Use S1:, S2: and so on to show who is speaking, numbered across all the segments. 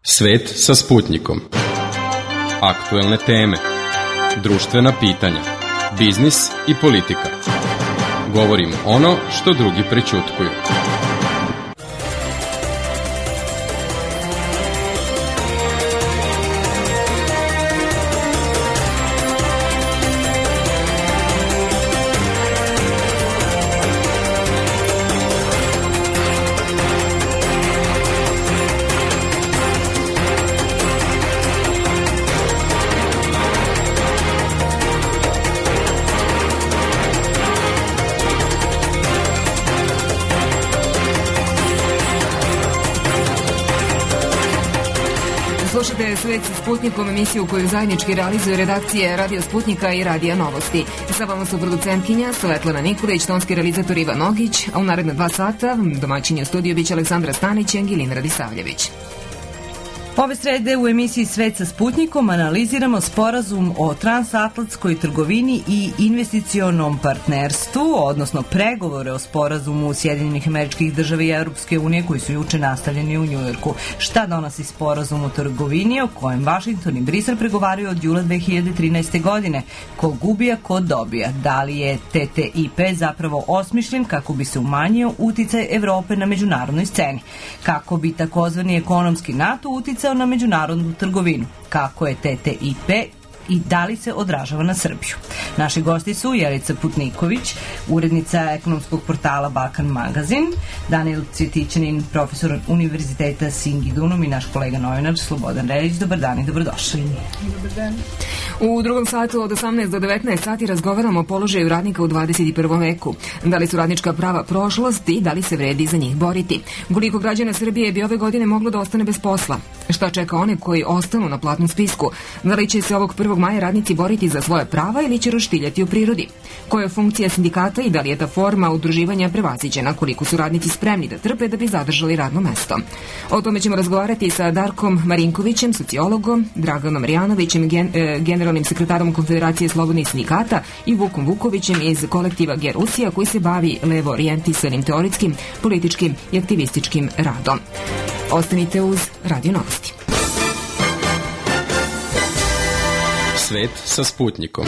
S1: Svet sa Sputnikom. Aktuelne teme, društvena pitanja, biznis i politika. Govorimo ono što drugi prećutkuju.
S2: Slušate Svet sa Sputnikom, emisiju koju zajednički realizuje redakcije Radio Sputnika i Radija Novosti. Sa vama su producentkinja Svetlana Nikolić, tonski realizator Ivan Nogić, a u naredna 2 sata domaćinje u studiju biće Aleksandra Stanić i Angelina Radisavljević.
S3: Ove srede u emisiji Svet sa Sputnikom analiziramo sporazum o transatlantskoj trgovini i investicionom partnerstvu, odnosno pregovore o sporazumu Sjedinjenih Američkih Država i Europske unije koji su juče nastavljeni u Njujorku. Šta donosi sporazum o trgovini o kojem Vašington i Brisel pregovaraju od jula 2013. godine? Ko gubi, a ko dobija? Da li je TTIP zapravo osmišljen kako bi se umanjio uticaj Evrope na međunarodnoj sceni? Kako bi takozvani ekonomski NATO uticao na međunarodnu trgovinu? Kako je TTIP i da li se odražava na Srbiju? Naši gosti su Jelica Putniković, urednica ekonomskog portala Balkan Magazin, Danijel Cvjetićanin, profesor Univerziteta Singidunum i naš kolega novinar Slobodan Reljić. Dobar dan i dobrodošli.
S2: Dobar dan. U drugom satu od 18 do 19 sati razgovaramo o položaju radnika u 21. veku. Da li su radnička prava prošlost i da li se vredi za njih boriti? Koliko građana Srbije bi ove godine moglo da ostane bez posla? Šta čeka one koji ostanu na platnom spisku? Da li će se ovog 1. maja radnici boriti za svoje prava ili će roštiljati u prirodi? Koja je funkcija sindikata i da li je ta forma udruživanja prevaziđena? Koliko su radnici spremni da trpe da bi zadržali radno mesto? O tome ćemo razgovarati sa Darkom Marinkovićem, sociologom, Draganom Rijanovićem, generalnim sekretarom Konfederacije slobodnih sindikata i Vukom Vukovićem iz kolektiva Gerusija koji se bavi levo orijentisanim teoretskim, političkim i aktivističkim radom. Ostanite uz Radio Novosti.
S1: Svet sa Sputnikom.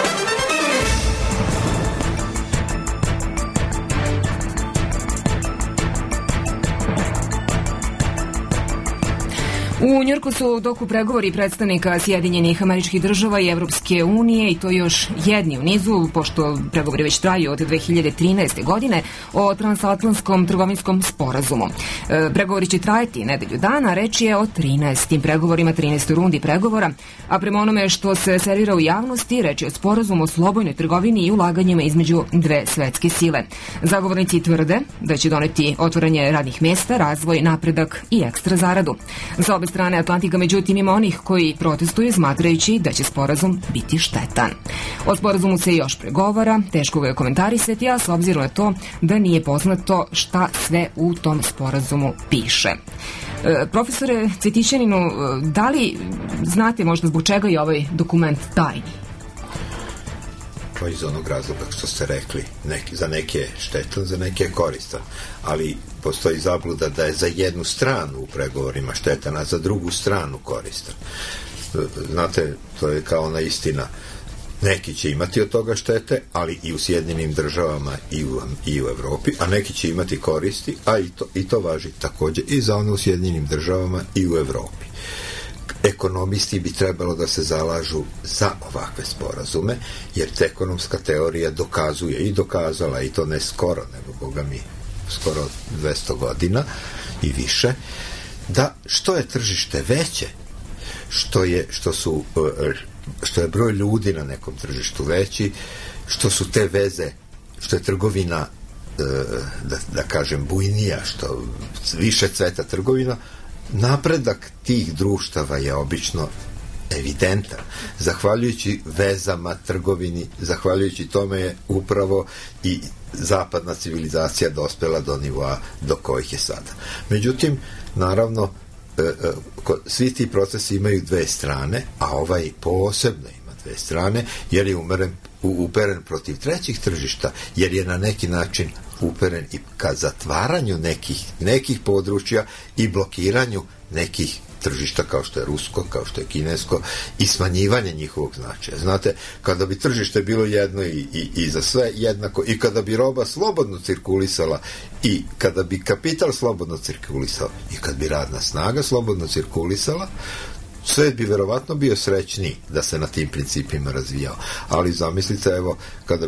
S2: U Njujorku su u toku pregovori predstavnika Sjedinjenih Američkih Država i Evropske unije i to još jedni u nizu, pošto pregovori već traju od 2013. godine o transatlantskom trgovinskom sporazumu. Pregovori će trajati nedelju dana, reč je o 13. pregovorima, 13. rundi pregovora, a prema onome što se servira u javnosti, reč je o sporazumu o slobodnoj trgovini i ulaganjima između dve svetske sile. Zagovornici tvrde da će doneti otvaranje radnih mesta, razvoj, napredak i ekstra zaradu. Za obe strane Atlantika, međutim, ima onih koji protestuju smatrajući da će sporazum biti štetan. O sporazumu se još pregovara, teško ga je komentarisati, a s obzirom na to da nije poznato šta sve u tom sporazumu piše. Profesore Cvjetićaninu, da li znate možda zbog čega je ovaj dokument tajni?
S4: Pa iz onog razloga što ste rekli, za neke je štetan, za neke je koristan, ali postoji zabluda da je za jednu stranu u pregovorima štetan, a za drugu stranu koristan. Znate, to je kao ona istina. Neki će imati od toga štete, ali i u Sjedinjenim Državama i u Evropi, a neki će imati koristi, a i to važi također i za one u Sjedinjenim Državama i u Evropi. Ekonomisti bi trebalo da se zalažu za ovakve sporazume, jer ekonomska teorija dokazuje i dokazala, i to ne skoro, nego boga mi skoro 200 godina i više, da što je tržište veće, što je broj ljudi na nekom tržištu veći, što su te veze, što je trgovina, da kažem, bujnija, što više cveta trgovina, napredak tih društava je obično evidentan. Zahvaljujući vezama, trgovini, zahvaljujući tome je upravo i zapadna civilizacija dospela do nivoa do kojih je sada. Međutim, naravno, svi ti procesi imaju dve strane, a ovaj posebno ima dve strane, jer je uperen protiv trećih tržišta, jer je na neki način uperen i ka zatvaranju nekih područja i blokiranju nekih tržišta kao što je rusko, kao što je kinesko i smanjivanje njihovog značaja. Znate, kada bi tržište bilo jedno i za sve jednako i kada bi roba slobodno cirkulisala i kada bi kapital slobodno cirkulisao i kad bi radna snaga slobodno cirkulisala, svet bi verovatno bio srećniji da se na tim principima razvijao. Ali zamislite, evo,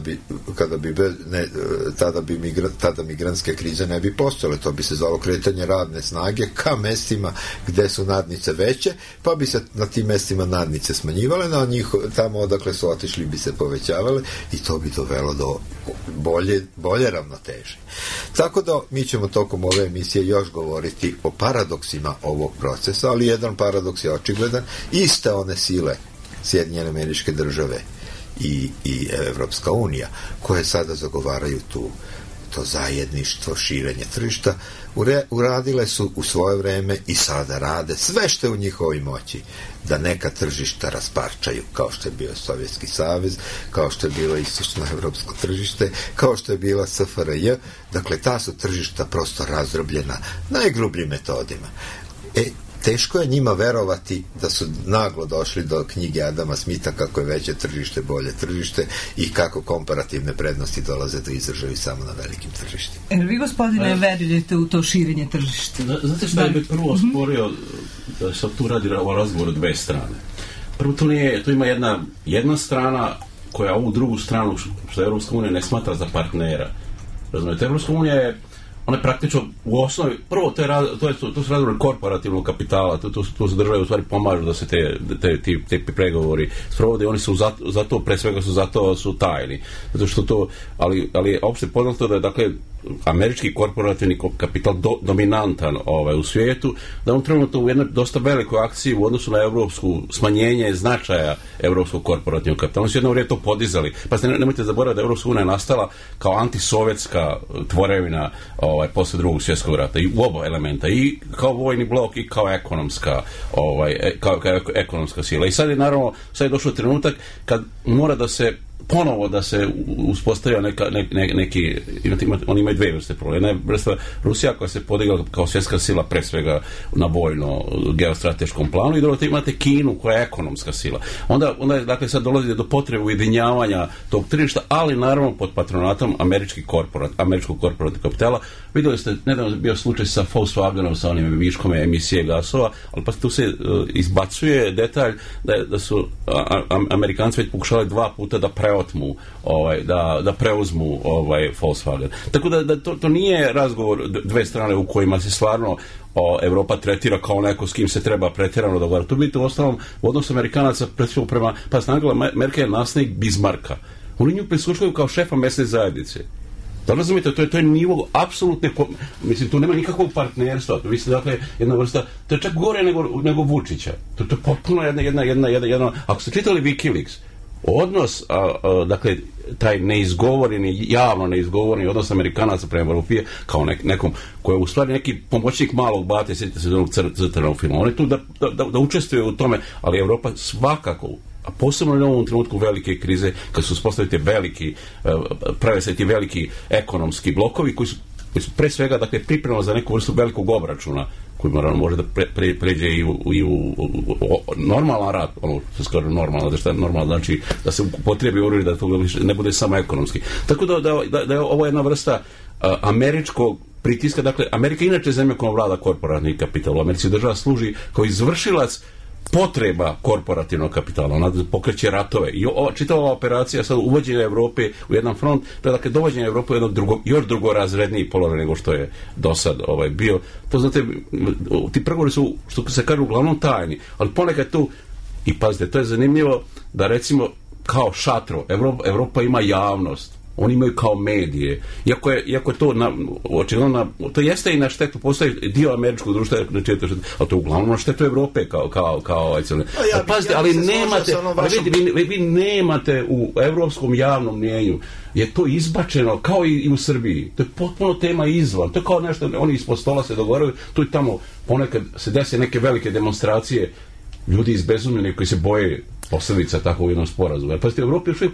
S4: tada migrantske krize ne bi postojale, to bi se zvalo kretanje radne snage ka mestima gde su nadnice veće, pa bi se na tim mestima nadnice smanjivale, tamo odakle su otišli bi se povećavale i to bi dovelo do bolje ravnoteže. Tako da mi ćemo tokom ove emisije još govoriti o paradoksima ovog procesa, ali jedan paradoks je očigledan. Iste one sile, Sjedinjene Američke Države i Evropska unija, koje sada zagovaraju to zajedništvo, širenje tržišta, uradile su u svoje vreme i sada rade sve što je u njihovoj moći da neka tržišta rasparčaju, kao što je bio Sovjetski savez, kao što je bilo istočno evropsko tržište, kao što je bila SFRJ. Dakle, ta su tržišta prosto razdrobljena najgrubljim metodima. Teško je njima verovati da su naglo došli do knjige Adama Smitha kako je veće tržište, bolje tržište i kako komparativne prednosti dolaze do izražaja samo na velikim tržištima.
S3: Vi, gospodine, verujete u to širenje tržišta?
S5: Znate što bih prvo sporio da se tu radi o razgovoru dve strane. Prvo, tu ima jedna strana koja ovu drugu stranu, što Evropska unija ne smatra za partnera. Razumijete, Evropska unija je ona je praktično u osnovi, prvo to su razgovori korporativnog kapitala, tu se države u stvari pomažu da se te pregovori sprovode, oni su zato, pre svega su tajni, zato što to, ali je opšte poznato da je, dakle, američki korporativni kapital dominantan u svijetu, da on trenutno u jednoj dosta velikoj akciji u odnosu na evropsku smanjenje značaja evropskog korporativnog kapitala. Oni su jedno vrijeme to podizali. Pa nemojte zaboraviti da Evropska unija je nastala kao antisovjetska tvorevina posle Drugog svjetskog rata i u oba elementa, i kao vojni blok i kao ekonomska sila. I sad je došao trenutak kad mora da se ponovo da se uspostavio neki, oni imaju dve vrste problema. Jedna je vrsta Rusija koja se podigla kao svjetska sila pre svega na vojno geostrateškom planu, i drugo imate Kinu koja je ekonomska sila. Onda je, dakle, sad dolazi do potrebe ujedinjavanja tog tržišta, ali naravno pod patronatom američkog korporativnog kapitala. Vidjeli ste, nedavno je bio slučaj sa Volkswagenom, sa onim viškom emisije gasova, ali pa tu se izbacuje detalj da su Amerikanci već pokušali 2 puta da preotmu, da preuzmu Volkswagen. Tako da to nije razgovor dve strane u kojima se stvarno Evropa tretira kao neko s kim se treba pretjerano dogovarati. To biti u ostalom u odnosu Amerikanaca prema, pa Angela Merkel je naslednik Bismarcka. Oni nju prisluškuju kao šefa mesne zajednice. Da razumite, to je nivo apsolutne, mislim, tu nema nikakvog partnerstva, to mislim, dakle, jedna vrsta, to je čak gore nego Vučića. To je potpuno jedna, ako ste čitali Wikileaks, odnos, dakle, taj javno neizgovoreni odnos Amerikanaca prema Evropi kao nekom koji je u stvari neki pomoćnik malog bate, sjetite se onog crtanog filma. On je tu da učestvuje u tome, ali Evropa svakako, a posebno u ovom trenutku velike krize, kad su uspostaviti prave se ti veliki ekonomski blokovi koji su pre svega, dakle, pripremali za neku vrstu velikog obračuna koji može da pređe i u normalan rad, ono što se kaže normalno, da što je normalno znači da se upotrebi oružje, da to ne bude samo ekonomski. Tako da je ovo jedna vrsta američkog pritiska. Dakle, Amerika inače zemlja koja vlada korporatni kapital. U Americi država služi kao izvršilac potreba korporativnog kapitala, ona pokreće ratove. I čitava ova operacija sad uvođenja Evrope u jedan front, to je, dakle, dovođenje Evrope u jednog još drugorazredniji položaj nego što je do sad bio. To, znate, ti pregovori su, što se kaže, uglavnom tajni, ali ponekad tu, i pazite, to je zanimljivo da, recimo, kao šatro, Evropa ima javnost, oni imaju kao medije, iako je to očigledno, to jeste i na štetu, postoji dio američkog društva, ali to je uglavnom na štetu Evrope kao pazite, ali nemate, vi nemate u evropskom javnom mnijenju, je to izbačeno kao i u Srbiji, to je potpuno tema izvan, to je kao nešto, oni ispod stola se dogovaraju, tu i tamo ponekad se dese neke velike demonstracije, ljudi izbezumljeni koji se boje posljedica takvog jednog sporazuma. Jer pazite, u Evropi još uvijek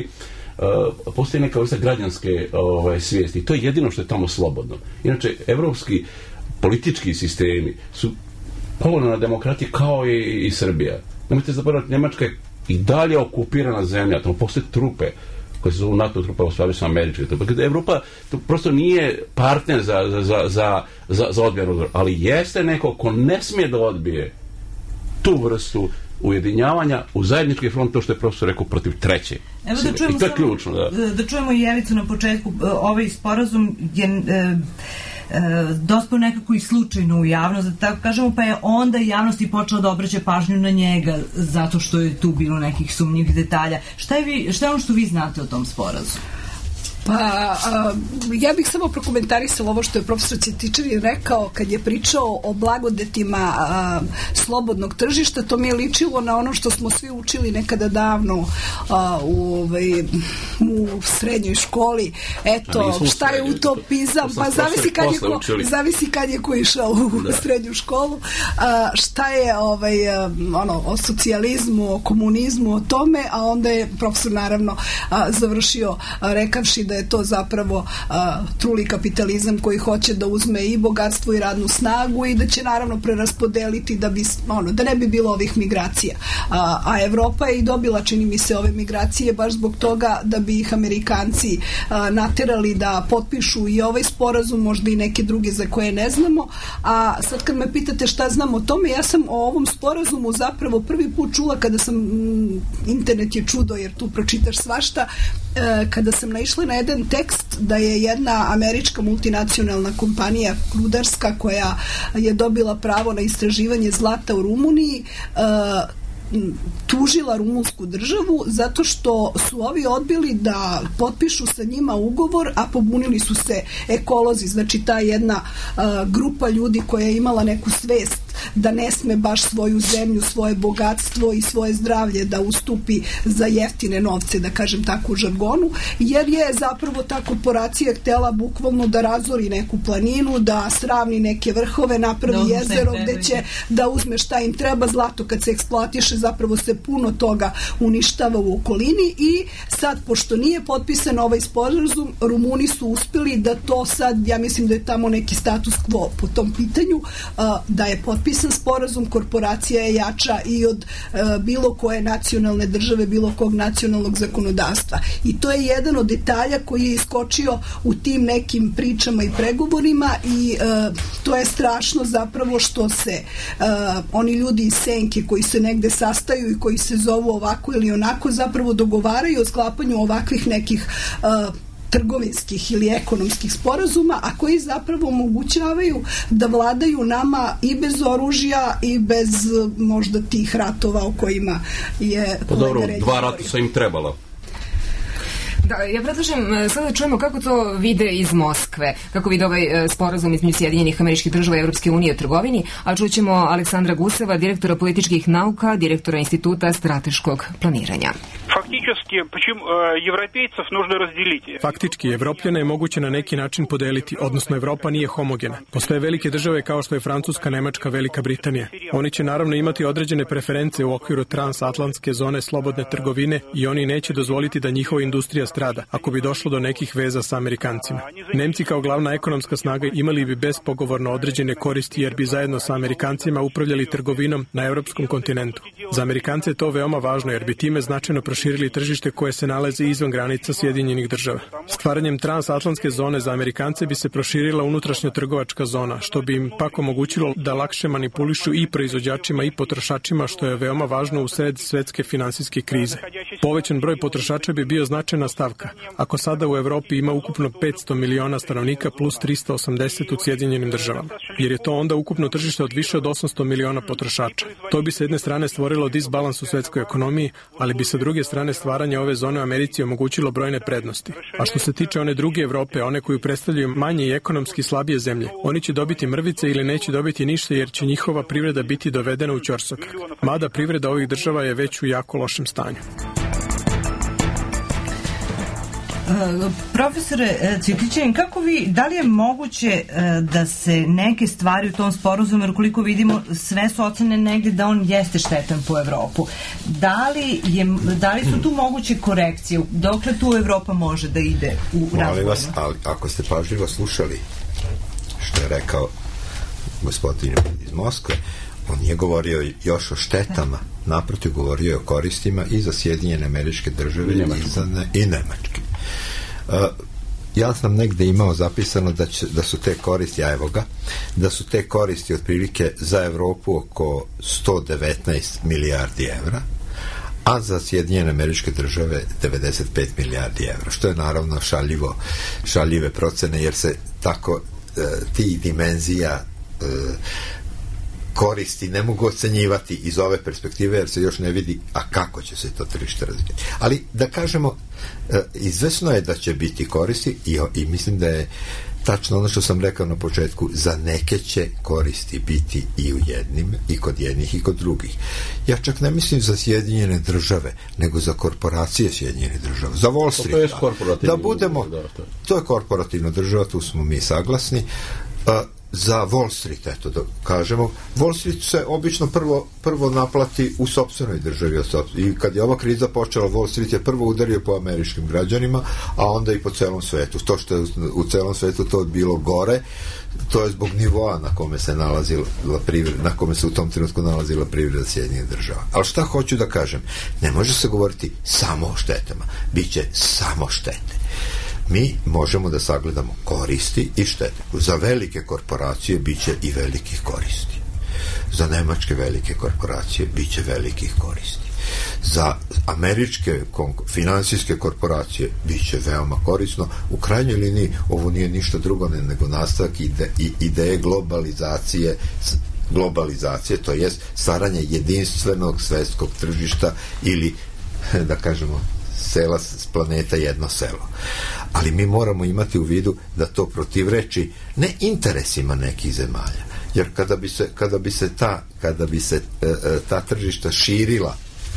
S5: postoji neka vrsta građanske svijesti i to je jedino što je tamo slobodno. Inače, evropski politički sistemi su povoljno na demokratiji kao i Srbija. Nemojte zaboraviti, Njemačka je i dalje okupirana zemlja, tamo postoje trupe koje se zovu NATO trupe, u stvari su američke trupe. Evropa prosto nije partner za odbranu, ali jeste neko ko ne smije da odbije tu vrstu ujedinjavanja u zajednički front, to što je profesor rekao, protiv treće.
S3: Evo da čujemo,
S5: i to je ključno.
S3: Da čujemo i Jevicu na početku. Ovaj sporazum je dospao nekako i slučajno u javnost, da tako kažemo, pa je onda javnost i počela da obraća pažnju na njega zato što je tu bilo nekih sumnjivih detalja. Šta je ono što vi znate o tom sporazumu?
S6: Pa, ja bih samo prokomentarisala ovo što je profesor Cvjetičanin rekao kad je pričao o blagodetima slobodnog tržišta. To mi je ličilo na ono što smo svi učili nekada davno u srednjoj školi. Eto, šta je utopizam? Pa zavisi kad je ko išao u srednju školu. Šta je o socijalizmu, o komunizmu, o tome, a onda je profesor naravno završio rekavši da je to zapravo truli kapitalizam koji hoće da uzme i bogatstvo i radnu snagu i da će naravno preraspodeliti da ne bi bilo ovih migracija. A Evropa je i dobila, čini mi se, ove migracije baš zbog toga da bi ih Amerikanci naterali da potpišu i ovaj sporazum, možda i neke druge za koje ne znamo. A sad kad me pitate šta znam o tome, ja sam o ovom sporazumu zapravo prvi put čula kada sam, internet je čudo jer tu pročitaš svašta, kada sam naišla na jedan tekst da je jedna američka multinacionalna kompanija rudarska koja je dobila pravo na istraživanje zlata u Rumuniji tužila rumunsku državu zato što su ovi odbili da potpišu sa njima ugovor, a pobunili su se ekolozi, znači ta jedna grupa ljudi koja je imala neku svest da ne sme baš svoju zemlju, svoje bogatstvo i svoje zdravlje da ustupi za jeftine novce, da kažem tako u žargonu, jer je zapravo ta korporacija htela bukvalno da razori neku planinu, da sravni neke vrhove, napravi jezero gde će da uzme šta im treba. Zlato kad se eksploatiše zapravo se puno toga uništava u okolini i sad, pošto nije potpisan ovaj sporazum, Rumuni su uspeli da to sad, ja mislim da je tamo neki status quo po tom pitanju, da je potpisan sporazum, korporacija je jača i od bilo koje nacionalne države, bilo kog nacionalnog zakonodavstva. I to je jedan od detalja koji je iskočio u tim nekim pričama i pregovorima i to je strašno zapravo što se oni ljudi iz senke koji se negde sastaju i koji se zovu ovako ili onako zapravo dogovaraju o sklapanju ovakvih nekih trgovinskih ili ekonomskih sporazuma, a koji zapravo omogućavaju da vladaju nama i bez oružja i bez možda tih ratova o kojima je
S5: dobro, 2 rata su im trebalo.
S2: Da, ja predlažem sada da čujemo kako to vide iz Moskve, kako vide ovaj sporazum između Sjedinjenih Američkih Država i Evropske unije o trgovini, a čućemo Aleksandra Guseva, direktora političkih nauka, direktora Instituta strateškog planiranja.
S7: Faktički, Evropljane je moguće na neki način podeliti, odnosno Evropa nije homogena. Postoje velike države kao što je Francuska, Nemačka, Velika Britanija. Oni će naravno imati određene preference u okviru transatlantske zone slobodne trgovine i oni neće dozvoliti da njihova industrija strada, ako bi došlo do nekih veza sa Amerikancima. Nemci kao glavna ekonomska snaga imali bi bespogovorno određene koristi jer bi zajedno sa Amerikancima upravljali trgovinom na evropskom kontinentu. Za Amerikance je to veoma važno jer bi time značajno proširili tržište koje se nalaze izvan granica Sjedinjenih Država. Stvaranjem transatlantske zone za Amerikance bi se proširila unutrašnja trgovačka zona, što bi im pak omogućilo da lakše manipulišu i proizvođačima i potrošačima, što je veoma važno u sred svetske finansijske krize. Povećan broj potrošača bi bio značajna stavka. Ako sada u Evropi ima ukupno 500 miliona stanovnika plus 380 u Sjedinjenim Državama, jer je to onda ukupno tržište od više od 800 miliona potrošača. To bi s jedne strane stvorilo disbalans u svetskoj ekonomiji, ali bi sa druge strane stvaranje ove zone u Americi omogućilo brojne prednosti. A što se tiče one druge Evrope, one koju predstavljaju manje i ekonomski slabije zemlje, oni će dobiti mrvice ili neće dobiti ništa jer će njihova privreda biti dovedena u ćorsokak. Mada privreda ovih država je već u jako lošem stanju.
S3: Profesore Cvjetičanin, kako vi, da li je moguće da se neke stvari u tom sporazumu, jer koliko vidimo sve su ocene negde da on jeste štetan po Evropu, da li su tu moguće korekcije, dokle tu Evropa može da ide u razvoju?
S4: Molim vas, ali ako ste pažljivo slušali što je rekao gospodin iz Moskve, On nije govorio još o štetama, naprotiv govorio je o koristima i za Sjedinjene Američke Države i Nemačke. Ja sam negde imao zapisano da su te koristi, da su te koristi otprilike za Evropu oko 119 milijardi evra, a za Sjedinjene Američke Države 95 milijardi evra, što je naravno šaljive procene, jer se tako ti dimenzija koristi ne mogu ocenjivati iz ove perspektive, jer se još ne vidi kako će se to tržište razvijati. Ali da kažemo, izvesno je da će biti koristi i mislim da je tačno ono što sam rekao na početku, za neke će koristi biti i kod jednih i kod drugih. Ja čak ne mislim za Sjedinjene Države, nego za korporacije Sjedinjenih Država, za Wall Street. Da budemo, to je korporativna država, tu smo mi saglasni. Za Wall Street, eto da kažemo, Wall Street se obično prvo naplati u sopstvenoj državi, i kad je ova kriza počela, Wall Street je prvo udario po američkim građanima, a onda i po celom svetu. To što je u celom svetu to bilo gore, to je zbog nivoa na kome se nalazila privreda, na kome se u tom trenutku nalazila privreda Sjedinjenih Država. Ali šta hoću da kažem? Ne može se govoriti samo o štetama, biće samo štete. Mi možemo da sagledamo koristi i štete. Za velike korporacije biće i velikih koristi. Za nemačke velike korporacije biće velikih koristi. Za američke finansijske korporacije biće veoma korisno. U krajnjoj liniji ovo nije ništa drugo nego nastavak ideje globalizacije, to jest stvaranje jedinstvenog svetskog tržišta ili, da kažemo, sela s planeta jedno selo. Ali mi moramo imati u vidu da to protivreči ne interesima nekih zemalja, jer kada bi se ta tržišta širila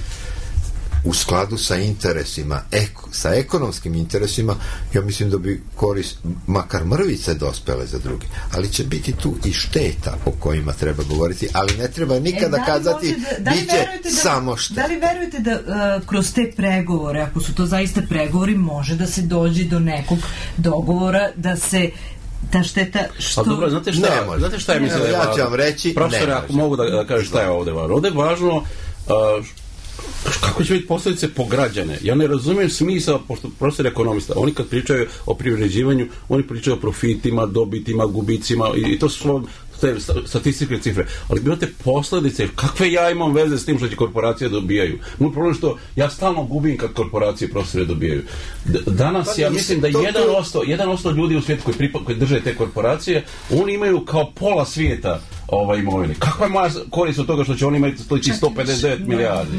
S4: u skladu sa interesima, sa ekonomskim interesima, ja mislim da bi korist, makar mrvice dospele za druge, ali će biti tu i šteta o kojima treba govoriti, ali ne treba nikada kazati biće samo šteta.
S3: Da li verujete da kroz te pregovore, ako su to zaista pregovori, može da se dođe do nekog dogovora da se ta šteta što...
S5: Ali dobro, znate šta je mislim da je važno?
S4: Ja ću vam reći,
S5: profesor, ako mogu da kažem šta je ovde važno. Ovde je važno kako će biti posljedice po građane. Ja ne razumijem smisao, pošto profesor ekonomista, oni kad pričaju o privređivanju, oni pričaju o profitima, dobitima, gubicima i to su te statističke cifre, ali imate posljedice, kakve ja imam veze s tim što će korporacije dobijaju. Moj problem je što ja stalno gubim kad korporacije profesore dobijaju. Danas ja mislim da 1% ljudi u svijetu koji drže te korporacije, oni imaju kao pola svijeta imovine. Kakva je moja korist od toga što će oni imati 159 milijardi?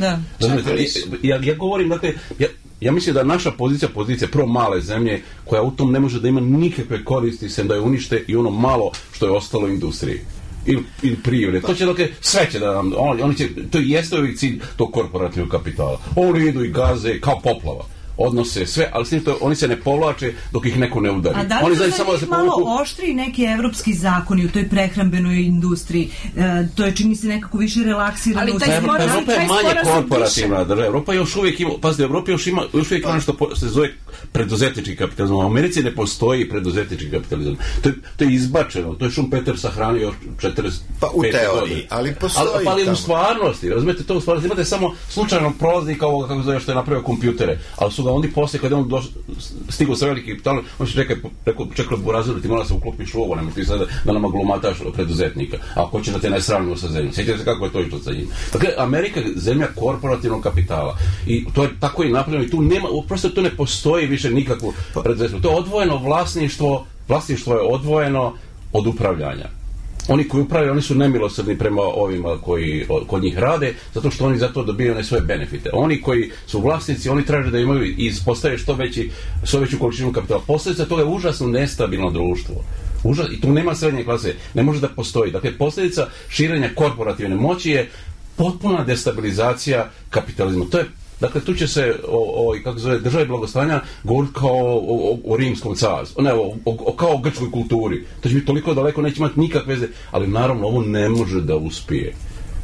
S5: Ja govorim, dakle, ja mislim da naša pozicija prvo male zemlje, koja u tom ne može da ima nikakve koristi, sem da je unište i ono malo što je ostalo industriji ili privrede. To će, dakle, sve će da nam, to jeste uvijek cilj tog korporativnog kapitala. Oni idu i gaze kao poplava. Odnose sve, ali s tim to oni se ne povlače dok ih neko ne udari.
S3: A da li su samo malo oštri neki evropski zakoni u toj prehrambenoj industriji? To je, čini se, nekako više relaksirano.
S5: Evropa je manje korporativna država. Evropa još uvijek ima, pazite, Evropa još uvijek ima što se zove preduzetnički kapitalizam. U Americi ne postoji preduzetnički kapitalizam. To je izbačeno. To je Schumpeter sahranio još 45
S4: pa u teoriji, ali postoji.
S5: Ali u stvarnosti, razumete, to u stvarnosti imate samo slučajnog prolaznika ovoga, kako zove, što je napravio kompjutere, ali su ga oni poslije, kada on stigao sa velikim kapitalom, on će čekao Buraziru, ti mora se uklopiš u ovo, nemoj ti sada da nama glumataš preduzetnika, a ako će da te najsravnimo sa zemljom. Sjetite se kako je to išlo sa njim. Dakle, Amerika je zemlja korporativnog kapitala i to je tako i napravljeno i tu nema, prosto tu ne postoji više nikakvo preduzetništvo. To je odvojeno vlasništvo je odvojeno od upravljanja. Oni koji upravljaju, oni su nemilosrdni prema ovima koji kod njih rade, zato što oni zato dobijaju one svoje benefite. Oni koji su vlasnici, oni traže da imaju i postave što veću količinu kapitala. Posljedica toga je užasno nestabilno društvo. I tu nema srednje klase, ne može da postoji. Dakle, posljedica širenja korporativne moći je potpuna destabilizacija kapitalizma. To je, dakle, tu će se kako zove, državi blagostanja govoriti kao o rimskom carstvu, ne, kao o grčkoj kulturi. To će biti toliko daleko, neće imati nikakve veze, ali naravno ovo ne može da uspije.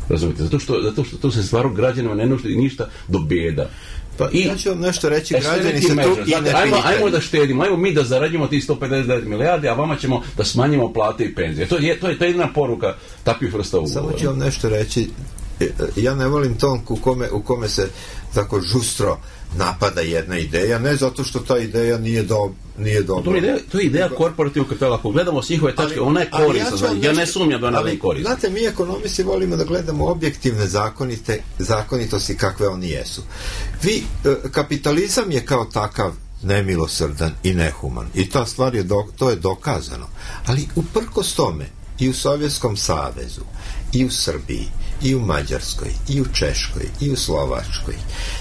S5: Razumite? Zato što to se stvarno građanima ne nuždi ništa do bijeda.
S4: Pa ja ću vam nešto reći, građani se tu i ne pitaju.
S5: Ajmo da štedimo, ajmo mi da zarađujemo ti 159 milijardi, a vama ćemo da smanjimo plate i penzije. To je jedna poruka takvih vrsta ugovora.
S4: Samo ću vam nešto reći. Ja ne volim ton u kome se tako žustro napada jedna ideja, ne zato što ta ideja nije dobra.
S5: To je ideja korporativnog kapitala. Ako gledamo s njihove tačke, ona je korisna. Ja ne sumnjam da ona je korisna.
S4: Znate, mi ekonomisti volimo da gledamo objektivne zakonitosti kakve oni jesu. Kapitalizam je kao takav nemilosrdan i nehuman. I ta stvar to je dokazano. Ali uprkos tome, i u Sovjetskom savezu, i u Srbiji, i u Mađarskoj, i u Češkoj, i u Slovačkoj,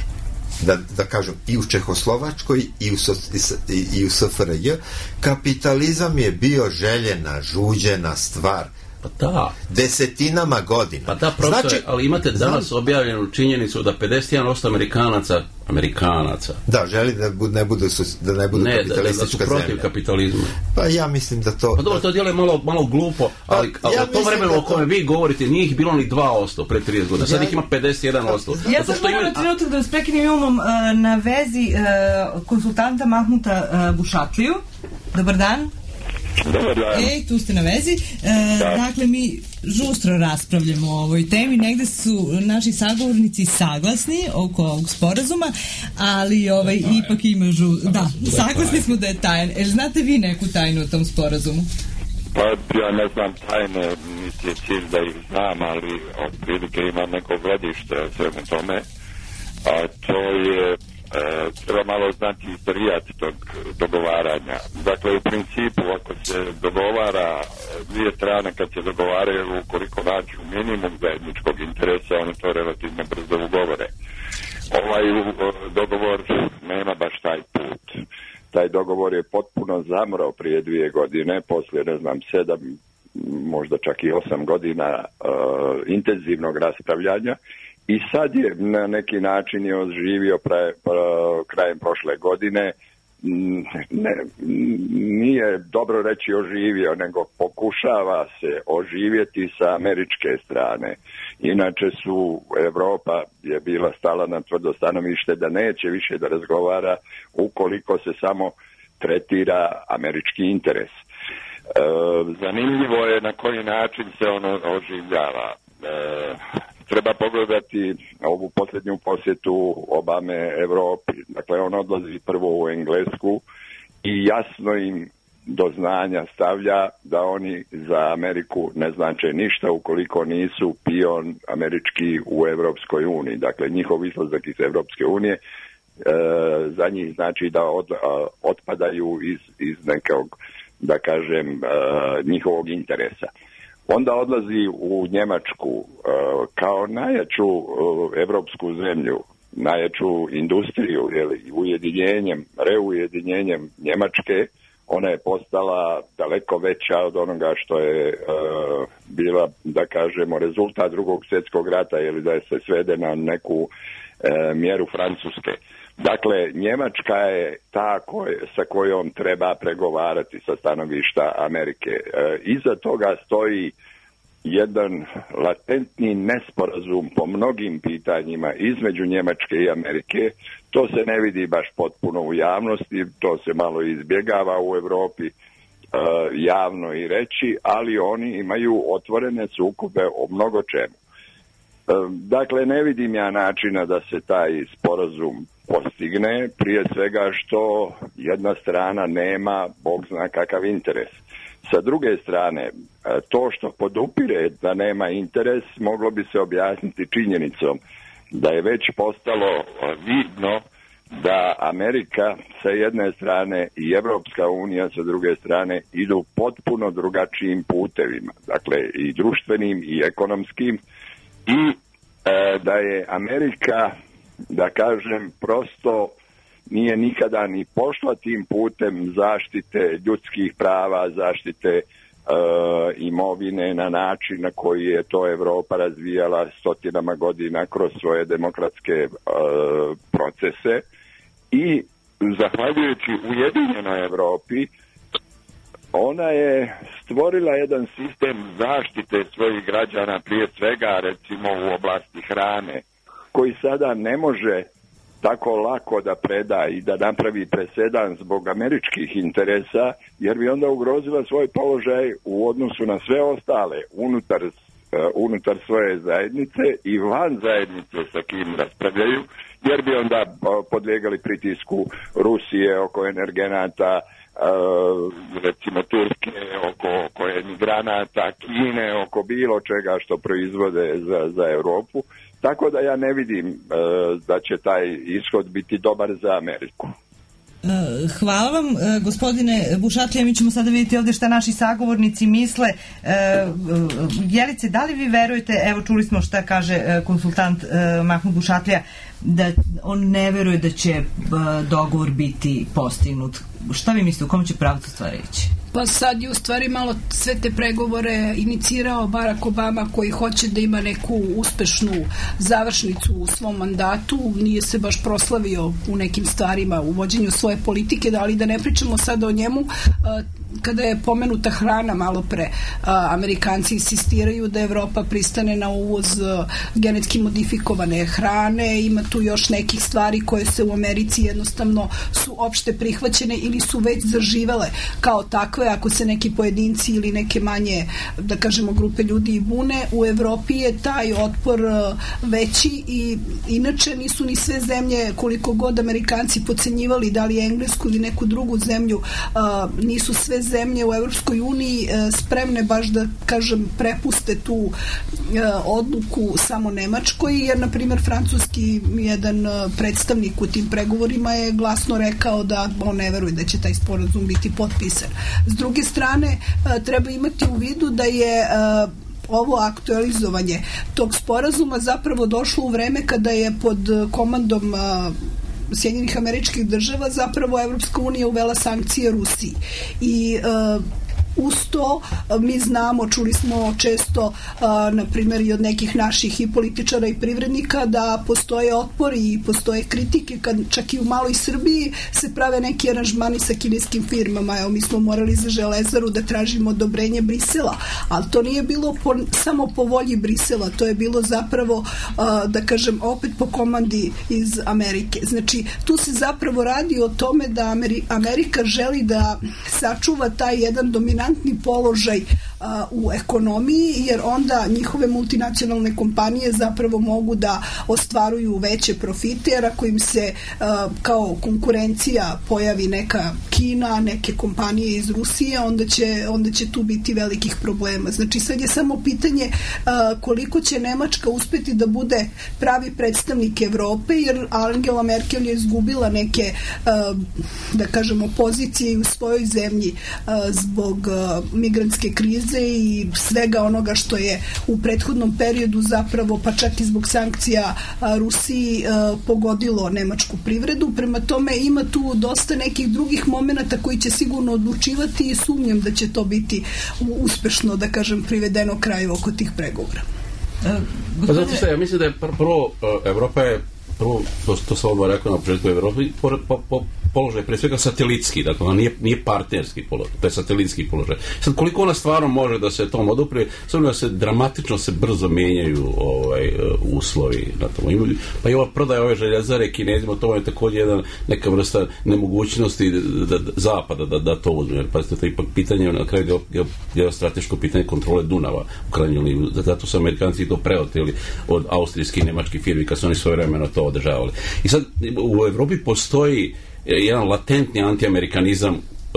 S4: da kažem i u Čehoslovačkoj i u SFRJ, kapitalizam je bio željena, žuđena stvar.
S5: Pa da.
S4: Desetinama godina.
S5: Pa da, profesore, ali imate danas objavljenu činjenicu da 51% Amerikanaca
S4: da, želi da ne budu kapitalistička
S5: da su protiv
S4: zemlja.
S5: Kapitalizma.
S4: Pa ja mislim da to...
S5: Pa dobro, to djeluje malo glupo, ali ja u tom vremenu o kome vi govorite nije ih bilo ni 2% pre 30 godina, sad ih ima 51%.
S3: Ja sam moram na trenutak da vas prekinem, imamo na vezi konsultanta Mahmuta Bušačiju. Dobar dan.
S8: Dobar dan.
S3: Tu ste na vezi. Dakle, mi žustro raspravljamo o ovoj temi. Negde su naši sagovornici saglasni oko ovog sporazuma, ali ipak ima saglasni smo da je tajan. Znate vi neku tajnu o tom sporazumu?
S8: Pa ja ne znam tajne, niti je cilj da ih znam, ali otprilike imam neko gledište o svemu tome. A to je treba malo znati istorijat tog dogovaranja. Dakle, u principu, ako se dogovara dvije strane, kad se dogovaraju, ukoliko nađu minimum zajedničkog interesa, oni to relativno brzo ugovore. Ovaj dogovor nema baš taj put. Taj dogovor je potpuno zamrao prije 2 godine, poslije, 7, možda čak i 8 godina intenzivnog raspravljanja. I sad je na neki način je oživio krajem prošle godine. Nije dobro reći oživio, nego pokušava se oživjeti sa američke strane. Inače Europa je bila stala na tvrdo stanovište da neće više da razgovara ukoliko se samo tretira američki interes. Zanimljivo je na koji način se ono oživljava. Treba pogledati ovu posljednju posjetu Obame Evropi. Dakle, on odlazi prvo u Englesku i jasno im do znanja stavlja da oni za Ameriku ne znače ništa ukoliko nisu pion američki u Evropskoj uniji. Dakle, njihov izlazak iz Evropske unije za njih znači da otpadaju iz nekog, da kažem, njihovog interesa. Onda odlazi u Njemačku kao najjaču evropsku zemlju, najjaču industriju, reujedinjenjem Njemačke. Ona je postala daleko veća od onoga što je bila, da kažemo, rezultat Drugog svjetskog rata, da je se svede na neku mjeru Francuske. Dakle, Njemačka je ta sa kojom treba pregovarati sa stanovišta Amerike. Iza toga stoji jedan latentni nesporazum po mnogim pitanjima između Njemačke i Amerike. To se ne vidi baš potpuno u javnosti, to se malo izbjegava u Europi javno i reći, ali oni imaju otvorene sukobe o mnogo čemu. Dakle, ne vidim ja načina da se taj sporazum postigne, prije svega što jedna strana nema, Bog zna kakav interes. Sa druge strane, to što podupire da nema interes moglo bi se objasniti činjenicom da je već postalo vidno da Amerika sa jedne strane i Evropska unija sa druge strane idu potpuno drugačijim putevima, dakle i društvenim i ekonomskim, i da je Amerika, da kažem, prosto nije nikada ni pošla tim putem zaštite ljudskih prava, zaštite imovine na način na koji je to Europa razvijala stotinama godina kroz svoje demokratske procese, i zahvaljujući Ujedinjenoj Europi ona je stvorila jedan sistem zaštite svojih građana, prije svega recimo u oblasti hrane, koji sada ne može tako lako da preda i da napravi presedan zbog američkih interesa, jer bi onda ugrozila svoj položaj u odnosu na sve ostale unutar svoje zajednice i van zajednice sa kim raspravljaju, jer bi onda podlijegali pritisku Rusije oko energenata, recimo Turske oko emigranata, Kine oko bilo čega što proizvode za Europu. Tako da ja ne vidim da će taj ishod biti dobar za Ameriku.
S3: Hvala vam, gospodine Bušatlija. Mi ćemo sada vidjeti ovdje šta naši sagovornici misle. Jelice, da li vi verujete, evo čuli smo šta kaže konsultant Mahmud Bušatlija, da on ne veruje da će dogovor biti postignut. Šta vi mislite, u kom će pravcu stvari ići?
S6: Pa sad je u stvari malo sve te pregovore inicirao Barack Obama, koji hoće da ima neku uspešnu završnicu u svom mandatu. Nije se baš proslavio u nekim stvarima u vođenju svoje politike, ali da ne pričamo sada o njemu. Kada je pomenuta hrana malo pre, Amerikanci insistiraju da Evropa pristane na uvoz genetski modifikovane hrane. Ima tu još nekih stvari koje se u Americi jednostavno su opšte prihvaćene ili su već zaživele kao takve, ako se neki pojedinci ili neke manje, da kažemo, grupe ljudi bune. U Evropi je taj otpor veći i inače nisu ni sve zemlje, koliko god Amerikanci podcenjivali da li Englesku ili neku drugu zemlju, nisu sve zemlje u Evropskoj uniji spremne baš da, kažem, prepuste tu odluku samo Nemačkoj, jer na primjer francuski jedan predstavnik u tim pregovorima je glasno rekao da on ne veruje da će taj sporazum biti potpisan. S druge strane, treba imati u vidu da je ovo aktualizovanje tog sporazuma zapravo došlo u vreme kada je pod komandom Sjedinjenih Američkih Država zapravo Evropska unija uvela sankcije Rusiji i uz to mi znamo, čuli smo često na primjer i od nekih naših i političara i privrednika da postoje otpori i postoje kritike kad čak i u maloj Srbiji se prave neki aranžmani sa kineskim firmama. Evo, mi smo morali za Železaru da tražimo odobrenje Brisela, ali to nije bilo samo po volji Brisela, to je bilo zapravo da kažem opet po komandi iz Amerike. Znači tu se zapravo radi o tome da Amerika želi da sačuva taj jedan dominantni položaj u ekonomiji, jer onda njihove multinacionalne kompanije zapravo mogu da ostvaruju veće profite, jer ako im se kao konkurencija pojavi neka Kina, neke kompanije iz Rusije, onda će tu biti velikih problema. Znači sad je samo pitanje koliko će Nemačka uspeti da bude pravi predstavnik Evrope, jer Angela Merkel je izgubila neke da kažemo pozicije u svojoj zemlji zbog migrantske krize i svega onoga što je u prethodnom periodu zapravo, pa čak i zbog sankcija Rusiji pogodilo nemačku privredu. Prema tome ima tu dosta nekih drugih momenata koji će sigurno odlučivati i sumnjam da će to biti uspešno, da kažem, privedeno kraju oko tih pregovora.
S5: Pa zato što ja mislim da je prvo Evropa je to sam odmah rekao na početku Evropi, položaj pre svega satelitski, dakle ona nije partnerski položaj, to je satelitski položaj. Sad koliko ona stvarno može da se tom oduprije, samo da se dramatično brzo menjaju uslovi na tom. Pa i ova prodaja ove Željezare Kinezima, to je također neka vrsta nemogućnosti Zapada da to uzme. Jer pazite, to je ipak pitanje, na kraju geostrateško pitanje kontrole Dunava u krajnjoj liniji. Zato su Amerikanci to preoteli od austrijskih i nemačkih firmi kad su oni svojevremeno to održavali. I sad u Evropi postoji jedan latentni antiamerikanizam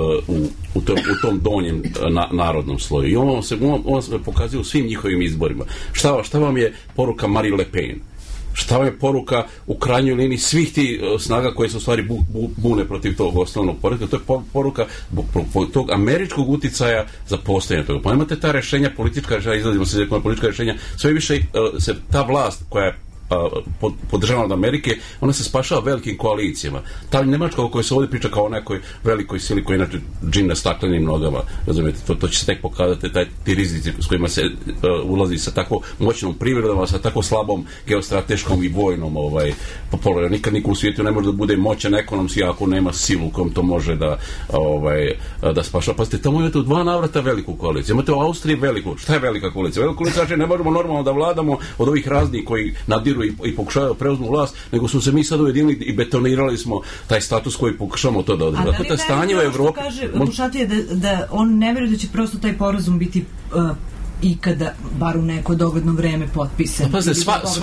S5: u tom donjem narodnom sloju. I on se pokazuje u svim njihovim izborima. Šta vam je poruka Marine Le Pen? Šta vam je poruka u krajnjoj liniji svih ti snaga koje se u stvari bune protiv tog osnovnog poretka? To je poruka tog američkog uticaja za postojanje toga. Pa imate ta rešenja, politička rešenja, izlazimo se politička rešenja, sve više se ta vlast koja je podržavana od Amerike, ona se spašava velikim koalicijama. Ta Nemačka o kojoj se ovdje priča kao o nekoj velikoj sili koja inače džin na staklenim nogama, razumijete, to će se tek pokazati, ti rizici s kojima se ulazi sa tako moćnom privredom, sa tako slabom geostrateškom i vojnom položaju. Nikad niko u svijetu ne može da bude moćan ekonomski ako nema silu kojom to može da spašava. Pazite, tamo imate u 2 navrata veliku koaliciju. Imate u Austriji veliku. Šta je velika koalicija? Velika koalicija znači ne možemo normalno da vladamo od ovih raznih koji nadiru i pokušavaju preuzmu vlast, nego smo se mi sad ujedinili i betonirali smo taj status koji pokušavamo to da održava.
S3: A da li stanje u Evropi kaže Bušatije da on ne veruje da će prosto taj porazum biti ikada, bar u neko dogledno vreme potpisan.
S5: Pazite,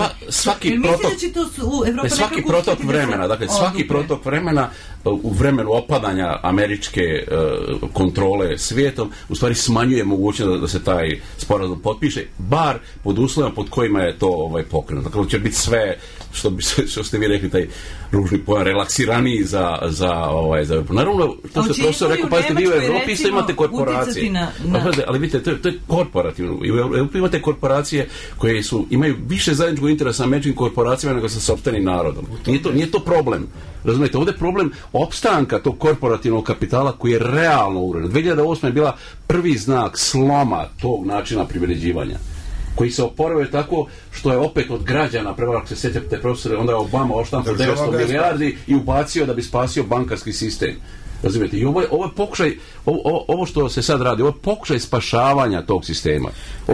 S5: svaki protok vremena, dakle svaki protok vremena u vremenu opadanja američke kontrole svijetom u stvari smanjuje mogućnost da se taj sporazum potpiše, bar pod uslovima pod kojima je to pokrenuto. Dakle, će biti sve što ste vi rekli, taj ružni pojam, relaksiraniji za naravno, to što je profesor rekao, pazite, vi u Evropi isto imate korporacije. Ali vidite, to je korporativno. I u Evropi imate korporacije koje imaju više zajedničkog interesa sa američkim korporacijama nego sa sopstvenim narodom. Nije to problem. Razumijete, ovdje je problem opstanka tog korporativnog kapitala koji je realno ugrožen. 2008. je bila prvi znak sloma tog načina privređivanja, koji se oporavio tako što je opet od građana, prvo ako se sjećate profesore, onda je Obama oštampao 900 milijardi i ubacio da bi spasio bankarski sistem. Razumijete, i ovo je pokušaj, ovo što se sad radi, ovo je pokušaj spašavanja tog sistema.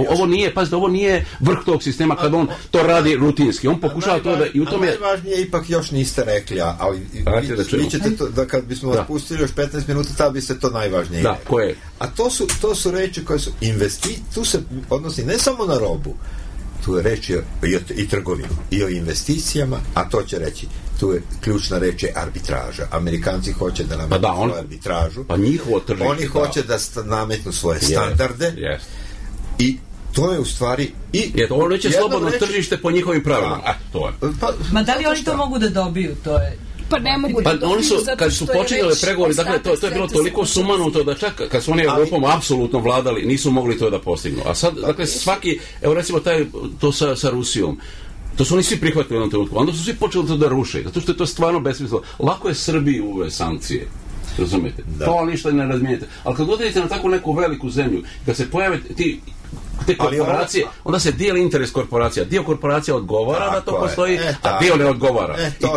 S5: Ovo nije vrh tog sistema kad on to radi rutinski. On pokušava to da i u tome...
S4: A najvažnije ipak još niste rekli, ali vi ćete to, da kad bismo vas pustili još 15 minuta, tad bi se to najvažnije rekli.
S5: Koje?
S4: A to su reči koje su tu se odnosi ne samo na robu, tu je reč i trgovinu, i o investicijama, a to će reći, tu je ključna reč je arbitraža. Amerikanci hoće da nametnu svoju arbitražu.
S5: Pa njihovo tržište.
S4: Oni hoće da nametnu svoje standarde.
S5: Yes.
S4: I to je u stvari
S5: ovo neće slobodno tržište po njihovim pravilima.
S3: Ma da li oni to mogu da dobiju? To je...
S6: Pa ne mogu
S5: da dobiju, kad su počinjali pregovori, dakle, to je bilo toliko sumanuto da čak kad su oni Evropom apsolutno vladali, nisu mogli to da postignu. A sad, dakle, svaki, evo recimo to sa Rusijom, to su oni svi prihvatili u jednom trenutku, onda su svi počeli to da ruše, zato što je to stvarno besmisleno. Lako je Srbiji uvesti sankcije, razumijete? To ništa ne razmijenite. Ali kad odete na takvu neku veliku zemlju, kad se pojave te korporacije, onda se dijeli interes korporacija. Dio korporacija odgovara da to postoji, a dio ne odgovara.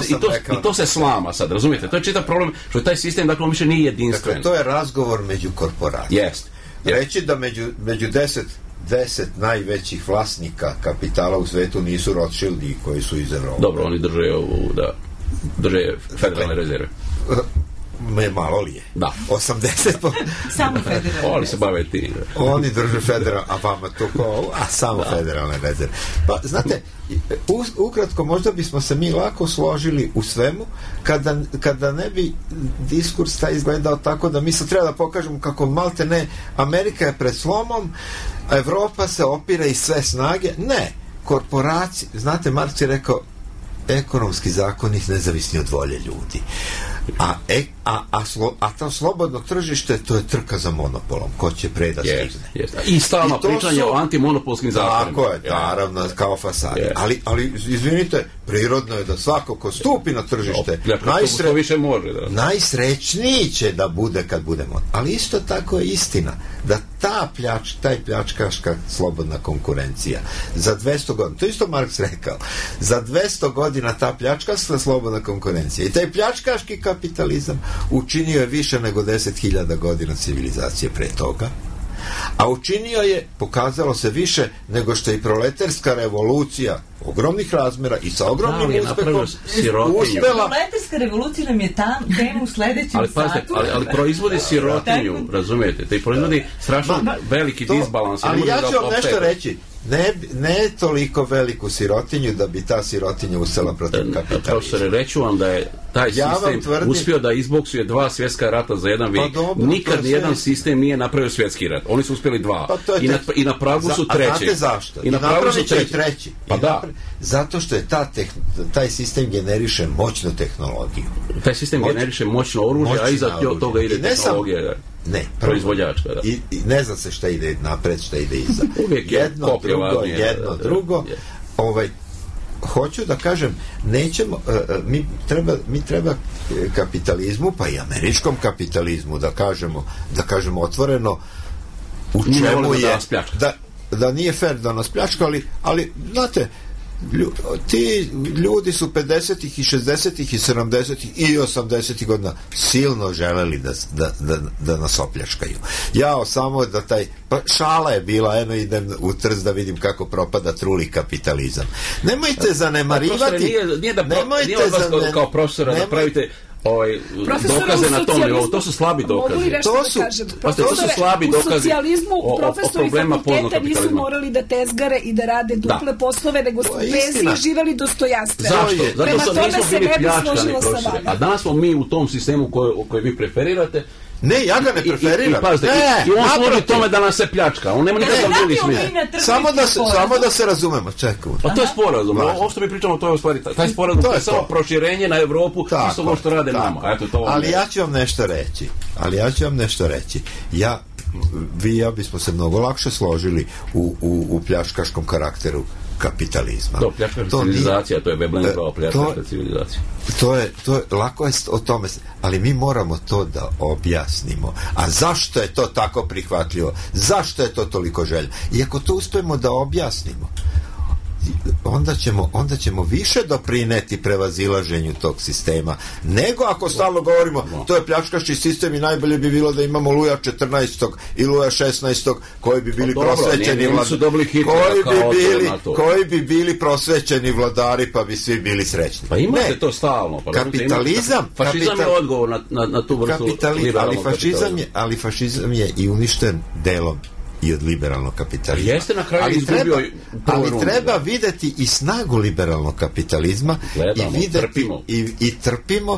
S5: I to se slama sad, razumijete? To je čitav problem, što je taj sistem, dakle, on više nije jedinstven.
S4: Dakle, to je razgovor među korporacijama. Reći da među 10 najvećih vlasnika kapitala u svetu nisu Rothschildi koji su iz Evrope.
S5: Dobro, oni drže federalne rezerve.
S4: Malo li je?
S5: Da.
S4: 80%.
S3: Samo federalne.
S5: Oni se bave ti.
S4: Oni drže federalne, a vama to samo federalne rezerve. Pa, znate, ukratko, možda bismo se mi lako složili u svemu, kada ne bi diskurs taj izgledao tako da mi se treba da pokažemo kako malte ne, Amerika je pred slomom, Evropa se opire iz sve snage. Ne, korporacije, znate, Marks je rekao, ekonomski zakoni nezavisni od volje ljudi. A to slobodno tržište, to je trka za monopolom. Ko će pre da stigne.
S5: I stalno pričanje o antimonopolskim zakonima.
S4: Tako je, naravno, kao fasade. Ali, izvinite, prirodno je da svako ko stupi na tržište najsrećniji će da bude kad budemo. Ali isto tako je istina da taj pljačkaška slobodna konkurencija za 200 godina, to isto Marks rekao, za 200 godina ta pljačkaška slobodna konkurencija i taj pljačkaški kapitalizam učinio je više nego 10.000 godina civilizacije pre toga, a učinio je, pokazalo se, više nego što je i proletarska revolucija ogromnih razmera i sa ogromnim uspehom uspela.
S3: Proletarska revolucija nam je temu u sledećem satu.
S5: Ali proizvodi sirotinju, razumijete? Te proizvodi strašno veliki disbalans.
S4: Ali ja ću vam nešto reći. Ne toliko veliku sirotinju da bi ta sirotinja usela protiv kapitalizma.
S5: Profesore, reću vam da je taj sistem uspio da izboksuje 2 svjetska rata za jedan vijek. Nikad nijedan sistem nije napravio svjetski rat. Oni su uspjeli 2. I na pragu su treći.
S4: A znate zašto? I napravit će i treći. Zato što je taj sistem generiše moćnu tehnologiju.
S5: Taj sistem generiše moćno oružje, a iza toga ide tehnologija.
S4: Ne,
S5: proizvođačka, da.
S4: I ne zna se šta ide napred, šta ide iza.
S5: Uvijek
S4: jedno, drugo. hoću da kažem, nećemo, mi treba kapitalizmu, pa i američkom kapitalizmu, da kažemo otvoreno, u čemu je da nije fair da nas pljačka, ali znate, ti ljudi su 50-ih i 60-ih i 70-ih i 80-ih godina silno želeli da nas opljačkaju. Samo da šala je bila, idem u Trst da vidim kako propada truli kapitalizam. Nemojte zanemarivati,
S5: nije od vas kao profesora da pravite dokaze na tom nivou. To su slabi dokazi. To su slabi dokazi.
S6: U socijalizmu profesori fakulteta nisu morali da tezgare i da rade duple poslove, nego su penziji živeli dostojanstveno.
S5: Zašto? Zato što nismo bili pljačkani profesori. A danas smo mi u tom sistemu koji vi preferirate.
S4: Ne, ja ga ne preferiram.
S5: I on služi tome da nas se pljačka. On nema nikakav drugi smjer.
S4: Samo da se razumemo. Čekaj.
S5: Pa to je sporazum. Ovo što mi pričamo, to je u stvari taj sporazum. To je samo proširenje na Evropu, isto ovo što rade nama.
S4: Ali ja ću vam nešto reći. Vi i ja bismo se mnogo lakše složili u pljačkaškom karakteru kapitalizma.
S5: Pljačkaška civilizacija, to je Veblenova pljačkaška civilizacija.
S4: To je lako je o tome, ali mi moramo to da objasnimo. A zašto je to tako prihvatljivo? Zašto je to toliko želja? I ako to uspemo da objasnimo, onda ćemo više doprineti prevazilaženju tog sistema, nego ako stalno govorimo to je pljačkaški sistem i najbolje bi bilo da imamo Luja 14. i Luja 16. koji bi bili prosvećeni koji bi bili prosvećeni vladari, pa bi svi bili srećni.
S5: Pa imate to stalno. Fašizam je odgovor na tu vrstu liberalnog kapitalizma.
S4: Ali fašizam je i uništen delom i od liberalnog kapitalizma.
S5: Jeste na kraju izgubio
S4: ali treba videti i snagu liberalnog kapitalizma.
S5: Gledamo,
S4: i videti i trpimo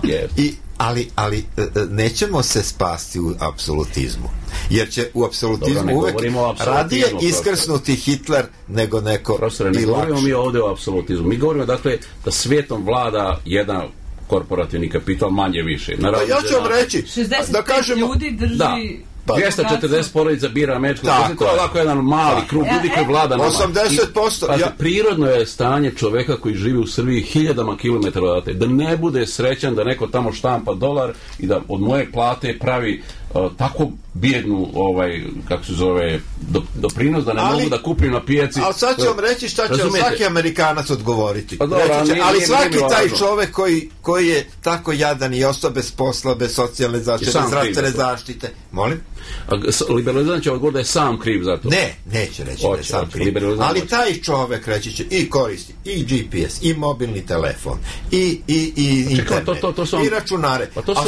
S4: ali nećemo se spasti u apsolutizmu. Jer će u apsolutizmu uvek radije iskrsnuti Hitler nego neko.
S5: Profesore, ne govorimo mi ovdje o apsolutizmu. Mi govorimo dakle da svijetom vlada jedan korporativni kapital manje više.
S4: Ja ću vam reći
S3: 65 ljudi drži
S5: 240 porodica bira američko. To je ovako jedan mali krug ljudi koji vlada nama.
S4: 80%.
S5: Prirodno je stanje čoveka koji živi u Srbiji hiljadama kilometara odatle, da ne bude srećan da neko tamo štampa dolar i da od moje plate pravi tako bijednu kako se zove doprinos da ne mogu da kupim na pijaci.
S4: Ali sad ću vam reći šta će svaki Amerikanac odgovoriti. Ali svaki taj čovek koji je tako jadan i ostao bez posla, bez socijalne zaštite, bez zdravstvene zaštite. Molim?
S5: Liberalizam će odgovor da je sam kriv za to.
S4: Neće reći da je sam kriv. Ali taj čovek reći će i koristi i GPS, i mobilni telefon, i internet, i računare.
S5: Pa to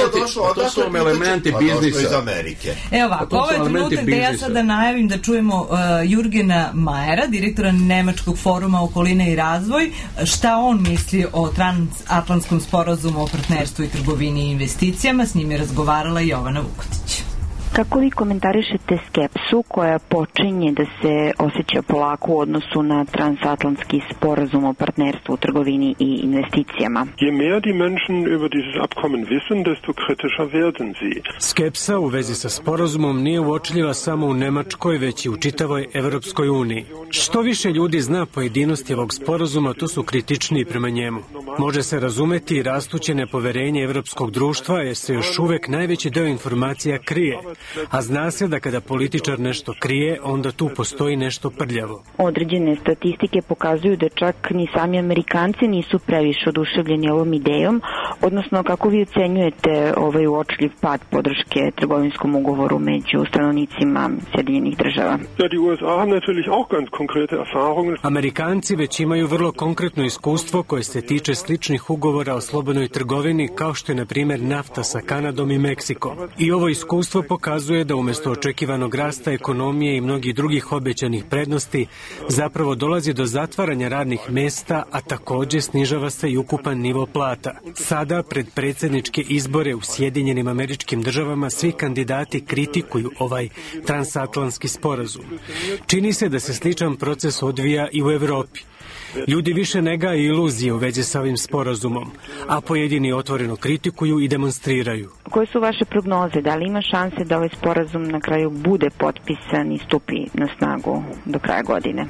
S5: su elementi biznisa.
S4: Iz Amerike.
S3: Evo ovako, ovo je trenutak da ja sada najavim da čujemo Jurgena Majera, direktora Nemačkog foruma okoline i razvoj, šta on misli o transatlantskom sporazumu o partnerstvu i trgovini i investicijama. S njim je razgovarala Jovana Vukotić.
S9: Kako vi komentarišete skepsu koja počinje da se osjeća polako u odnosu na transatlantski sporazum o partnerstvu, trgovini i investicijama?
S10: Je mehr die Menschen über dieses Abkommen wissen, desto kritischer werden sie.
S7: Skepsa u vezi sa sporazumom nije uočljiva samo u Nemačkoj, već i u čitavoj Evropskoj uniji. Što više ljudi zna pojedinosti ovog sporazuma, to su kritičniji prema njemu. Može se razumeti i rastuće nepoverenje evropskog društva, jer se još uvek najveći deo informacija krije. A zna se da kada političar nešto krije, onda tu postoji nešto prljavo.
S9: Određene statistike pokazuju da čak ni sami Amerikanci nisu previše oduševljeni ovom idejom, odnosno kako vi ocenjujete ovaj uočljiv pad podrške trgovinskom ugovoru među stanovnicima Sjedinjenih država?
S7: Amerikanci već imaju vrlo konkretno iskustvo koje se tiče sličnih ugovora o slobodnoj trgovini, kao što je na primjer nafta sa Kanadom i Meksikom. I ovo iskustvo pokazuje da umjesto očekivanog rasta ekonomije i mnogih drugih obećanih prednosti zapravo dolazi do zatvaranja radnih mesta, a također snižava se i ukupan nivo plata. Sada, pred predsjedničke izbore u Sjedinjenim Američkim Državama, svi kandidati kritikuju ovaj transatlantski sporazum. Čini se da se sličan proces odvija i u Evropi.
S11: Ljudi više ne gaje iluzije u vezi sa ovim sporazumom, a pojedini otvoreno kritikuju i demonstriraju.
S9: Koje su vaše prognoze? Da li ima šanse da ovaj sporazum na kraju bude potpisan i stupi na snagu do kraja godine?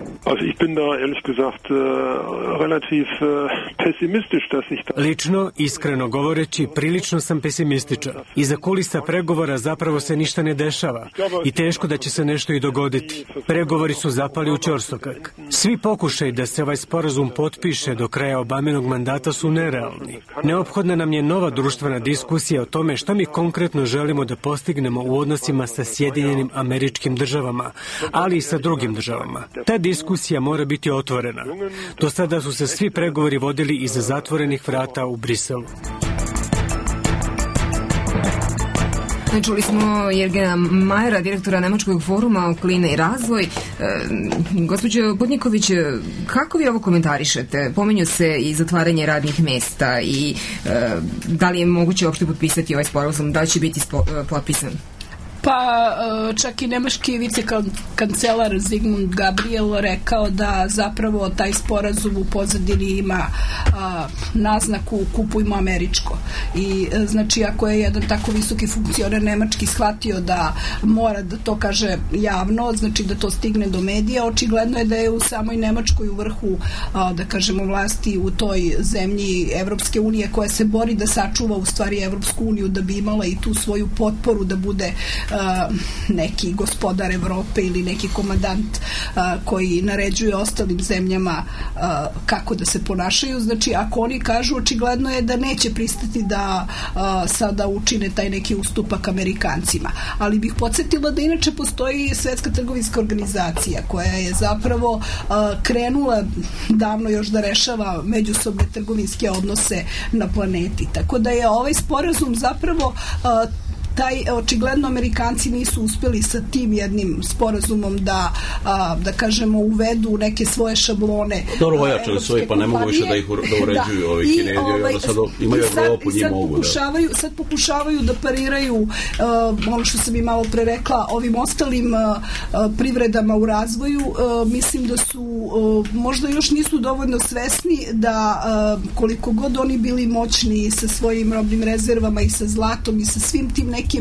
S11: Lično, iskreno govoreći, prilično sam pesimističan. Iza kulisa pregovora zapravo se ništa ne dešava i teško da će se nešto i dogoditi. Pregovori su zapali u ćorsokak. Svi pokušaj da se ovaj sporazum potpiše do kraja Obaminog mandata su nerealni. Neophodna nam je nova društvena diskusija o tome šta mi konkretno želimo da postignemo u odnosima sa Sjedinjenim Američkim Državama, ali i sa drugim državama. Ta diskusija mora biti otvorena. Do sada su se svi pregovori vodili iza zatvorenih vrata u Briselu.
S2: Čuli smo Jergena Majera, direktora Nemačkog foruma klina i razvoj. Gospođo Putniković, kako vi ovo komentarišete? Pominju se i zatvaranje radnih mesta i da li je moguće uopšte potpisati ovaj sporazum? Da li će biti potpisan?
S6: Pa čak i nemački vicekancelar Zygmunt Gabriel rekao da zapravo taj sporazum u pozadini ima naznaku kupujmo američko. I znači ako je jedan tako visoki funkcioner nemački shvatio da mora da to kaže javno, znači da to stigne do medija, očigledno je da je u samoj Nemačkoj u vrhu, da kažemo, vlasti u toj zemlji Evropske unije koja se bori da sačuva u stvari Evropsku uniju, da bi imala i tu svoju potporu da bude neki gospodar Evrope ili neki komandant koji naređuje ostalim zemljama kako da se ponašaju. Znači, ako oni kažu, očigledno je da neće pristati da sada učine taj neki ustupak Amerikancima. Ali bih podsjetila da inače postoji Svetska trgovinska organizacija koja je zapravo krenula davno još da rešava međusobne trgovinske odnose na planeti. Tako da je ovaj sporazum zapravo očigledno Amerikanci nisu uspeli sa tim jednim sporazumom da kažemo uvedu neke svoje šablone.
S5: Dobro, ojačali svoje, pa ne mogu više da ih uređuju ovi Kinezi, onda sad imaju Evropu, njih mogu. Sad
S6: pokušavaju da pariraju ono što sam i malo pre rekla, ovim ostalim privredama u razvoju. Mislim da su možda još nisu dovoljno svesni da koliko god oni bili moćni sa svojim robnim rezervama i sa zlatom i sa svim tim nekim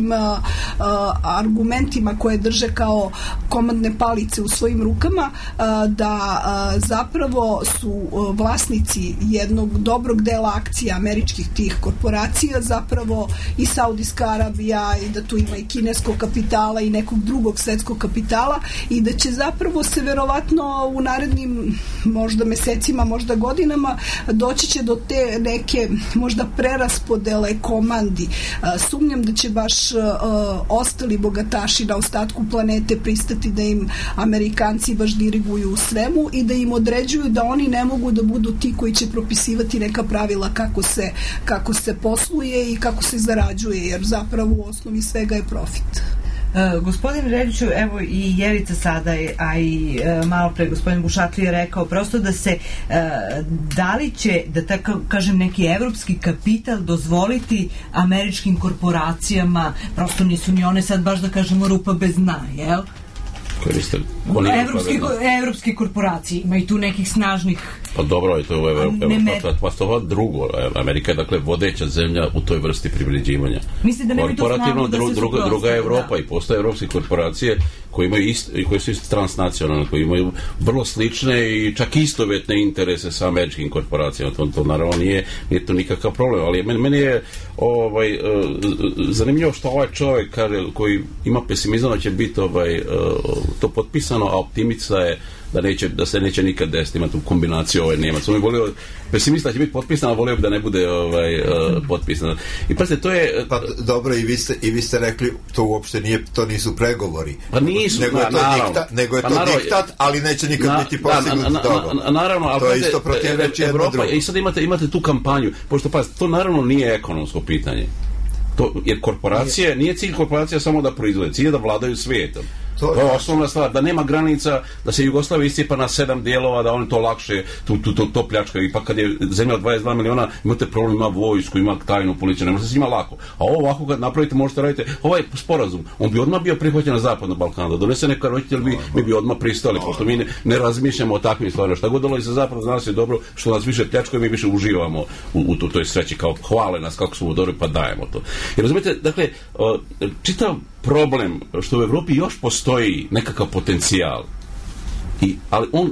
S6: argumentima koje drže kao komandne palice u svojim rukama, da zapravo su vlasnici jednog dobrog dela akcija američkih tih korporacija zapravo i Saudijska Arabija, i da tu ima i kineskog kapitala i nekog drugog svetskog kapitala, i da će zapravo se verovatno u narednim možda mesecima, možda godinama doći će do te neke možda preraspodele komandi. Sumnjam da će baš ostali bogataši na ostatku planete pristati da im Amerikanci baš diriguju u svemu i da im određuju da oni ne mogu da budu ti koji će propisivati neka pravila kako se posluje i kako se zarađuje, jer zapravo u osnovi svega je profit.
S3: Gospodin Reljiću, evo i Jevica sada, a i malo pre gospodin Bušatli je rekao prosto da se da li će, da tako kažem, neki evropski kapital dozvoliti američkim korporacijama, prosto nisu ni one sad baš da kažemo rupa bez dna, jel? Evropske korporacije, ima i tu nekih snažnih.
S5: Pa dobro, je to pa to drugo. Amerika je dakle vodeća zemlja u toj vrsti privređivanja.
S3: Mislim da nemaju to snagu da se
S5: druga Evropa i postoje evropske korporacije koje su transnacionalne, koje imaju vrlo slične i čak istovetne interese sa američkim korporacijama. To naravno nije to nikakav problem, ali meni je zanimljivo što ovaj čovjek koji ima pesimizam da će biti to potpisano, a optimista je da se neće nikad desiti. Ima tu kombinaciju Nemac. On je volio, pesimista će biti potpisan, a volio bi da ne bude potpisan. I pazite, to je...
S4: Pa dobro, i vi ste rekli, to uopšte nije, to nisu pregovori.
S5: Pa nisu,
S4: nego je to diktat, ali neće nikad biti postignut dogovor.
S5: Naravno, ali
S4: to je isto protiv reći jedno drugo.
S5: I sad imate tu kampanju, pošto pazite, to naravno nije ekonomsko pitanje. Jer korporacije, nije cilj korporacija samo da proizvode, cilj je da vladaju svijetom. To je osnovna stvar, da nema granica, da se Jugoslavija isipa na 7 dijelova, da oni to lakše, to pljačkaju. I pa kad je zemlja od 22 miliona, imate problem, ima vojsku, ima tajnu policiju, ne može se s njima lako. A ovo ovako kad napravite, možete raditi, ovaj sporazum, on bi odmah bio prihvaćen na Zapadnom Balkanu, da donese neka roditelj, mi bi odmah pristali, pošto mi ne razmišljamo o takvim stvarima. Šta god dolazi sa Zapada, zna se dobro, što nas više pljačkaju, mi više uživamo u toj sreći, kao hvale nas kako smo dobro, pa dajemo to. I razumijete, dakle, čitav problem što u Evropi još postoji nekakav potencijal, ali on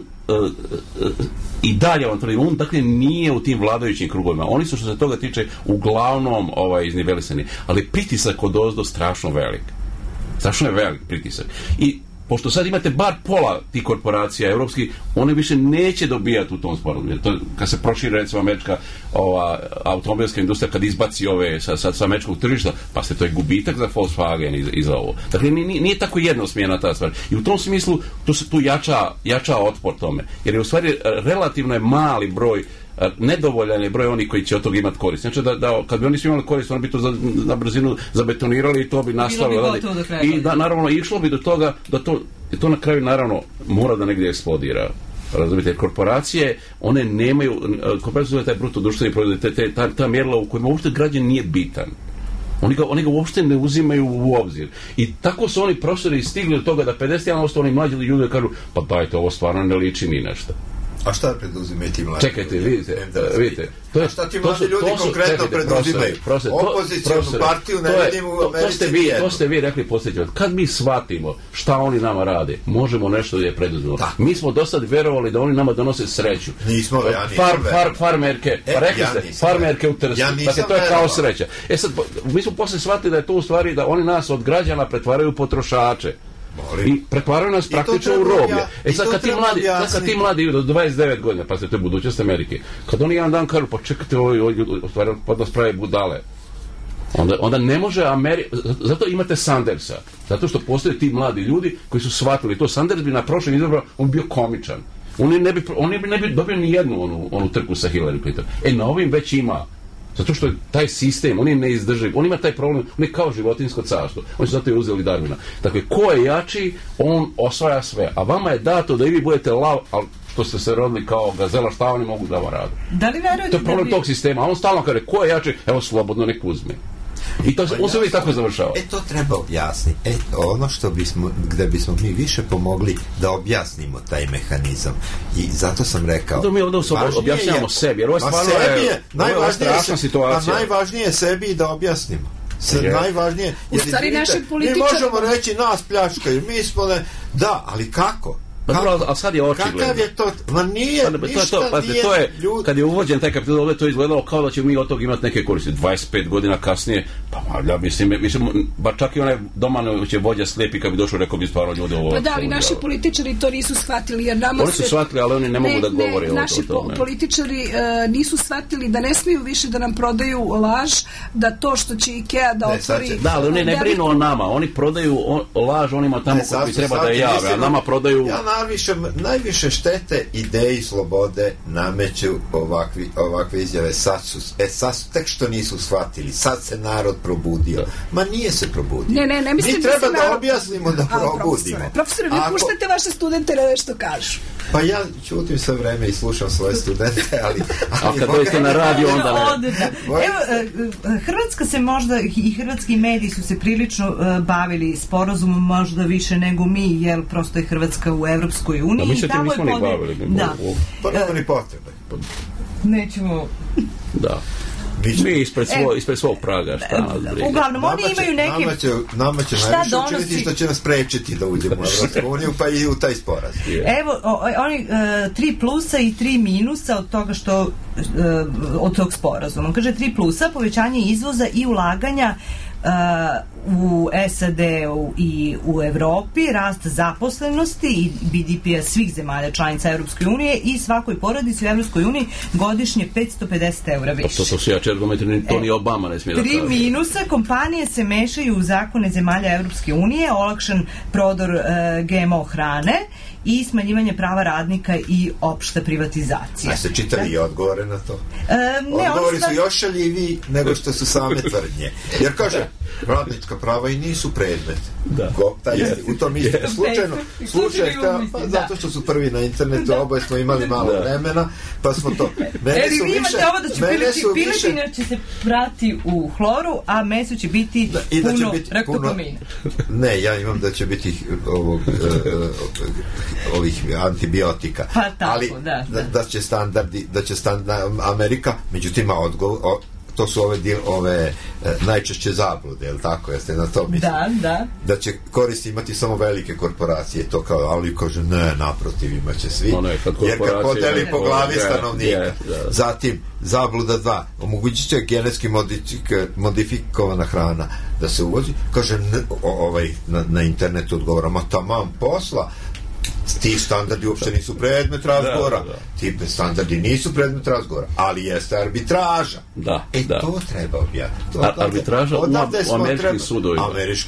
S5: i dalje on dakle nije u tim vladajućim krugovima. Oni su, što se toga tiče, uglavnom iznivelisani, ali pritisak od ozdo strašno velik. Strašno je velik pritisak. I pošto sad imate bar pola tih korporacija evropskih, one više neće dobijati u tom sporazumu. Kad se proširi, recimo, američka automobilska industrija, kad izbaci ove sa američkog tržišta, pa to je gubitak za Volkswagen i za ovo. Dakle, nije tako jednosmjerna ta stvar. I u tom smislu tu jača otpor tome. Jer je u stvari relativno je mali broj, nedovoljan je broj onih koji će od toga imati korist. Znači da kad bi oni svi imali korist, oni bi to na brzinu zabetonirali i to bi nastavilo. I da, naravno, išlo bi do toga da to na kraju, naravno, mora da negdje eksplodira. Razumite, korporacije, one nemaju, korporacije taj bruto društveni proizvod, ta mjerila u kojima uopšte građan nije bitan. Oni ga uopšte ne uzimaju u obzir. I tako su oni profesori stigli do toga da 51% oni mlađi ljudi kažu, pa dajte, ovo stvarno ne liči ni nešto.
S4: A šta preduzimaju ti mladi?
S5: Čekajte, vidite.
S4: A šta ti mladi ljudi konkretno preduzimaju? Opozicijonu partiju ne vidim u Americi nijednu.
S5: To ste vi rekli posljedno. Kad mi shvatimo šta oni nama rade, možemo nešto da je preduzimamo. Mi smo do sad verovali da oni nama donose sreću.
S4: Nismo, ja nisam
S5: farmerke, pa rekli ste, farmerke u Trstu. Dakle, to je kao sreća. Sad, mi smo posle shvatili da je to u stvari da oni nas od građana pretvaraju potrošače. I pretvaraju nas praktično u roblje. Sad kad ti mladi do 29 godina, pa to je budućnost Amerike, kad oni jedan dan kažu, pa čekajte, pod nas prave budale, onda ne može zato imate Sandersa, zato što postoje ti mladi ljudi koji su shvatili to. Sanders bi na prošlom izboru, on bio komičan, oni ne bi dobili ni jednu onu trku sa Hillary Clinton. Na ovim već ima. Zato što je taj sistem, on je neizdrživ, on ima taj problem, on je kao životinjsko carstvo. Oni su zato i uzeli Darwina. Dakle, ko je jači, on osvaja sve. A vama je dato da i vi budete lav, ali što ste se rodili kao gazela, šta oni mogu da vam rade?
S3: Da li verujete?
S5: To je problem tog sistema. A on stalno kaže, ko je jači, evo slobodno nek uzme. I to on se uvijek tako završava.
S4: To treba objasniti. Ono gde bismo mi više pomogli da objasnimo taj mehanizam. I zato sam rekao...
S5: Da mi ovdje objašnjavamo sebi, jer ovo stvarno je strašna situacija.
S4: Najvažnije je sebi da objasnimo. Najvažnije...
S6: U stvari naši političari...
S4: Mi možemo reći, nas pljačkaju, mi smo... Da, ali kako?
S5: Ali sad je očigledno.
S4: Kakav je to? Ma nije, ništa nije.
S5: To je, kad je uvođen taj kapital, ovdje to je izgledalo kao da ćemo mi od toga imati neke koristi. 25 godina kasnije, pa malja, mislim, ba čak i onaj Domanović vođa slijepi kad bi došao, rekao bi stvarno ljudi ovo...
S6: Pa da, ali naši političari to nisu shvatili, jer nama
S5: oni su shvatili, ali oni ne mogu da govore o tome.
S6: Naši političari nisu shvatili da ne smiju više da nam prodaju laž, da to što će IKEA da otvori...
S5: Da, ali oni ne brinu o nama, oni prodaju laž onima tamo koji treba da je jave, a nama prodaju...
S4: Najviše štete ideji slobode nameću ovakve izjave. Sad tek što nisu shvatili, sad se narod probudio. Ma nije se probudio.
S6: Ne mislim
S4: mi treba da objasnimo da probudimo.
S6: Profesore, vi puštate vaše studente da nešto kažu.
S4: Pa ja ćutim sve vreme i slušam svoje studente, ali
S5: kad dođete na radio onda ne.
S3: Evo, Hrvatska se možda i hrvatski mediji su se prilično bavili sporazumom možda više nego mi, jer prosto je Hrvatska u Evropskoj uniji.
S5: Da, mi se tim nismo ni bavili.
S4: Pa nema ni potrebe.
S3: Nećemo...
S5: Da. Mi ispred svog praga, šta nas briga.
S3: Uglavnom, oni imaju neke...
S4: Nama će najviše učiniti što će nas prečiti da uđemo u Evropsku uniju, pa i u taj sporazum.
S3: Evo, oni 3 plusa i 3 minusa od toga što od tog sporazuma. Kaže 3 plusa, povećanje izvoza i ulaganja u SAD-u i u Evropi, rast zaposlenosti i BDP-a svih zemalja članica Evropske unije i svakoj porodici u Evropskoj uniji godišnje 550 € više.
S5: To su jači argumenti, to ni Obama ne smije da kaže.
S3: 3 minusa, kompanije se mešaju u zakone zemalja Evropske unije, olakšan prodor GMO hrane i smanjivanje prava radnika i opšta privatizacija.
S4: A ste čitali i odgovore na to?
S3: Ne,
S4: odgovori su još šaljiviji nego što su same tvrdnje. Jer kaže, radnička prava i nisu predmet. U tom istom slučaj, zato što su prvi na internetu, oboje smo imali malo vremena, pa smo to...
S3: Vi imate ovo da će piletina će se prati u hloru, a meso će biti puno rektopamina.
S4: Ne, ja imam da će biti ovih antibiotika.
S3: Pa tako,
S4: ali da će standardi, Amerika, međutim ima odgovor, to su ove najčešće zablude, je li tako? Jeste na to mislili?
S3: Da.
S4: Da će koristi imati samo velike korporacije, to kao, ali kaže, ne, naprotiv, imaće svi. Jer kad podeli po glavi stanovnika. Zatim, zabluda 2, omogućit će genetski modifikovana hrana da se uvozi. Kaže, na internetu odgovora, ma tamam posla, ti standardi uopšte nisu predmet razgovora. Ti standardi nisu predmet razgovora, ali jeste arbitraža. To treba objaviti.
S5: Arbitraža u američkim sudovima.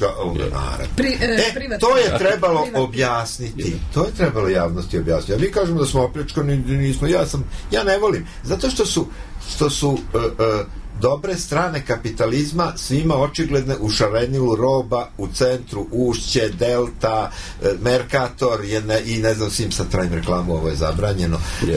S4: To je trebalo objasniti. To je trebalo javnosti objasniti. A mi kažemo da smo opljačkani, nismo. Ja ne volim. Zato što su dobre strane kapitalizma svima očigledne u šarenilu roba, u centru Ušće, Delta, Mercator i ne znam, svim sad pravim reklamu, ovo je zabranjeno,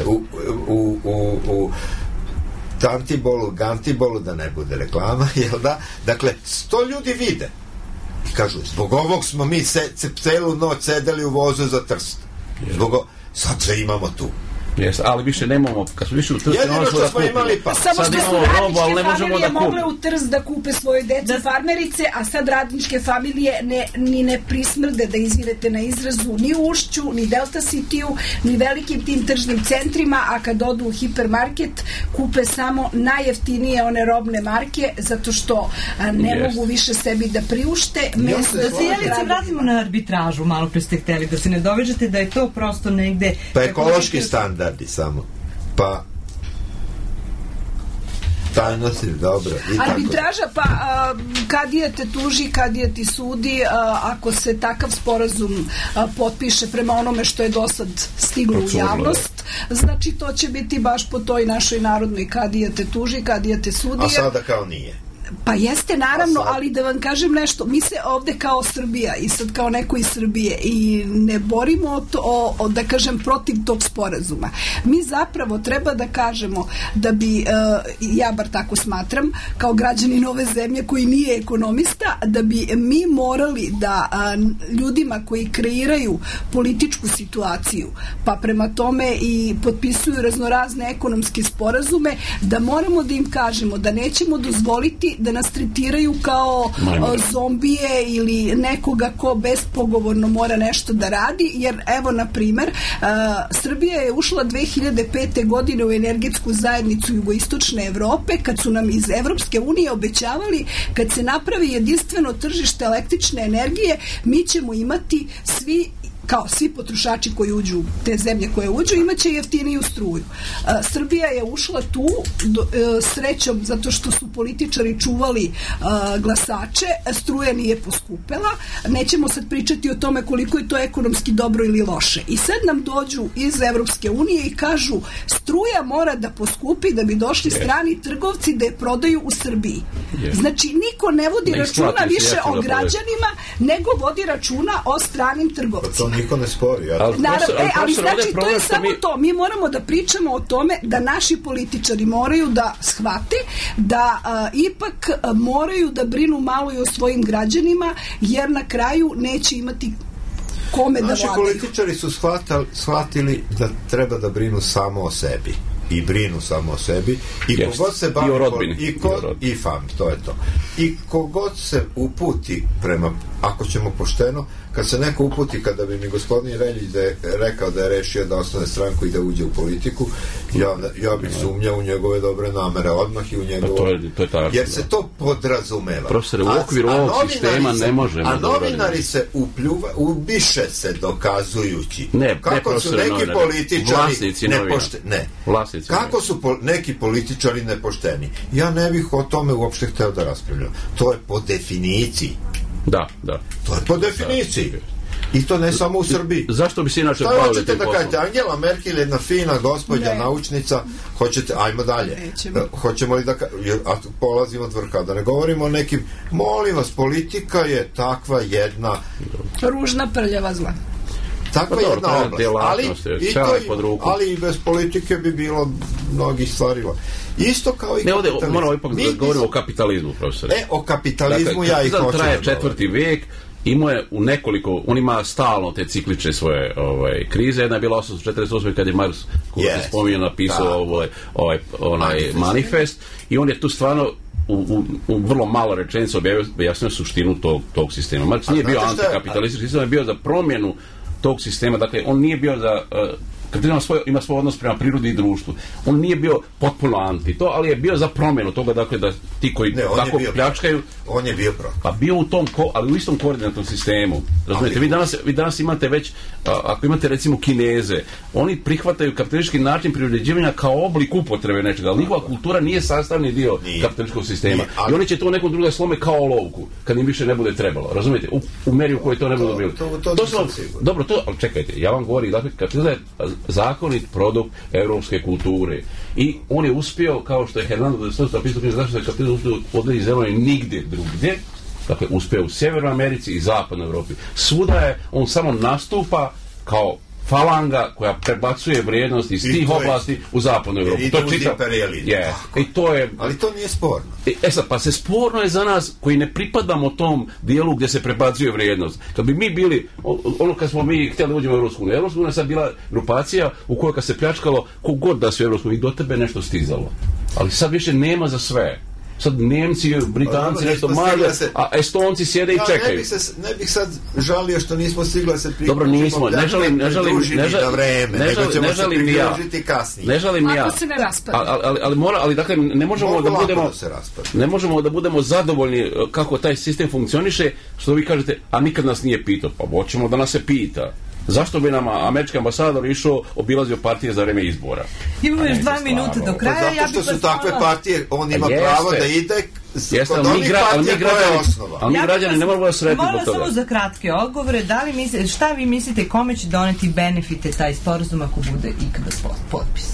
S4: u Gantibolu, da ne bude reklama, jel da? Dakle, 100 ljudi vide i kažu, zbog ovog smo mi celu noć sedeli u vozu za Trst. Sad sve imamo tu.
S5: Ali više nemamo, kad smo više u Trst,
S4: jedino što smo imali
S6: samo što su radničke familije mogle u Trst da kupe svoje dece farmerice, a sad radničke familije ni ne prismrde, da izvinete na izrazu, ni u Ušću, ni Delta City-u, ni velikim tim tržnim centrima, a kad odu u hipermarket kupe samo najjeftinije one robne marke, zato što ne mogu više sebi da priušte.
S3: Da se vratimo na arbitražu, malo pre ste hteli, da se ne dovežete da je to prosto negde...
S4: Pa ekološki standard samo. Pa tajnost je dobro.
S6: Arbitraža, pa kadija te tuži, kadija ti sudi, ako se takav sporazum potpiše prema onome što je dosad stiglo u javnost, znači to će biti baš po toj našoj narodnoj kadija te tuži, kadija te sudi.
S4: A sada kao nije.
S6: Pa jeste, naravno, ali da vam kažem nešto, mi se ovde kao Srbija i sad kao neko iz Srbije i ne borimo da kažem protiv tog sporazuma. Mi zapravo treba da kažemo da bi, ja bar tako smatram, kao građanin ove zemlje koji nije ekonomista, da bi mi morali da ljudima koji kreiraju političku situaciju, pa prema tome i potpisuju raznorazne ekonomske sporazume, da moramo da im kažemo da nećemo dozvoliti da nas tretiraju kao zombije ili nekoga ko bespogovorno mora nešto da radi, jer evo na primer Srbija je ušla 2005. godine u energetsku zajednicu jugoistočne Evrope, kad su nam iz Evropske unije obećavali kad se napravi jedinstveno tržište električne energije, mi ćemo imati svi potrošači koji uđu, te zemlje koje uđu, imaće jeftiniju struju. Srbija je ušla tu srećom zato što su političari čuvali glasače, struja nije poskupela, nećemo sad pričati o tome koliko je to ekonomski dobro ili loše. I sad nam dođu iz Evropske unije i kažu struja mora da poskupi da bi došli strani trgovci da je prodaju u Srbiji. Znači niko ne vodi računa više o građanima, nego vodi računa o stranim trgovcima.
S4: Niko ne spori.
S6: Ali znači to je samo to. Mi moramo da pričamo o tome da naši političari moraju da shvate da ipak moraju da brinu malo i o svojim građanima, jer na kraju neće imati kome da vladaju.
S4: Naši političari su shvatili da treba da brinu samo o sebi. I brinu samo o sebi. I kogod se bavi...
S5: I o rodbini.
S4: I fam, to je to. I kogod se uputi prema... Ako ćemo pošteno, kad se neko uputi, kada bi mi gospodin Reljić rekao da je rešio da osnove stranku i da uđe u politiku, ja bih sumnjao u njegove dobre namere odmah i u njegove... Jer se to podrazumeva.
S5: Profesore, u okviru ovog sistema ne možemo...
S4: A novinari se ubiše se dokazujući
S5: kako su neki
S4: političari nepošteni. Kako su neki političari nepošteni. Ja ne bih o tome uopšte hteo da raspravljam. To je po definiciji.
S5: Da.
S4: To je po definiciji. I to ne samo u Srbiji.
S5: Zašto bi se inače
S4: bavili
S5: tim
S4: poslom? Šta hoćete da kažete? Angela Merkel je jedna fina gospođa, naučnica. Hoćete, ajmo dalje. Hoćemo li da polazimo od vrha, da ne govorimo o nekim, molim vas, politika je takva jedna
S6: ružna prljava zla.
S4: Takva jedna oblast. Ali i bez politike bi bilo mnogih stvari. Isto kao i
S5: kapitalizmu. Ne, moramo ipak govorimo o kapitalizmu, profesore.
S4: O kapitalizmu ja i hoću.
S5: Dakle, traje 4. vijek, imao je u nekoliko, on ima stalno te ciklične svoje krize. Jedna je bila 1848. kad je Marx, koji se spominje, napisao onaj manifest, i on je tu stvarno u vrlo malo rečenica objasnio suštinu tog sistema. Marx nije bio antikapitalistički sistem, je bio za promjenu tog sistema. Dakle, on nije bio za kapitalizam ima svoj odnos prema prirodi i društvu. On nije bio potpuno anti to, ali je bio za promjenu toga, dakle, da ti koji tako pljačkaju...
S4: On je bio protiv.
S5: Pa bio u tom, ali u istom koordinatnom sistemu. Razumijete, vi danas imate već, ako imate recimo Kineze, oni prihvataju kapitalistički način priređivanja kao oblik upotrebe nečega, ali njihova kultura nije sastavni dio kapitalističkog sistema. I oni će to u nekom drugom slome kao olovku, kad im više ne bude trebalo. Razumijete, u meri u kojoj to ne bude bilo. Dobro, ali čekajte, ja vam govorim, dakle, kapitalizam je zakonit produkt europske kulture. I on je uspio, kao što je Hernando de Soto napisao, zašto je kapitalizam uspio određenih zemlja nigdje drugdje, dakle uspio u Sjevernoj Americi i Zapadnoj Europi. Svuda je, on samo nastupa kao falanga koja prebacuje vrijednost iz tih oblasti u Zapadnu Europu.
S4: I to uz imperializam. Ali to nije sporno.
S5: Pa se sporno je za nas koji ne pripadamo tom dijelu gdje se prebacuje vrijednost. Kad bi mi bili, kad smo mi htjeli uđemo u Europsku uniju, Europska unija je sad bila grupacija u kojoj kad se pljačkalo, kogod da su u Europsku uniju, do tebe nešto stizalo. Ali sad više nema za sve. Sad Nemci, Britanci nešto male, a Estonci sjede i čekaju.
S4: Ne bih sad žalio što nismo stigli se
S5: dobro, nismo, ne žalim
S4: na vreme, nego ćemo se pridružiti kasnije.
S5: Ne žalim ni ja.
S6: Ako se ne raspada.
S5: Ali dakle, ne možemo da budemo zadovoljni kako taj sistem funkcioniše, što vi kažete, a nikad nas nije pitao. Pa hoćemo da nas se pita. Zašto bi nama američki ambasador išao, obilazio partije za vreme izbora?
S3: Imamo još 2 minute do kraja.
S4: Zato što su takve partije, on ima pravo da ide kod onih partija koja je osnova.
S5: Ali mi građani ne moramo da sretni zbog toga.
S3: Samo za kratke odgovore, šta vi mislite, kome će doneti benefite taj sporazum ako bude ikada potpis?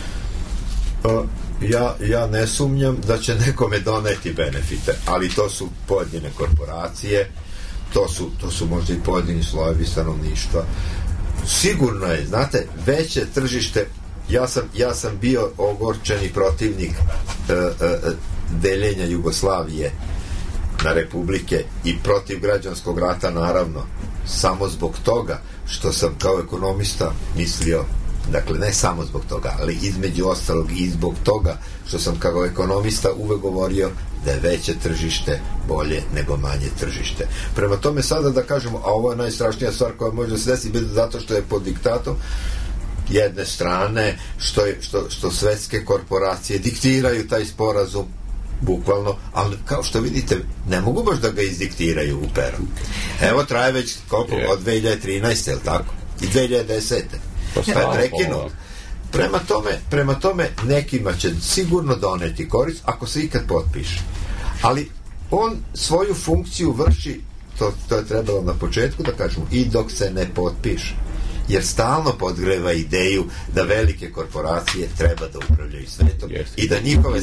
S4: Ja ne sumnjam da će nekome doneti benefite, ali to su pojedine korporacije, to su možda i pojedini slojevi stanovništva. Sigurno je, znate, veće tržište. Ja sam bio ogorčeni protivnik deljenja Jugoslavije na republike i protiv građanskog rata, naravno, samo zbog toga što sam kao ekonomista mislio, dakle ne samo zbog toga, ali između ostalog i zbog toga što sam kao ekonomista uvek govorio da je veće tržište bolje nego manje tržište. Prema tome sada da kažemo, a ovo je najstrašnija stvar koja može se desiti zato što je pod diktatom jedne strane, što svetske korporacije diktiraju taj sporazum bukvalno, ali kao što vidite ne mogu baš da ga izdiktiraju u peru. Evo traje već koliko, od 2013. ili tako? I 2010. Pa je prekinuo. Prema tome nekima će sigurno doneti korist ako se ikad potpiše. Ali on svoju funkciju vrši, to je trebalo na početku da kažemo, i dok se ne potpiše. Jer stalno podgreva ideju da velike korporacije treba da upravljaju svetom i da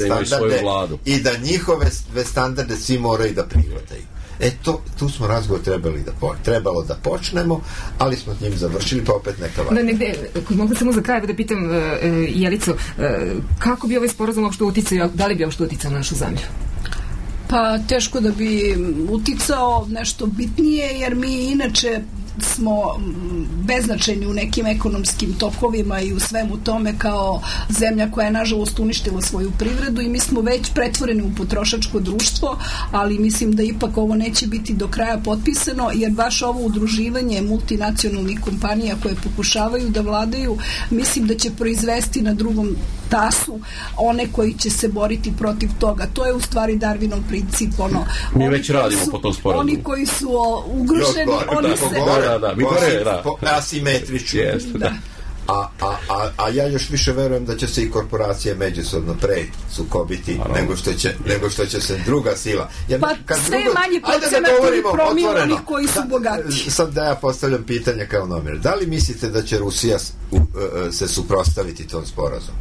S4: njihove standarde svi moraju da prihvataju. Tu smo razgovor trebalo da počnemo, ali smo s njim završili, pa opet neka važna.
S2: Mogu samo za kraj da pitam Jelicu, kako bi ovaj sporazum uopšte uticao, da li bi uopšte uticao na našu zemlju?
S6: Pa teško da bi uticao nešto bitnije, jer mi inače smo beznačajni u nekim ekonomskim tokovima i u svemu tome kao zemlja koja je nažalost uništila svoju privredu i mi smo već pretvoreni u potrošačko društvo, ali mislim da ipak ovo neće biti do kraja potpisano, jer baš ovo udruživanje multinacionalnih kompanija koje pokušavaju da vladaju, mislim da će proizvesti na drugom tasu one koji će se boriti protiv toga. To je u stvari Darwinov princip.
S5: Mi već radimo po tom sporazumu.
S6: Oni koji su ugroženi, oni se
S4: asimetrično. A ja još više verujem da će se i korporacije međusobno pre sukobiti nego što će se druga sila.
S6: Jer sve manji procenat ili promil onih koji su bogati.
S4: Sad da ja postavljam pitanje kao nomir. Da li mislite da će Rusija se suprotstaviti tom sporazumu?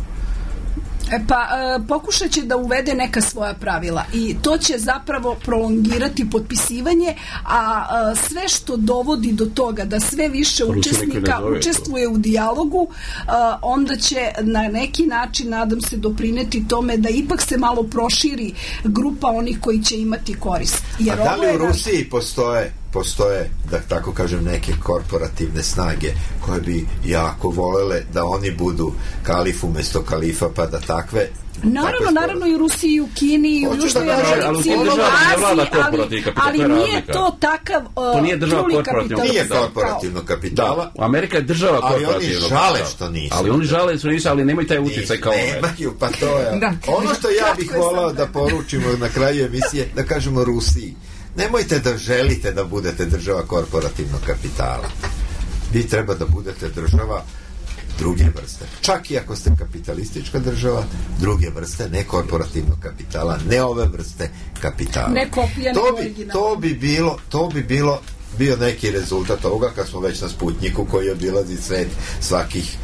S6: Pokušat će da uvede neka svoja pravila i to će zapravo prolongirati potpisivanje, a sve što dovodi do toga da sve više učesnika učestvuje u dijalogu, onda će na neki način, nadam se, doprineti tome da ipak se malo proširi grupa onih koji će imati korist.
S4: A da li u Rusiji postoje, da tako kažem, neke korporativne snage koje bi jako volele da oni budu kalif umjesto kalifa, pa da takve...
S6: Naravno i u Rusiji, i u Kini, i u Južnoj Americi, i u Aziji, ali nije to takav truli kapital.
S4: Nije korporativno kapitala.
S5: Amerika je država korporativnog.
S4: Ali oni žale što nisu.
S5: Ali oni žale što nisu, ali nemaju taj utjecaj kao ove.
S4: Nemaju, pa to je. Ono što ja bih volao da poručimo na kraju emisije, da kažemo Rusiji, nemojte da želite da budete država korporativnog kapitala. Vi treba da budete država druge vrste. Čak i ako ste kapitalistička država, druge vrste, ne korporativnog kapitala, ne ove vrste kapitala.
S6: Ne kopija, ne original.
S4: To bi bio neki rezultat ovoga kad smo već na Sputniku koji obilazi svet svakih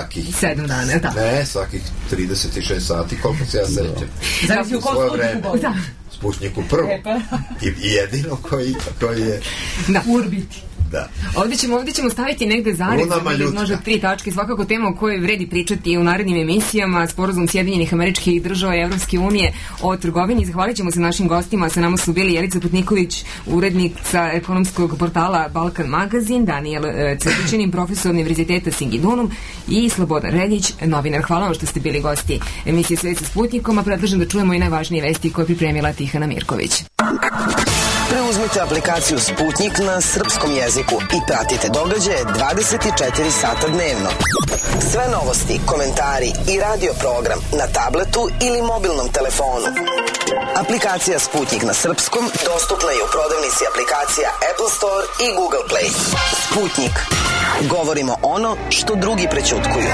S2: 7 dana, da.
S4: Ne, svakih 36 sati, koliko se ja sećam.
S3: Zavisi u koliko Sputniku.
S4: Sputniku prvo. I jedino koji je
S3: urbiti.
S4: Da.
S2: Ovdje ćemo staviti negde zarez, možda 3 tačke, svakako tema o kojoj vredi pričati u narednim emisijama, sporazum Sjedinjenih Američkih Država i Evropske unije o trgovini. Zahvalit ćemo se našim gostima, sa nama su bili Jelica Putniković, urednica ekonomskog portala Balkan Magazin, Danijel Cvetićanin, profesor Univerziteta Singidunum i Slobodan Reljić, novinar. Hvala vam što ste bili gosti emisije Svet sa Sputnikom, a predlažem da čujemo i najvažnije vesti koje je pripremila Tihana Mirković.
S12: Preuzmite aplikaciju Sputnik na srpskom jeziku i pratite događaje 24 sata dnevno. Sve novosti, komentari i radio program na tabletu ili mobilnom telefonu. Aplikacija Sputnik na srpskom dostupna je u prodavnici aplikacija Apple Store i Google Play. Sputnik. Govorimo ono što drugi prećutkuju.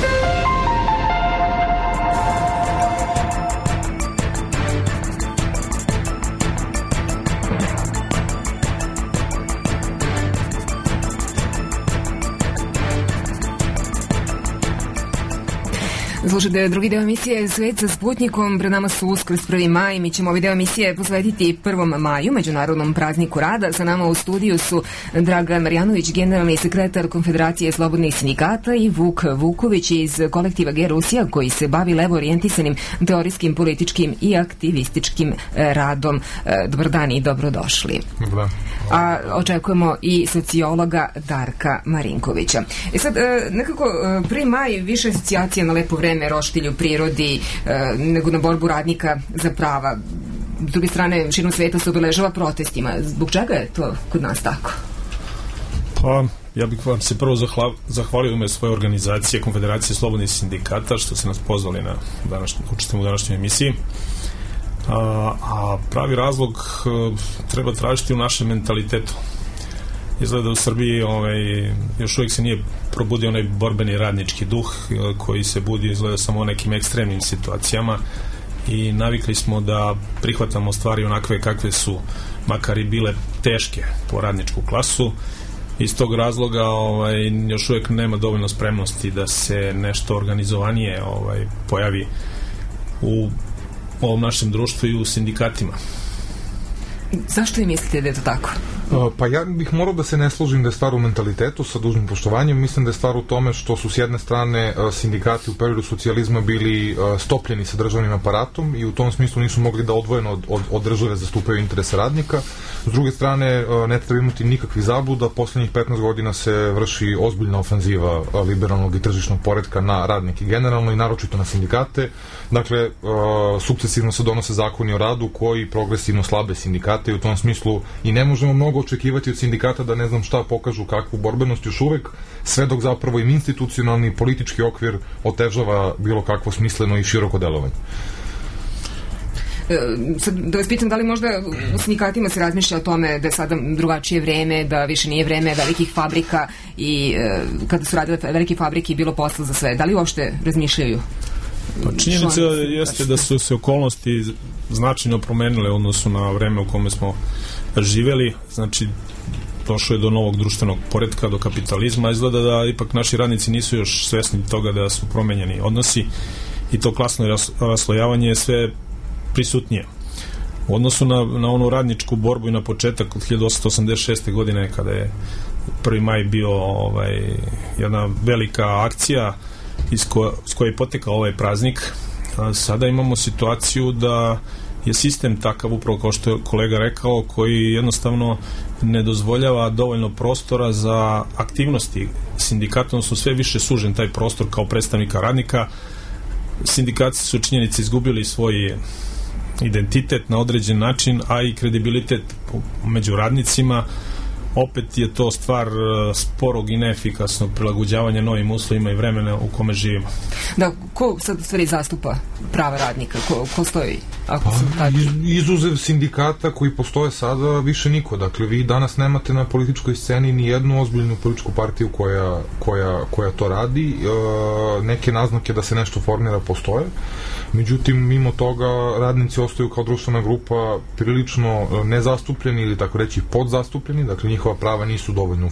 S2: Slušajte drugi deo emisije Svet sa Sputnikom, pred nama su Uskrs 1. maj, mi ćemo ovaj deo emisije posvetiti 1. maju, Međunarodnom prazniku rada. Sa nama u studiju su Dragan Marjanović, generalni sekretar Konfederacije slobodnih sindikata, i Vuk Vuković iz kolektiva G-Rusija, koji se bavi levo orijentisanim teorijskim, političkim i aktivističkim radom. Dobar dan i dobrodošli.
S13: Dobar.
S2: A očekujemo i sociologa Darka Marinkovića. Sad, nekako 1. maj više asocijacija na lepo vreme, roštilju, prirodi, nego na borbu radnika za prava. S druge strane, širom sveta se obeležava protestima. Zbog čega je to kod nas tako?
S13: Pa, ja bih vam se prvo zahvalio ime svoje organizacije, Konfederacije slobodnih sindikata, što ste nas pozvali na učestvujemo u današnjoj emisiji. A pravi razlog treba tražiti u našem mentalitetu. Izgleda u Srbiji još uvijek se nije probudio onaj borbeni radnički duh koji se budi izgleda samo u nekim ekstremnim situacijama i navikli smo da prihvatamo stvari onakve kakve su, makar i bile teške po radničku klasu. Iz tog razloga još uvijek nema dovoljno spremnosti da se nešto organizovanije pojavi u ovom našem društvu i u sindikatima.
S2: Zašto vi mislite da je to tako?
S14: Pa ja bih morao da se ne složim da je stvar u mentalitetu, sa dužnim poštovanjem. Mislim da je stvar u tome što su s jedne strane sindikati u periodu socijalizma bili stopljeni sa državnim aparatom i u tom smislu nisu mogli da odvojeno od države zastupaju interese radnika. S druge strane, ne treba imati nikakvih zabluda. Poslednjih 15 godina se vrši ozbiljna ofenziva liberalnog i tržišnog poretka na radnike generalno i naročito na sindikate. Dakle, sukcesivno se donose zakoni o radu koji progresivno slabe sindikate i u tom smislu i ne možemo mnogo očekivati od sindikata da ne znam šta pokažu kakvu borbenost još uvek, sve dok zapravo im institucionalni politički okvir otežava bilo kakvo smisleno i široko delovanje.
S2: Sad, da vas pitam, da li možda u sindikatima se razmišlja o tome da je sada drugačije vreme, da više nije vreme velikih fabrika i kada su radile velike fabrike i bilo posla za sve, da li uopšte razmišljaju?
S13: Pa činjenica jeste da su se okolnosti značajno promenile u odnosu na vreme u kome smo živeli, znači došlo je do novog društvenog poretka, do kapitalizma. Izgleda da ipak naši radnici nisu još svesni toga da su promenjeni odnosi i to klasno raslojavanje je sve prisutnije. U odnosu na onu radničku borbu i na početak od 1886. godine kada je 1. maj bio jedna velika akcija iz koje je potekao ovaj praznik, sada imamo situaciju da je sistem takav, upravo kao što je kolega rekao, koji jednostavno ne dozvoljava dovoljno prostora za aktivnosti sindikata, su sve više sužen taj prostor kao predstavnika radnika. Sindikati su činjenici izgubili svoj identitet na određen način, a i kredibilitet među radnicima. Opet je to stvar sporog i neefikasnog prilagođavanja novim uslovima i vremena u kome živimo.
S2: Da, ko sad stvari zastupa prava radnika? Ko stoji?
S14: Izuzev sindikata koji postoje sada, više niko. Dakle, vi danas nemate na političkoj sceni ni jednu ozbiljnu političku partiju koja to radi. Neke naznake da se nešto formira postoje. Međutim, mimo toga, radnici ostaju kao društvena grupa prilično nezastupljeni ili tako reći podzastupljeni, dakle njihova prava nisu dovoljno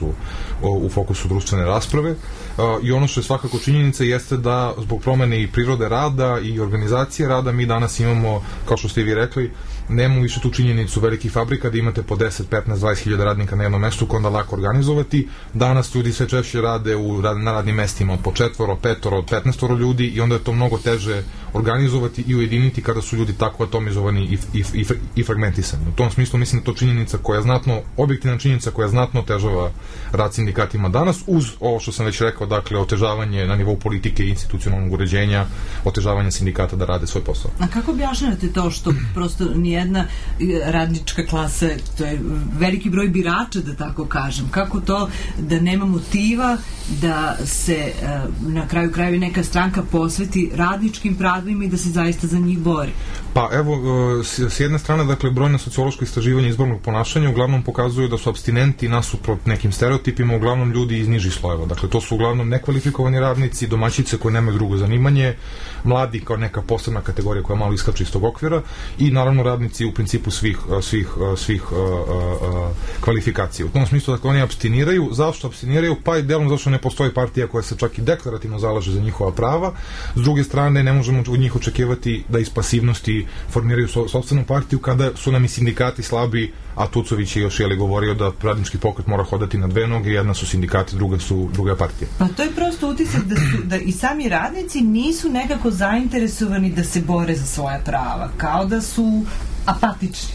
S14: u fokusu društvene rasprave. I ono što je svakako činjenica jeste da zbog promene i prirode rada i organizacije rada mi danas imamo, kao što ste i vi rekli, nemamo više tu činjenicu velikih fabrika da imate po 10, 15, 20 hiljada radnika na jednom mestu koje onda lako organizovati. Danas ljudi sve češće rade na radnim mestima po 4, 5, 15 ljudi i onda je to mnogo teže organizovati i ujediniti kada su ljudi tako atomizovani i fragmentisani. U tom smislu mislim da to činjenica koja je znatno, objektivna činjenica koja znatno otežava rad sindikatima danas, uz ovo što sam već rekao, dakle otežavanje na nivou politike i institucionalnog uređenja, otežavanje sindikata da rade svoj posao.
S3: A kako objašnjavate to što prosto nijedna radnička klasa, to je veliki broj birača, da tako kažem, kako to da nema motiva da se na kraju krajeva neka stranka posveti radničkim pravima i da se zaista za njih bori?
S14: Pa evo, s jedne strane, dakle, brojna sociološka istraživanja izbornog ponašanja uglavnom pokazuju da su apstinenti nasuprot nekim stereotipima uglavnom ljudi iz nižih slojeva. Dakle, to su uglavnom nekvalifikovani radnici, domaćice koje nemaju drugo zanimanje, mladi kao neka posebna kategorija koja malo iskače iz tog okvira i naravno radnici u principu svih kvalifikacija. U tom smislu, dakle, oni apstiniraju. Zašto apstiniraju? Pa i delom zašto ne postoji partija koja se čak i deklarativno zalaže za njihova prava. S druge strane, ne možemo od njih očekivati da iz pasivnosti formiraju sopstvenu partiju kada su nam i sindikati slabi, a Tucović je još govorio da radnički pokret mora hodati na dve noge, jedna su sindikati, druga partija.
S3: Pa to je prosto utisak da i sami radnici nisu nekako zainteresovani da se bore za svoja prava, kao da su apatični.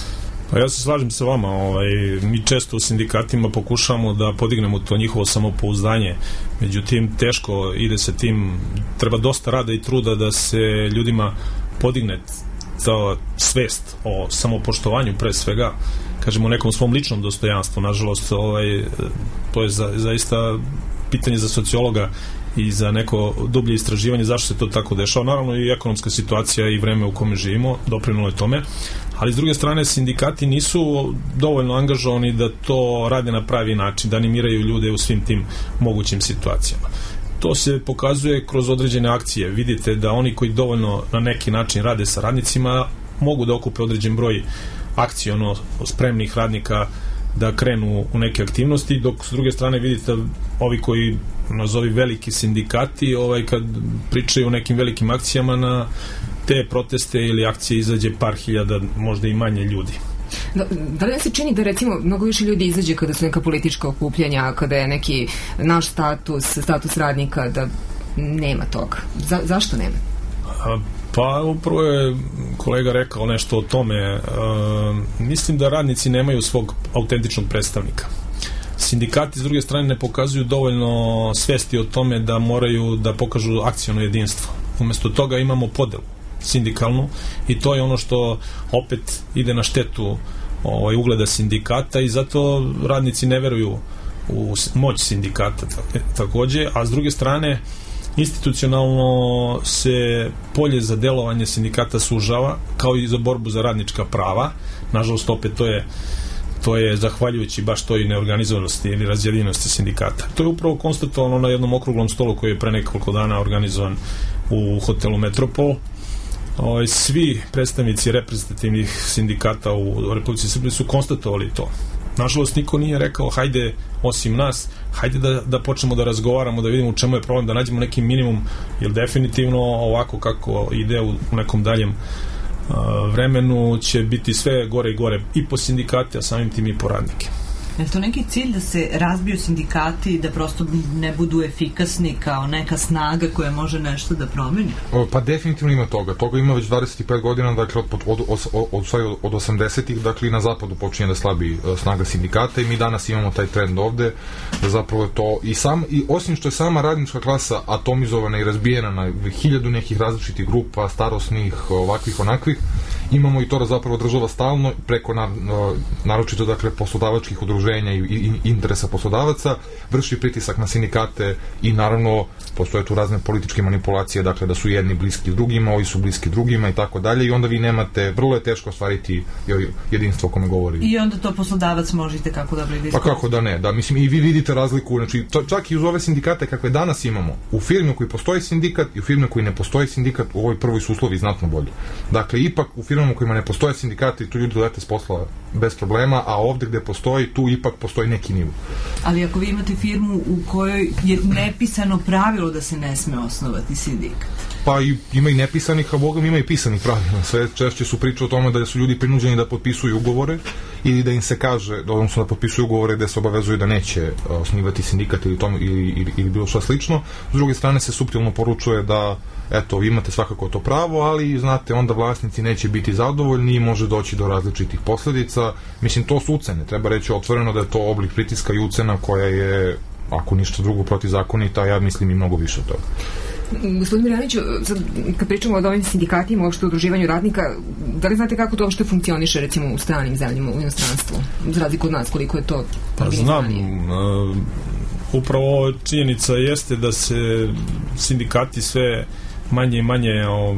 S13: Pa ja se slažem sa vama, mi često u sindikatima pokušamo da podignemo to njihovo samopouzdanje, međutim teško ide se tim, treba dosta rada i truda da se ljudima podigne ta svest o samopoštovanju pre svega, kažemo o nekom svom ličnom dostojanstvu. Nažalost, to je zaista pitanje za sociologa i za neko dublje istraživanje zašto se to tako dešava. Naravno i ekonomska situacija i vreme u kome živimo doprinulo je tome, ali s druge strane sindikati nisu dovoljno angažovani da to rade na pravi način, da animiraju ljude u svim tim mogućim situacijama. To se pokazuje kroz određene akcije. Vidite da oni koji dovoljno na neki način rade sa radnicima mogu da okupe određen broj akciono spremnih radnika da krenu u neke aktivnosti, dok s druge strane vidite ovi koji nazovi veliki sindikati kad pričaju o nekim velikim akcijama, na te proteste ili akcije izađe par hiljada, možda i manje ljudi.
S2: Da li se čini da recimo mnogo više ljudi izađe kada su neka politička okupljanja, kada je neki naš status radnika, da nema toga? Zašto nema?
S13: Pa upravo je kolega rekao nešto o tome. Mislim da radnici nemaju svog autentičnog predstavnika. Sindikati s druge strane ne pokazuju dovoljno svesti o tome da moraju da pokažu akciono jedinstvo. Umjesto toga imamo podelu sindikalnu i to je ono što opet ide na štetu ugleda sindikata i zato radnici ne veruju u moć sindikata takođe, a s druge strane institucionalno se polje za delovanje sindikata sužava, kao i za borbu za radnička prava. Nažalost, opet to je zahvaljujući baš toj neorganizovanosti ili razjedinjenosti sindikata. To je upravo konstatovano na jednom okruglom stolu koji je pre nekoliko dana organizovan u hotelu Metropol. Svi predstavnici reprezentativnih sindikata u Republici Srbiji su konstatovali to. Nažalost, niko nije rekao hajde, osim nas, hajde da počnemo da razgovaramo, da vidimo u čemu je problem, da nađemo neki minimum, jer definitivno ovako kako ide u nekom daljem vremenu će biti sve gore i gore i po sindikate, a samim tim i po radnike.
S3: Je to neki cilj da se razbiju sindikati i da prosto ne budu efikasni kao neka snaga koja može nešto da promeni?
S14: Pa definitivno ima toga. Toga ima već 25 godina, dakle od 80-ih, dakle i na zapadu počinje da slabi snaga sindikata i mi danas imamo taj trend ovde, da zapravo je to i osim što je sama radnička klasa atomizovana i razbijena na 1000 nekih različitih grupa, starosnih, ovakvih, onakvih, imamo i to da zapravo država stalno preko naročito dakle poslodavačkih udruženja i interesa poslodavaca vrši pritisak na sindikate i naravno postoje tu razne političke manipulacije, dakle da su jedni bliski drugima, ovi su bliski drugima i tako dalje i onda vi nemate, vrlo je teško ostvariti jedinstvo o kome govori.
S3: I onda to poslodavac možete kako da blidi?
S14: Pa kako da ne, da mislim i vi vidite razliku, znači čak i uz ove sindikate kakve danas imamo, u firmi u kojoj postoji sindikat i u firmi u kojoj ne postoji sindikat, u ovoj prvoj su uslovi znatno bolji. Dakle, ipak u firmama u kojima ne postoje sindikati, tu ljudi dolete s posla bez problema, a ovde gde postoji, tu ipak postoji neki nivo.
S3: Ali ako vi imate firmu u kojoj je nepisano pravilo da se ne sme osnovati sindikat?
S14: Pa ima i nepisanih, a Bogom ima i pisanih pravila. Sve češće su priče o tome da su ljudi prinuđeni da potpisuju ugovore ili da im se kaže, odnosno da potpisuju ugovore gde se obavezuju da neće osnivati sindikat ili bilo što slično. S druge strane se suptilno poručuje da eto, vi imate svakako to pravo, ali znate, onda vlasnici neće biti zadovoljni i može doći do različitih posledica. Mislim, to su ucene. Treba reći otvoreno da je to oblik pritiska i ucena koja je, ako ništa drugo, protivzakonita, ja mislim i mnogo više od toga.
S2: Gospodin Mirjanić, kad pričamo o ovim sindikatima, uopšte o udruživanju radnika, da li znate kako to uopšte funkcioniše, recimo, u stranim zemljama, u inostranstvu, za razliku od nas, koliko je to organizovanije?
S13: Znam, upravo činjenica jeste da se sindikati sve manje i manje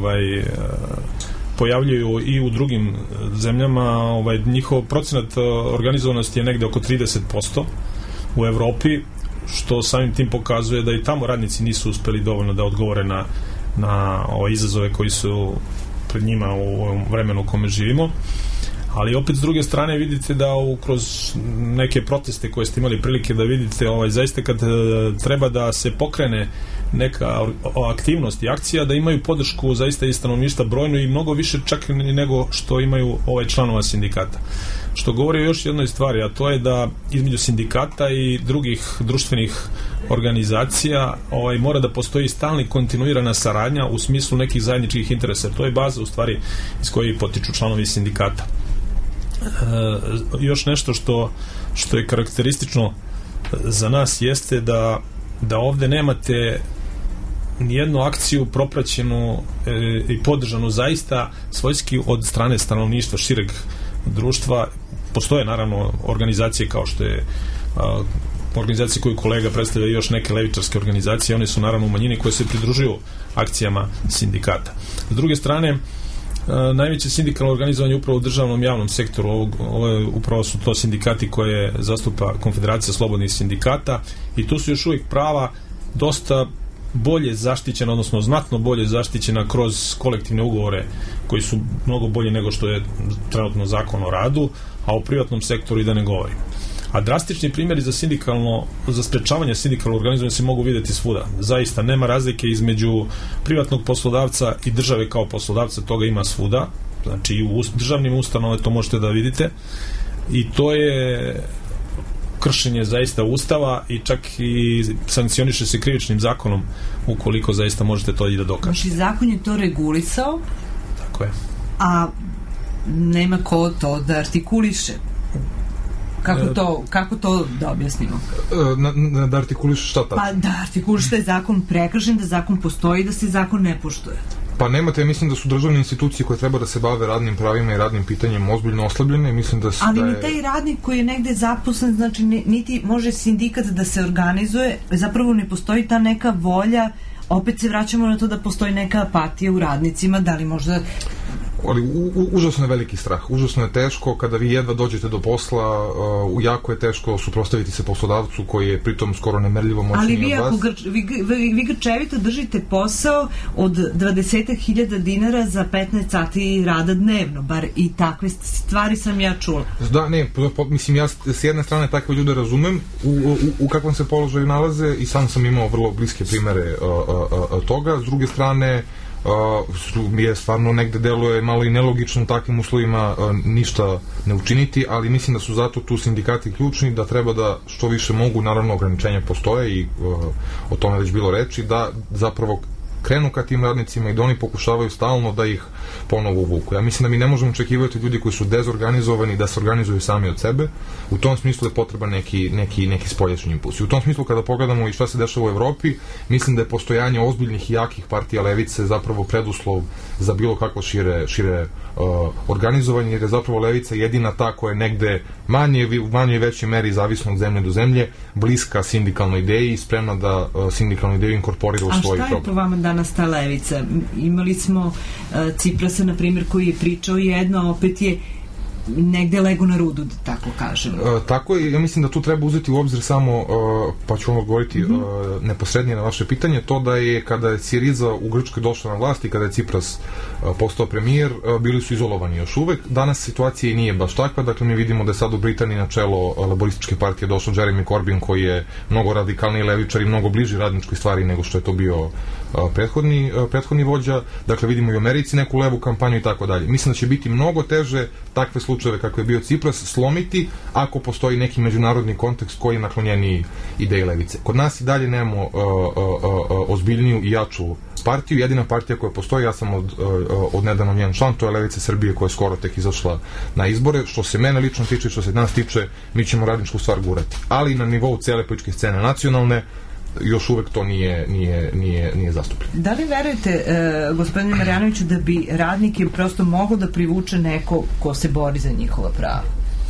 S13: pojavljuju i u drugim zemljama. Njihov procenat organizovanosti je negde oko 30% u Evropi, što samim tim pokazuje da i tamo radnici nisu uspeli dovoljno da odgovore na ove izazove koji su pred njima u ovom vremenu u kome živimo. Ali opet s druge strane vidite da kroz neke proteste koje ste imali prilike da vidite, zaista kad treba da se pokrene neka aktivnost i akcija, da imaju podršku zaista i stanovništva brojno i mnogo više čak nego što imaju članova sindikata. Što govori o još jednoj stvari, a to je da između sindikata i drugih društvenih organizacija mora da postoji stalni kontinuirana saradnja u smislu nekih zajedničkih interesa. To je baza u stvari iz koje potiču članovi sindikata. Još nešto što je karakteristično za nas jeste da ovde nemate nijednu akciju propraćenu i podržanu zaista svojski od strane stanovništva šireg društva. Postoje naravno organizacije kao što je organizacije koju kolega predstavlja i još neke levičarske organizacije, one su naravno u manjini koje se pridružuju akcijama sindikata. S druge strane, najveće sindikalno organizovanje upravo u državnom javnom sektoru, upravo su to sindikati koje zastupa Konfederacija slobodnih sindikata i tu su još uvijek prava dosta bolje zaštićena, odnosno znatno bolje zaštićena kroz kolektivne ugovore koji su mnogo bolji nego što je trenutno zakon o radu, a u privatnom sektoru i da ne govorim. A drastični primjeri za sprečavanje sindikalnog organizovanja se mogu vidjeti svuda. Zaista nema razlike između privatnog poslodavca i države kao poslodavca, toga ima svuda. Znači i u državnim ustanovama to možete da vidite. I to je kršenje zaista ustava i čak i sankcioniše se krivičnim zakonom ukoliko zaista možete to i da dokažete.
S3: Znači zakon je to regulisao,
S13: tako je,
S3: a nema ko to da artikuliše. Kako to da objasnimo?
S14: Da artikuliše šta tako?
S3: Pa da artikuliše da je zakon prekršen, da zakon postoji i da se zakon ne poštuje.
S14: Pa nemate, ja mislim da su državne institucije koje treba da se bave radnim pravima i radnim pitanjem ozbiljno oslabljene. Mislim da
S3: ali ni taj radnik koji je negde zaposlen, znači niti može sindikat da se organizuje, zapravo ne postoji ta neka volja opet se vraćamo na to da postoji neka apatija u radnicima, da li možda...
S14: Ali užasno je veliki strah, užasno je teško kada vi jedva dođete do posla, jako je teško suprotstaviti se poslodavcu koji je pritom skoro nemerljivo moćniji od vas.
S3: Ali vi grčevito držite posao od 20.000 dinara za 15 sati rada dnevno, bar i takve stvari sam ja čula.
S14: Da, ne, mislim, ja s jedne strane takve ljude razumem u kakvom se položaju nalaze i sam sam imao vrlo bliske primere toga, s druge strane mi je stvarno negde deluje malo i nelogično u takvim uslovima ništa ne učiniti, ali mislim da su zato tu sindikati ključni, da treba da što više mogu, naravno ograničenja postoje i o tome već bilo reči, da zapravo krenu ka tim radnicima i da oni pokušavaju stalno da ih ponovo uvuku. Ja mislim da mi ne možemo očekivati ljudi koji su dezorganizovani da se organizuju sami od sebe. U tom smislu je potreban neki spoljašnji impuls. I u tom smislu kada pogledamo i šta se dešava u Evropi, mislim da je postojanje ozbiljnih i jakih partija levice zapravo preduslov za bilo kakvo šire organizovanje, jer je zapravo levica jedina ta koja je negde u manje i većoj meri zavisno od zemlje do zemlje, bliska sindikalnoj ideji i spremna da sindikalnu ideju inkorporira u svoj program.
S3: A šta je po vama danas ta levica? Imali smo Ciprasa, na primjer, koji je pričao jedno, opet je negde lego na rudu, da tako kažem.
S14: Tako je, ja mislim da tu treba uzeti u obzir samo, pa ću vam odgovoriti neposrednije na vaše pitanje, to da je kada je Siriza u Grčkoj došla na vlast i kada je Cipras postao premijer, bili su izolovani još uvek. Danas situacija nije baš takva, dakle mi vidimo da je sad u Britaniji na čelo laborističke partije došao Jeremy Corbyn, koji je mnogo radikalniji levičar i mnogo bliži radničkoj stvari nego što je to bio prethodni vođa. Dakle, vidimo i u Americi neku levu kampanju i tako dalje. Mislim da će biti mnogo teže takve slučajeve kako je bio Cipras slomiti ako postoji neki međunarodni kontekst koji je naklonjeniji ideji levice. Kod nas i dalje nemamo ozbiljniju i jaču partiju. Jedina partija koja postoji, ja sam od nedavno njen član, to je Levica Srbije koja je skoro tek izašla na izbore. Što se mene lično tiče, što se nas tiče, mi ćemo radničku stvar gurati. Ali na nivou cele političke scene nacionalne još uvek to nije zastupljeno.
S3: Da li verujete, gospodine Marjanoviću, da bi radnike prosto moglo da privuče neko ko se bori za njihova prava?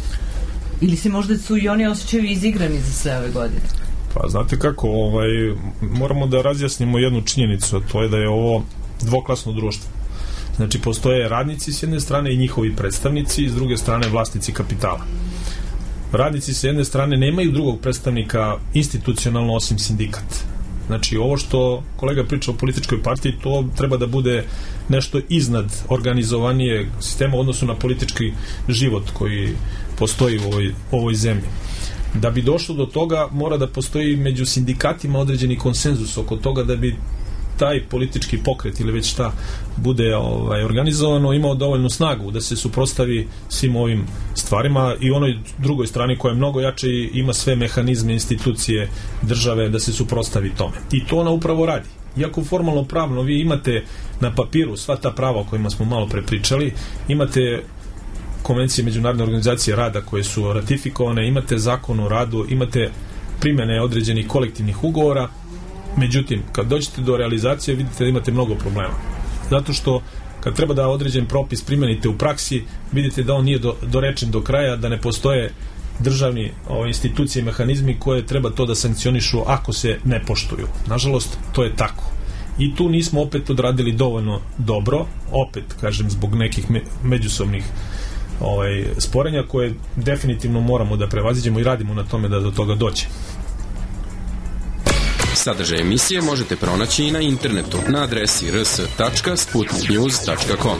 S3: Ili se možda su i oni osjećaju izigrani za sve ove godine?
S13: Pa znate kako, moramo da razjasnimo jednu činjenicu, a to je da je ovo dvoklasno društvo. Znači, postoje radnici s jedne strane i njihovi predstavnici, s druge strane vlasnici kapitala. Radnici s jedne strane nemaju drugog predstavnika institucionalno osim sindikat. Znači, ovo što kolega priča o političkoj partiji, to treba da bude nešto iznad organizovanije sistema u odnosu na politički život koji postoji u ovoj zemlji. Da bi došlo do toga, mora da postoji među sindikatima određeni konsenzus oko toga da bi taj politički pokret ili već šta bude organizovano, imao dovoljnu snagu da se suprotstavi svim ovim stvarima i onoj drugoj strani koja je mnogo jače i ima sve mehanizme, institucije, države da se suprotstavi tome. I to ona upravo radi. Iako formalno pravno vi imate na papiru sva ta prava o kojima smo malo prepričali, imate konvencije Međunarodne organizacije rada koje su ratifikovane, imate zakon o radu, imate primjene određenih kolektivnih ugovora. Međutim, kad dođete do realizacije, vidite da imate mnogo problema. Zato što kad treba da određen propis primenite u praksi, vidite da on nije dorečen do kraja, da ne postoje državni institucije i mehanizmi koje treba to da sankcionišu ako se ne poštuju. Nažalost, to je tako. I tu nismo opet odradili dovoljno dobro, opet, kažem, zbog nekih međusobnih sporenja koje definitivno moramo da prevaziđemo i radimo na tome da do toga dođe.
S1: Sadržaj emisije možete pronaći i na internetu na adresi rs.sputniknews.com.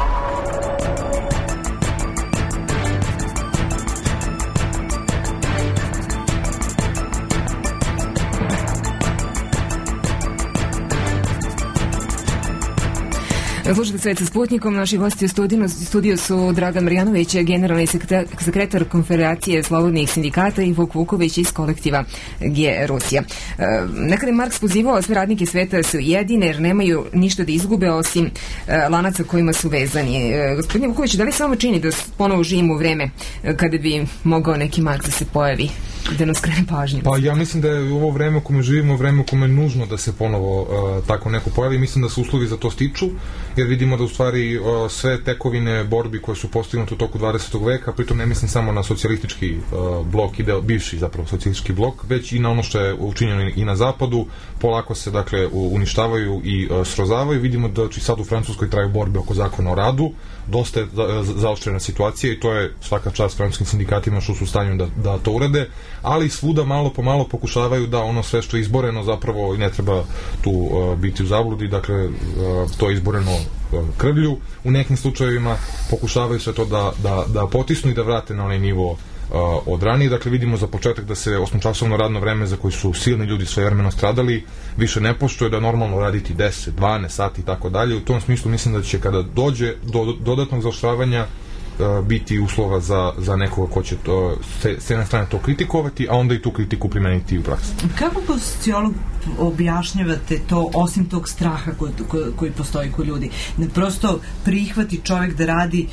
S2: Slušajte Svet sa Sputnikom, naši gosti u studiju su Dragan Marjanović, generalni sekretar Konfederacije slobodnih sindikata i Vuk Vuković iz kolektiva G Rusija. Nekada je Marks pozivao sve radnike sveta su jedine jer nemaju ništa da izgube osim lanaca kojima su vezani. Gospodine Vuković, da li se vama čini da ponovo živimo u vreme kada bi mogao neki Marks da se pojavi? da nam skrene pažnju?
S14: Pa ja mislim da je ovo vreme u kome živimo vreme u kome je nužno da se ponovo tako neko pojavi. Mislim da se uslovi za to stiču, jer vidimo da u stvari sve tekovine borbi koje su postignute u toku 20. veka, pritom ne mislim samo na socijalistički blok, bivši zapravo socijalistički blok, već i na ono što je učinjeno i na zapadu, polako se dakle uništavaju i srozavaju. Vidimo da sad u Francuskoj traju borbe oko zakona o radu, dosta je zaoštrena situacija i to je svaka čast francuskim sindikatima što su u stanju da to urade, ali svuda malo po malo pokušavaju da ono sve što je izboreno zapravo ne treba tu biti u zabludi, dakle to je izboreno krvlju. U nekim slučajevima pokušavaju sve to da potisnu i da vrate na onaj nivo od ranije. Dakle, vidimo za početak da se 8-časovno radno vreme za koji su silni ljudi svojevremeno stradali više ne poštuje, da je normalno raditi 10, 12 sati i tako dalje. U tom smislu mislim da će kada dođe do dodatnog zaoštravanja biti uslova za nekoga ko će to, s jedne strane to kritikovati, a onda i tu kritiku primeniti u praksi.
S3: Kako kao sociolog objašnjavate to, osim tog straha koji postoji kod ljudi? Ne prosto prihvati čovjek da radi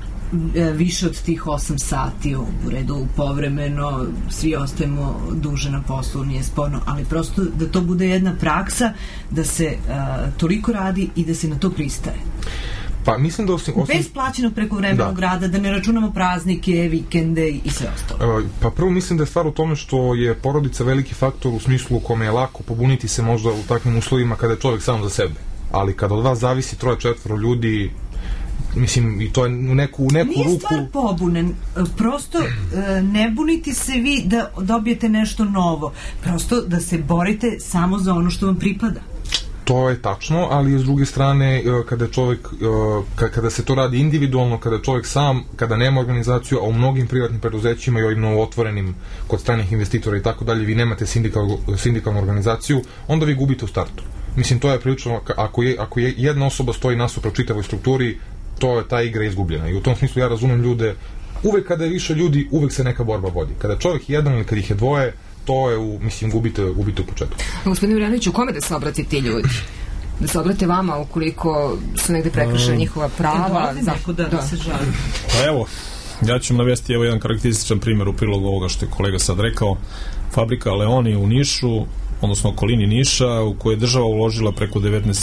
S3: više od tih 8 sati u redu povremeno, svi ostajemo duže na poslu, nije sporno, ali prosto da to bude jedna praksa, da se toliko radi i da se na to pristaje.
S14: Pa mislim da
S3: bez plaćenog prekovremenog rada, da ne računamo praznike, vikende i sve ostalo.
S14: Pa prvo mislim da je stvar u tome što je porodica veliki faktor u smislu u kome je lako pobuniti se možda u takvim uslovima kada je čovjek sam za sebe. Ali kada od vas zavisi 3-4 ljudi, mislim, i to je u neku ruku...
S3: Nije stvar pobunen, prosto ne buniti se vi da dobijete nešto novo, prosto da se borite samo za ono što vam pripada.
S14: To je tačno, ali s druge strane, kada čovjek, kada se to radi individualno, kada čovjek sam, kada nema organizaciju, a u mnogim privatnim preduzećima i ovim novootvorenim kod stranih investitora i tako dalje, vi nemate sindikalnu organizaciju, onda vi gubite u startu. Mislim, to je prilično, ako je jedna osoba stoji nasuprot čitavoj strukturi, to je ta igra izgubljena. I u tom smislu ja razumem ljude, uvek kada je više ljudi, uvek se neka borba vodi. Kada je čovjek jedan ili kada ih je dvoje, to je, mislim, gubite u početku.
S2: Gospodine Vrjanoviću, kome da se obrati ti ljudi? Da se obrate vama ukoliko su negde prekršena njihova prava?
S3: Da se žali.
S13: Pa evo, ja ću navesti jedan karakterističan primjer u prilogu ovoga što je kolega sad rekao. Fabrika Leoni u Nišu, odnosno okolini Niša, u kojoj je država uložila preko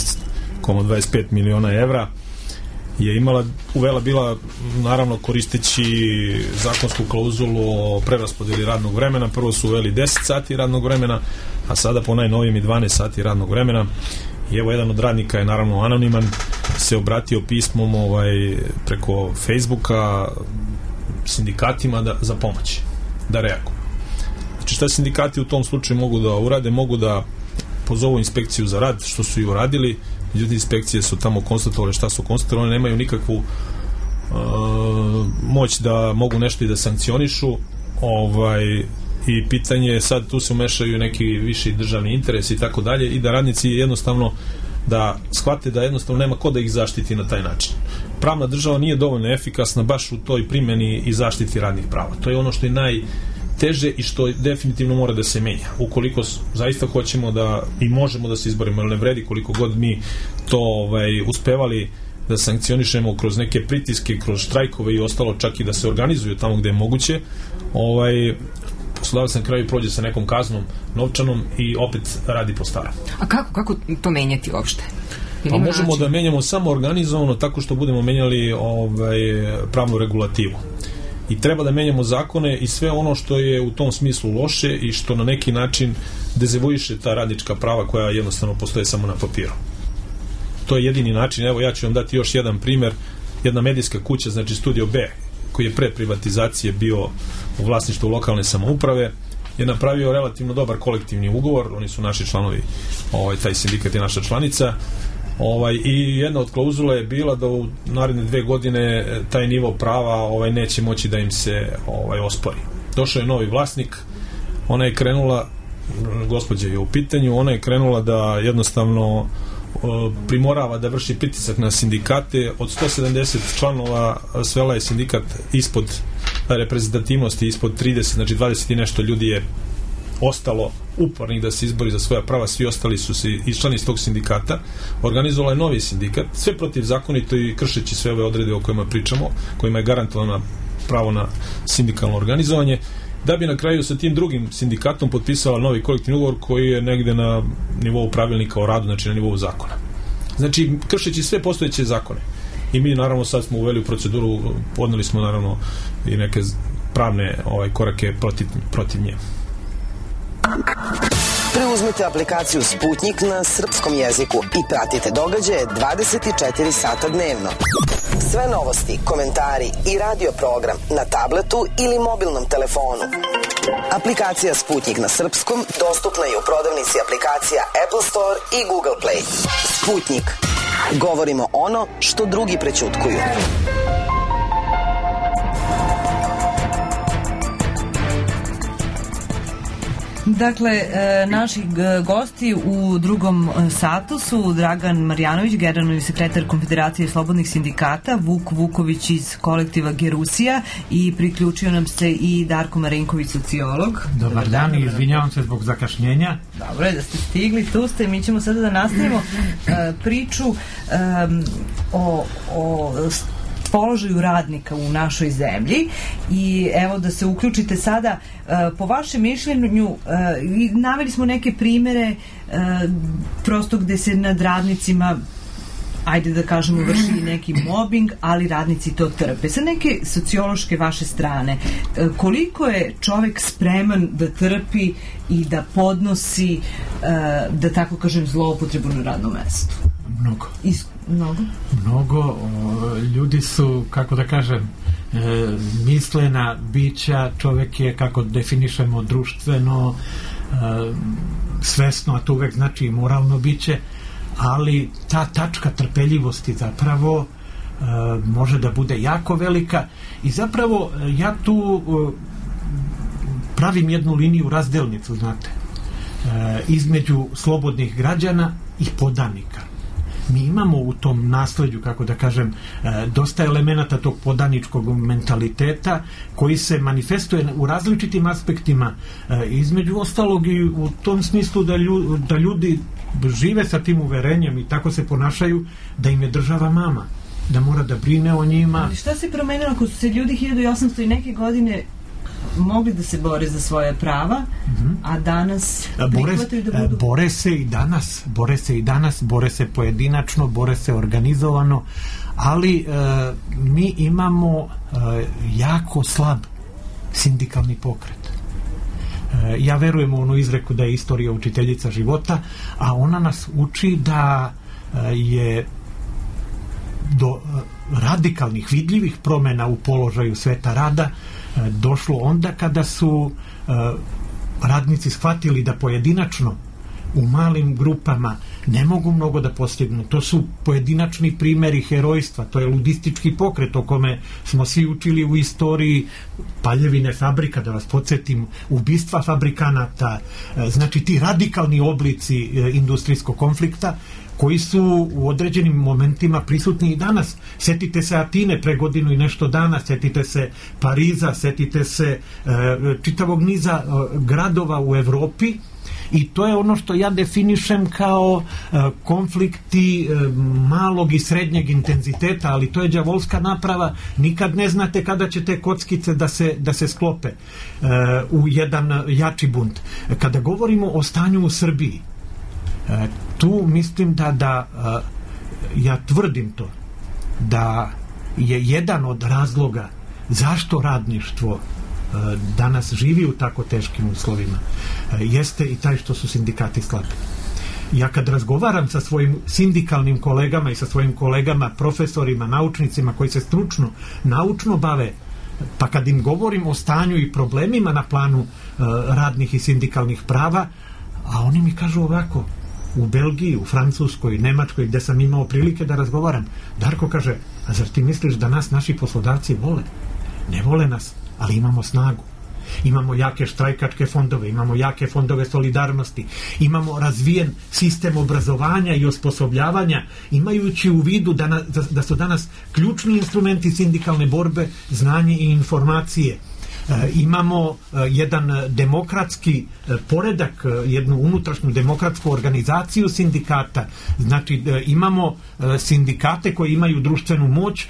S13: 19,25 miliona evra, je bila naravno koristeći zakonsku klauzulu o preraspodjeli radnog vremena. Prvo su uveli 10 sati radnog vremena, a sada po najnovijem i 12 sati radnog vremena. I evo, jedan od radnika je naravno anoniman, se obratio pismom preko Facebooka sindikatima za pomoć, da reaguju. Znači, šta sindikati u tom slučaju mogu da urade? Mogu da pozovu inspekciju za rad, što su i uradili. Međutim, inspekcije su tamo konstatovali šta su konstatovali, nemaju nikakvu moć da mogu nešto i da sankcionišu, i pitanje je sad, tu se umešaju neki viši državni interes i tako dalje, i da radnici jednostavno da shvate da jednostavno nema ko da ih zaštiti na taj način. Pravna država nije dovoljno efikasna baš u toj primjeni i zaštiti radnih prava. To je ono što je najteže i što definitivno mora da se menja. Ukoliko zaista hoćemo da i možemo da se izborimo, jer ne vredi koliko god mi to uspevali da sankcionišemo kroz neke pritiske, kroz štrajkove i ostalo, čak i da se organizuju tamo gde je moguće, poslodavac na kraju prođe sa nekom kaznom novčanom i opet radi po starom.
S2: A kako to menjati uopšte?
S13: Pa možemo da menjamo samo organizovano tako što budemo menjali pravnu regulativu. I treba da menjamo zakone i sve ono što je u tom smislu loše i što na neki način dezavuiše ta radnička prava koja jednostavno postoje samo na papiru. To je jedini način. Evo, ja ću vam dati još jedan primjer. Jedna medijska kuća, znači Studio B, koji je pre privatizacije bio u vlasništvu lokalne samouprave, je napravio relativno dobar kolektivni ugovor. Oni su naši članovi, taj sindikat je naša članica, i jedna od klauzula je bila da u naredne 2 godine taj nivo prava neće moći da im se ospori. Došao je novi vlasnik, ona je krenula, gospođa je u pitanju, ona je krenula da jednostavno primorava da vrši pritisak na sindikate. Od 170 članova svela je sindikat ispod reprezentativnosti, ispod 30, znači 20 i nešto ljudi je ostalo upornih da se izbori za svoja prava, svi ostali su se iščlani iz tog sindikata. Organizovala je novi sindikat, sve protivzakonito i kršeći sve ove odredbe o kojima pričamo, kojima je garantovano pravo na sindikalno organizovanje, da bi na kraju sa tim drugim sindikatom potpisala novi kolektivni ugovor koji je negde na nivou pravilnika o radu, znači na nivou zakona. Znači, kršeći sve postojeće zakone. I mi, naravno, sad smo uveli u proceduru, podneli smo, naravno, i neke pravne korake protiv nje.
S12: Preuzmite aplikaciju Sputnik na srpskom jeziku i pratite događaje 24 sata dnevno. Sve novosti, komentari i radio program na tabletu ili mobilnom telefonu. Aplikacija Sputnik na srpskom dostupna je u prodavnici aplikacija Apple Store i Google Play. Sputnik. Govorimo ono što drugi prećutkuju.
S3: Dakle, naši gosti u drugom satu su Dragan Marjanović, generalni sekretar Konfederacije slobodnih sindikata, Vuk Vuković iz kolektiva Gerusija i priključio nam se i Darko Marinković, sociolog.
S15: Dobar dan i izvinjavam se zbog zakašnjenja.
S3: Dobro je da ste stigli, tu ste. Mi ćemo sada da nastavimo priču o položaju radnika u našoj zemlji i evo da se uključite sada po vašem mišljenju. Naveli smo neke primere prosto gde se nad radnicima, ajde da kažemo, vrši neki mobbing, ali radnici to trpe. Sa neke sociološke vaše strane, koliko je čovek spreman da trpi i da podnosi, da tako kažem, zloupotrebu na radnom mestu?
S15: Mnogo.
S3: Mnogo?
S15: Ljudi su, kako da kažem, mislena bića, čovek je, kako definišemo, društveno, svesno, a to uvek znači i moralno biće, ali ta tačka trpeljivosti zapravo može da bude jako velika i zapravo ja tu pravim jednu liniju, razdelnicu, znate, između slobodnih građana i podanika. Mi imamo u tom nasleđu, kako da kažem, dosta elemenata tog podaničkog mentaliteta koji se manifestuje u različitim aspektima, između ostalog i u tom smislu da ljudi žive sa tim uverenjem i tako se ponašaju da im je država mama, da mora da brine o njima.
S3: Ali šta se promenilo ako su se ljudi 1800 i neke godine mogli da se bore za svoje prava, a danas prihvataju da budu...
S15: Bore se i danas, bore se pojedinačno, bore se organizovano, ali mi imamo jako slab sindikalni pokret. Ja verujem u onu izreku da je istorija učiteljica života, a ona nas uči da je do radikalnih, vidljivih promena u položaju sveta rada došlo onda kada su radnici shvatili da pojedinačno u malim grupama ne mogu mnogo da postignu. To su pojedinačni primeri herojstva, to je ludistički pokret o kome smo svi učili u istoriji, paljevine fabrika, da vas podsjetim, ubistva fabrikanata, znači ti radikalni oblici industrijskog konflikta koji su u određenim momentima prisutni i danas. Sjetite se Atine pre godinu i nešto dana, sjetite se Pariza, sjetite se čitavog niza gradova u Evropi i to je ono što ja definišem kao konflikti malog i srednjeg intenziteta, ali to je đavolska naprava, nikad ne znate kada će te kockice da se sklope u jedan jači bunt. Kada govorimo o stanju u Srbiji, tu mislim da ja tvrdim to, da je jedan od razloga zašto radništvo danas živi u tako teškim uslovima jeste i taj što su sindikati slabi. Ja kad razgovaram sa svojim sindikalnim kolegama i sa svojim kolegama, profesorima, naučnicima koji se stručno, naučno bave, pa kad im govorim o stanju i problemima na planu radnih i sindikalnih prava, a oni mi kažu ovako: u Belgiji, u Francuskoj, Nemačkoj, gde sam imao prilike da razgovaram, Darko kaže, a zar ti misliš da nas naši poslodavci vole? Ne vole nas, ali imamo snagu. Imamo jake štrajkačke fondove, imamo jake fondove solidarnosti, imamo razvijen sistem obrazovanja i osposobljavanja, imajući u vidu da su danas ključni instrumenti sindikalne borbe znanje i informacije. Imamo jedan demokratski poredak, jednu unutrašnju demokratsku organizaciju sindikata, znači imamo sindikate koji imaju društvenu moć,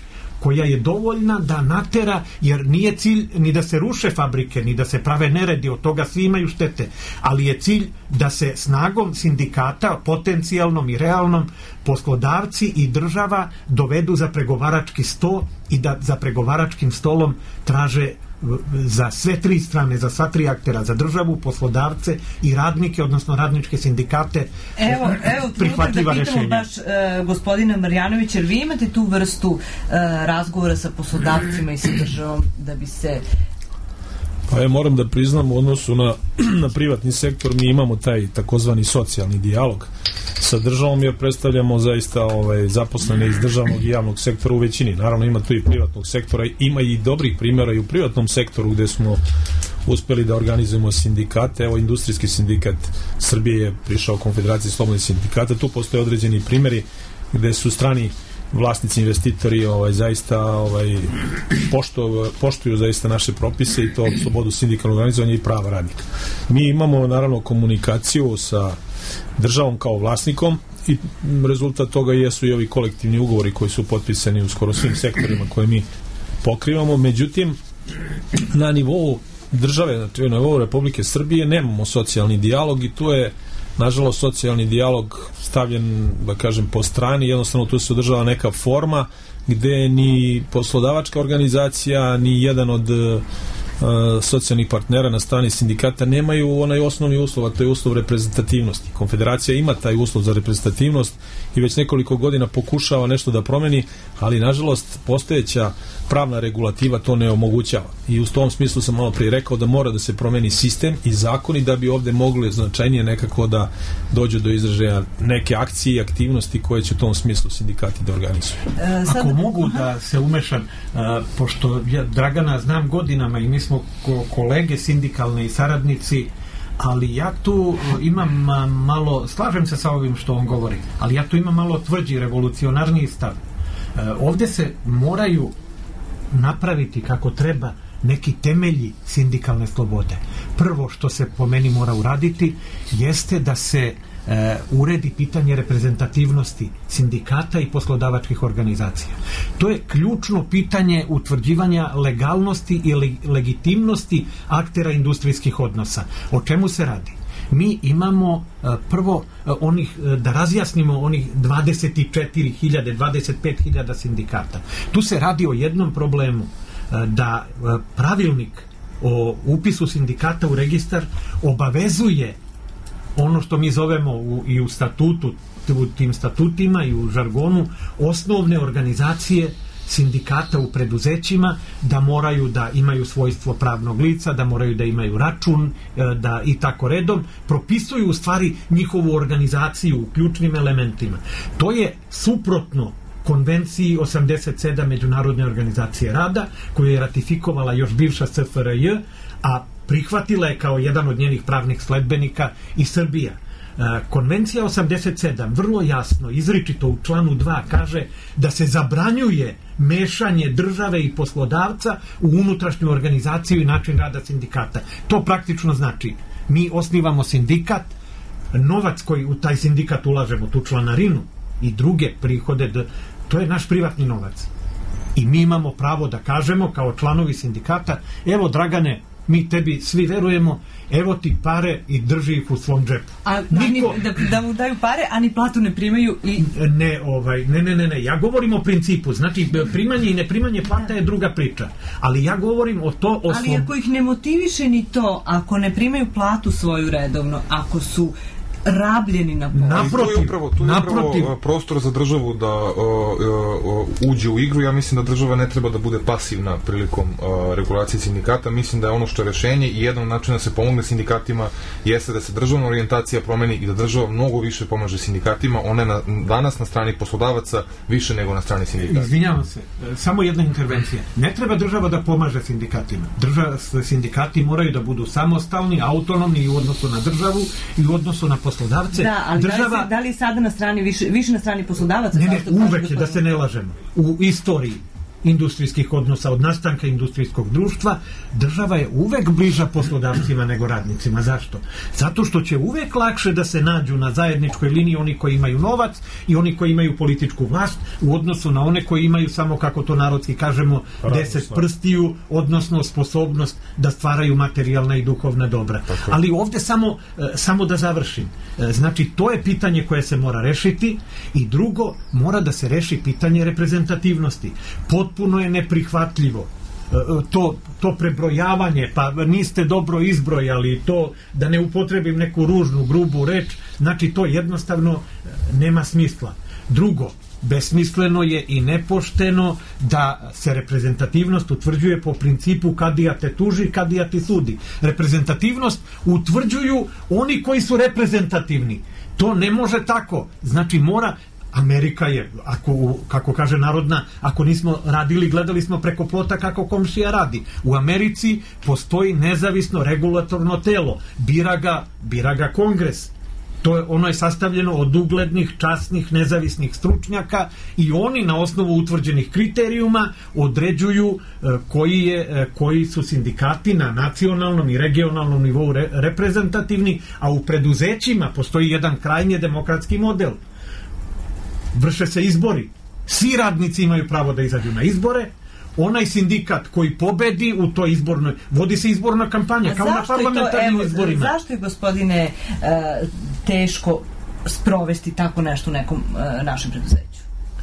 S15: koja je dovoljna da natera, jer nije cilj ni da se ruše fabrike, ni da se prave neredi, od toga svi imaju štete, ali je cilj da se snagom sindikata, potencijalnom i realnom, poslodavci i država dovedu za pregovarački sto i da za pregovaračkim stolom traže za sve tri strane, za sva tri aktera, za državu, poslodavce i radnike, odnosno radničke sindikate, prihvatljiva rešenja.
S3: Baš gospodina Marjanovića, jer vi imate tu vrstu razgovora sa poslodavcima i sa državom da bi se...
S13: Pa ja moram da priznam, u odnosu na privatni sektor mi imamo taj takozvani socijalni dijalog sa državom, jer predstavljamo zaista zaposlene iz državnog i javnog sektora u većini. Naravno ima tu i privatnog sektora, ima i dobrih primjera i u privatnom sektoru gde smo uspeli da organizujemo sindikate. Evo, industrijski sindikat Srbije je prišao Konfederaciji slobodnih sindikata. Tu postoje određeni primjeri gde su strani vlasnici, investitori zaista poštuju zaista naše propise i to slobodu sindikalnog organizovanja i prava radnika. Mi imamo naravno komunikaciju sa državom kao vlasnikom i rezultat toga jesu i ovi kolektivni ugovori koji su potpisani u skoro svim sektorima koje mi pokrivamo. Međutim, na nivou države, znači na nivou Republike Srbije nemamo socijalni dijalog i tu je nažalost socijalni dijalog stavljen, da kažem, po strani, jednostavno tu se održava neka forma gde ni poslodavačka organizacija, ni jedan od socijalnih partnera na strani sindikata nemaju onaj osnovni uslov, a to je uslov reprezentativnosti. Konfederacija ima taj uslov za reprezentativnost i već nekoliko godina pokušava nešto da promeni, ali nažalost postojeća pravna regulativa to ne omogućava. I u tom smislu sam malo prije rekao da mora da se promeni sistem i zakoni da bi ovde mogli značajnije nekako da dođu do izražaja neke akcije i aktivnosti koje će u tom smislu sindikati da organizuju.
S15: Ako mogu da se umešam, pošto ja Dragana znam godinama i mi smo kolege sindikalne i saradnici, ali ja tu imam malo, slažem se sa ovim što on govori, ali ja tu imam malo tvrđi, revolucionarniji stav. Ovde se moraju napraviti kako treba neki temelji sindikalne slobode. Prvo što se po meni mora uraditi jeste da se uredi pitanje reprezentativnosti sindikata i poslodavačkih organizacija. To je ključno pitanje utvrđivanja legalnosti i legitimnosti aktera industrijskih odnosa. O čemu se radi? Mi imamo prvo da razjasnimo onih 24.000, 25.000 sindikata. Tu se radi o jednom problemu, da pravilnik o upisu sindikata u registar obavezuje ono što mi zovemo i u statutu, u tim statutima i u žargonu, osnovne organizacije sindikata u preduzećima, da moraju da imaju svojstvo pravnog lica, da moraju da imaju račun, da i tako redom, propisuju u stvari njihovu organizaciju u ključnim elementima. To je suprotno Konvenciji 87 Međunarodne organizacije rada, koju je ratifikovala još bivša SFRJ, a prihvatila je kao jedan od njenih pravnih sledbenika i Srbija. Konvencija 87 vrlo jasno, izričito u članu 2 kaže da se zabranjuje mešanje države i poslodavca u unutrašnju organizaciju i način rada sindikata. To praktično znači mi osnivamo sindikat, novac koji u taj sindikat ulažemo, tu članarinu i druge prihode, to je naš privatni novac. I mi imamo pravo da kažemo kao članovi sindikata, evo Dragane, mi tebi svi verujemo, evo ti pare i drži ih u svom džepu.
S3: Da mu daju pare, a ni platu ne primaju i...
S15: Ne, ja govorim o principu, znači primanje i neprimanje plata je druga priča, ali ja govorim o to...
S3: Ali ako ih ne motiviše ni to, ako ne primaju platu svoju redovno, ako su rabljeni na poslu.
S14: Tu je upravo prostor za državu da uđe u igru. Ja mislim da država ne treba da bude pasivna prilikom regulacije sindikata. Mislim da je ono što je rešenje i jedan način da se pomogne sindikatima jeste da se državna orijentacija promeni i da država mnogo više pomaže sindikatima. Ona je danas na strani poslodavaca više nego na strani sindikata.
S15: Izvinjavam se, samo jedna intervencija. Ne treba država da pomaže sindikatima. Sindikati moraju da budu samostalni, autonomni i u odnosu na državu i u odnosu na poslodavce.
S3: Da, ali da li sada na strani više na strani poslodavaca?
S15: Ne, uvek je, da se ne lažemo. U istoriji industrijskih odnosa, od nastanka industrijskog društva, država je uvek bliža poslodavcima nego radnicima. Zašto? Zato što će uvek lakše da se nađu na zajedničkoj liniji oni koji imaju novac i oni koji imaju političku vlast u odnosu na one koji imaju samo, kako to narodski kažemo, 10 prstiju, odnosno sposobnost da stvaraju materijalna i duhovna dobra. Ali ovde samo da završim. Znači, to je pitanje koje se mora rešiti i drugo, mora da se reši pitanje reprezentativnosti. Potpuno je neprihvatljivo to prebrojavanje, pa niste dobro izbrojali, to da ne upotrebim neku ružnu, grubu reč, znači to jednostavno nema smisla. Drugo, besmisleno je i nepošteno da se reprezentativnost utvrđuje po principu kadija te tuži, kadija ti sudi. Reprezentativnost utvrđuju oni koji su reprezentativni. To ne može tako. Znači mora... Amerika je, kako kaže narodna, ako nismo radili, gledali smo preko plota kako komšija radi. U Americi postoji nezavisno regulatorno telo. Bira ga Kongres. Ono je sastavljeno od uglednih, časnih, nezavisnih stručnjaka i oni na osnovu utvrđenih kriterijuma određuju koji su sindikati na nacionalnom i regionalnom nivou reprezentativni, a u preduzećima postoji jedan krajnje demokratski model. Vrše se izbori. Svi radnici imaju pravo da izađu na izbore. Onaj sindikat koji pobedi u toj izbornoj, vodi se izborna kampanja, kao na parlamentarnim izborima.
S3: Zašto je, gospodine, teško sprovesti tako nešto u nekom našem preduzeću?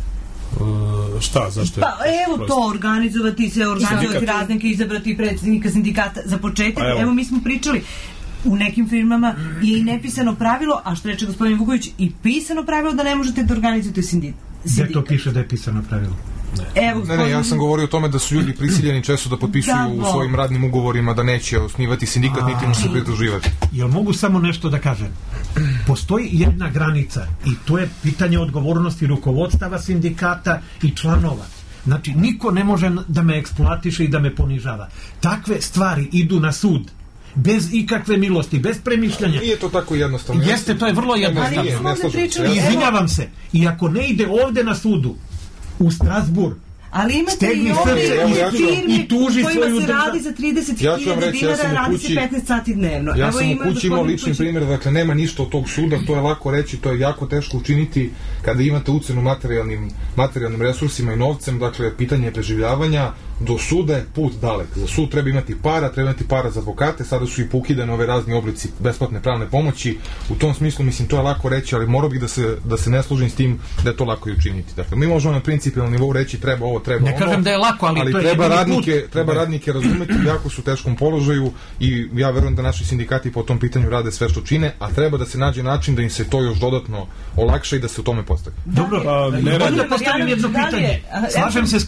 S13: Šta? Zašto je?
S3: Pa evo to, organizovati radnike, izabrati predsjednika sindikata. Za početak, evo mi smo pričali, u nekim firmama je i nepisano pravilo, a što reče gospodin Vuković, i pisano pravilo da ne možete da organizujete sindikat.
S15: Gde to piše da je pisano pravilo?
S14: Ne, ja sam govorio o tome da su ljudi prisiljeni često da potpisuju u svojim radnim ugovorima da neće osnivati sindikat, niti mu se pridruživati.
S15: Jel mogu samo nešto da kažem? Postoji jedna granica i to je pitanje odgovornosti rukovodstava sindikata i članova. Znači, niko ne može da me eksploatiše i da me ponižava. Takve stvari idu na sud bez ikakve milosti, bez premišljanja.
S14: Nije to tako jednostavno.
S15: Jeste, to je vrlo jednostavno. Izvinjavam se. I ako ne ide ovde na sudu, u Strasburg,
S3: ali imate i ovdje firmi kojima se radi za 30.000 dinara, radi se 15 sati dnevno.
S14: Ja sam u kući imao lični primjer, dakle nema ništa od tog suda, to je lako reći, to je jako teško učiniti kada imate ucenu materijalnim resursima i novcem, dakle pitanje je preživljavanja. Do suda je put dalek. Za sud treba imati para za advokate, sada su i poukidane ove razni oblici besplatne pravne pomoći. U tom smislu, mislim, to je lako reći, ali morao bih da se ne složim s tim da je to lako i učiniti. Dakle, mi možemo na principijalnom nivou reći treba ovo, treba ono.
S15: Ne kažem da je lako, ali to je
S14: treba radnike razumeti, jako su u teškom položaju i ja verujem da naši sindikati po tom pitanju rade sve što čine, a treba da se nađe način da im se to još dodatno olakša i da se u tome postavi.
S15: Dobro, da postavim jedno pitanje. Slažem se s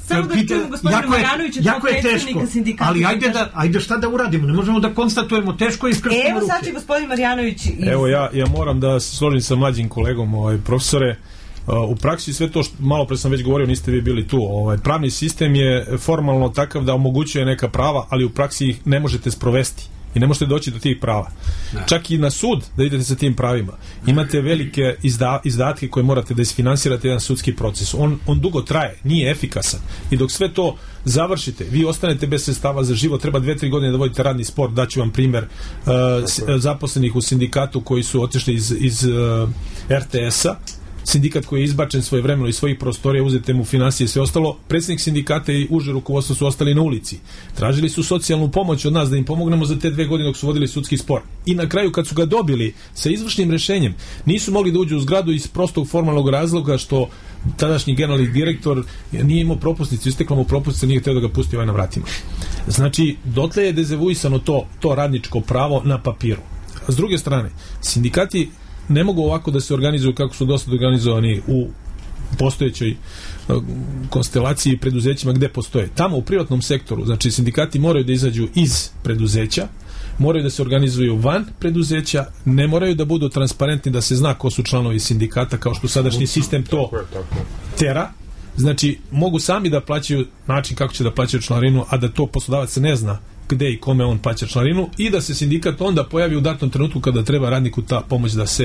S15: jako je teško, ali ajde šta da uradimo, ne možemo da konstatujemo teško i iskrstimo ruke.
S3: Evo sad će gospodin Marjanović
S13: Evo ja moram da se složim sa mlađim kolegom, profesore. U praksi sve to što malo pre sam već govorio, niste vi bili tu, pravni sistem je formalno takav da omogućuje neka prava, ali u praksi ih ne možete sprovesti i ne možete doći do tih prava. Čak i na sud da idete sa tim pravima imate velike izdatke koje morate da isfinansirate jedan sudski proces. On dugo traje, nije efikasan i dok sve to završite, vi ostanete bez sredstava za život, treba 2-3 godine da vodite radni spor. Daću vam primer zaposlenih u sindikatu koji su otišli iz RTS-a, sindikat koji je izbačen svoje vremeno iz svojih prostorija, uzete mu financije i sve ostalo, predsjednik sindikata i uže rukovodstvo su ostali na ulici. Tražili su socijalnu pomoć od nas da im pomognemo za te 2 godine dok su vodili sudski spor. I na kraju kad su ga dobili sa izvršnim rešenjem, nisu mogli da uđu u zgradu iz prostog formalnog razloga što tadašnji generalni direktor nije imao propusnicu, istekla mu propusnica, nije hteo da ga pusti na vratima. Znači, dotle je dezavuisano to radničko pravo na papiru. A s druge strane, sindikati ne mogu ovako da se organizuju kako su dosta organizovani u postojećoj konstelaciji i preduzećima gde postoje. Tamo u privatnom sektoru, znači sindikati moraju da izađu iz preduzeća, moraju da se organizuju van preduzeća, ne moraju da budu transparentni, da se zna ko su članovi sindikata, kao što sadašnji sistem to tera. Znači, mogu sami da plaćaju način kako će da plaćaju članarinu, a da to poslodavac ne zna gde i kome on plaća članarinu i da se sindikat onda pojavi u datom trenutku kada treba radniku ta pomoć da se